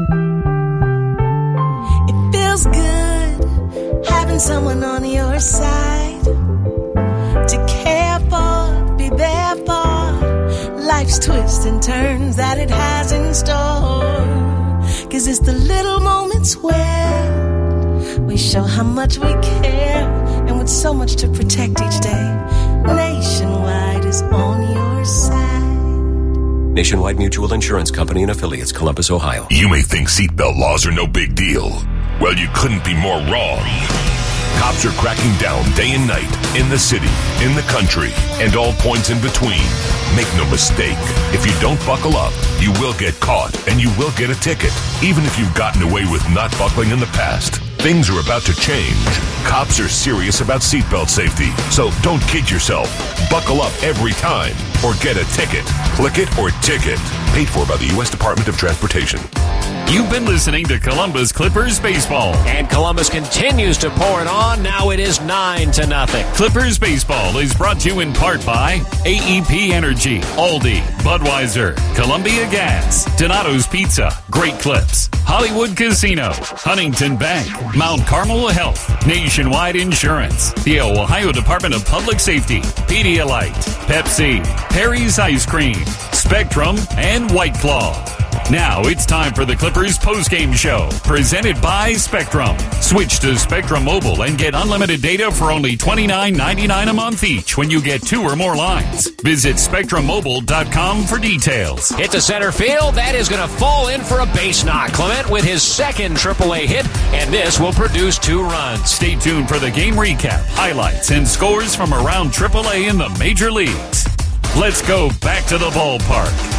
It feels good having someone on your side to care for, be there for life's twists and turns that it has in store. 'Cause it's the little moments where we show how much we care, and with so much to protect each day, Nationwide is on your side. Nationwide Mutual Insurance Company and Affiliates, Columbus, Ohio. You may think seatbelt laws are no big deal. Well, you couldn't be more wrong. Cops are cracking down day and night in the city, in the country, and all points in between. Make no mistake, if you don't buckle up, you will get caught and you will get a ticket, even if you've gotten away with not buckling in the past. Things are about to change. Cops are serious about seatbelt safety, so don't kid yourself. Buckle up every time or get a ticket. Click it or ticket. Paid for by the U S Department of Transportation. You've been listening to Columbus Clippers Baseball. And Columbus continues to pour it on. Now it is nine to nothing. Clippers Baseball is brought to you in part by A E P Energy, Aldi, Budweiser, Columbia Gas, Donato's Pizza, Great Clips, Hollywood Casino, Huntington Bank, Mount Carmel Health, Nationwide Insurance, the Ohio Department of Public Safety, Pedialyte, Pepsi, Perry's Ice Cream, Spectrum, and White Claw. Now it's time for the Clippers postgame show, presented by Spectrum. Switch to Spectrum Mobile and get unlimited data for only twenty-nine ninety-nine a month each when you get two or more lines. Visit spectrum mobile dot com for details. Hit to center field. That is going to fall in for a base knock. Clement with his second triple A hit, and this will produce two runs. Stay tuned for the game recap, highlights, and scores from around triple A in the major leagues. Let's go back to the ballpark.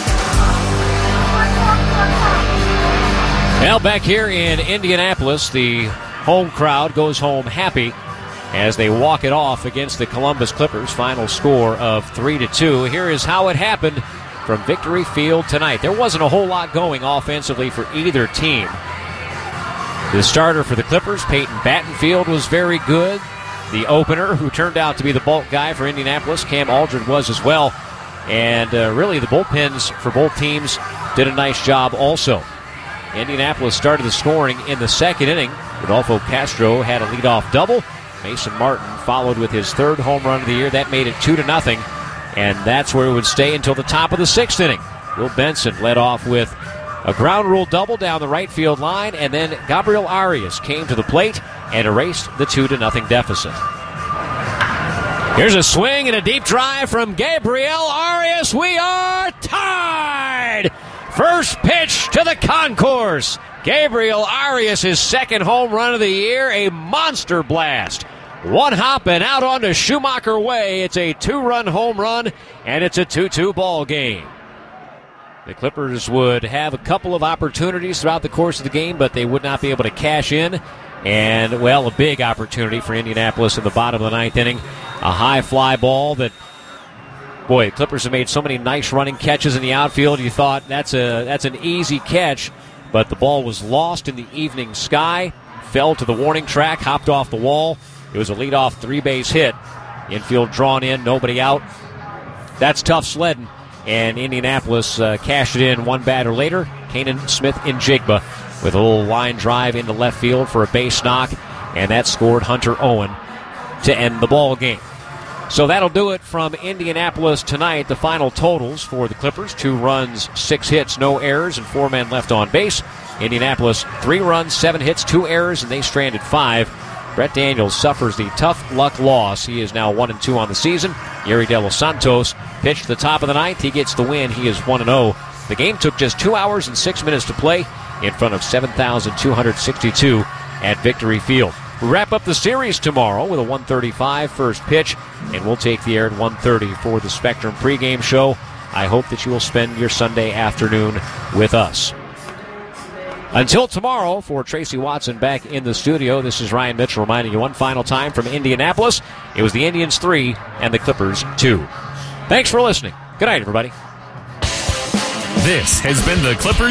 Well, back here in Indianapolis, the home crowd goes home happy as they walk it off against the Columbus Clippers. Final score of three to two. Here is how it happened from Victory Field tonight. There wasn't a whole lot going offensively for either team. The starter for the Clippers, Peyton Battenfield, was very good. The opener, who turned out to be the bulk guy for Indianapolis, Cam Aldred, was as well. And uh, really, the bullpens for both teams did a nice job also. Indianapolis started the scoring in the second inning. Rodolfo Castro had a leadoff double. Mason Martin followed with his third home run of the year. That made it two to nothing, and that's where it would stay until the top of the sixth inning. Will Benson led off with a ground rule double down the right field line, and then Gabriel Arias came to the plate and erased the two to nothing deficit. Here's a swing and a deep drive from Gabriel Arias. We are tied! First pitch to the concourse. Gabriel Arias, his second home run of the year, a monster blast. One hop and out onto Schumacher Way. It's a two-run home run, and it's a two two ball game. The Clippers would have a couple of opportunities throughout the course of the game, but they would not be able to cash in. And, well, a big opportunity for Indianapolis in the bottom of the ninth inning. A high fly ball that, boy, the Clippers have made so many nice running catches in the outfield. You thought that's a that's an easy catch, but the ball was lost in the evening sky, fell to the warning track, hopped off the wall. It was a leadoff three-base hit. Infield drawn in, nobody out. That's tough sledding, and Indianapolis uh, cashed it in one batter later. Kanan Smith-Njigba with a little line drive into left field for a base knock, and that scored Hunter Owen to end the ball game. So that'll do it from Indianapolis tonight. The final totals for the Clippers: two runs, six hits, no errors, and four men left on base. Indianapolis, three runs, seven hits, two errors, and they stranded five. Brett Daniels suffers the tough luck loss. He is now one and two on the season. Yuri De Los Santos pitched the top of the ninth. He gets the win. He is one and oh. The game took just two hours and six minutes to play in front of seven thousand two hundred sixty-two at Victory Field. We'll wrap up the series tomorrow with a one thirty-five first pitch, and we'll take the air at one thirty for the Spectrum pregame show. I hope that you will spend your Sunday afternoon with us. Until tomorrow, for Tracy Watson back in the studio, this is Ryan Mitchell reminding you one final time from Indianapolis. It was the Indians three and the Clippers two. Thanks for listening. Good night, everybody. This has been the Clippers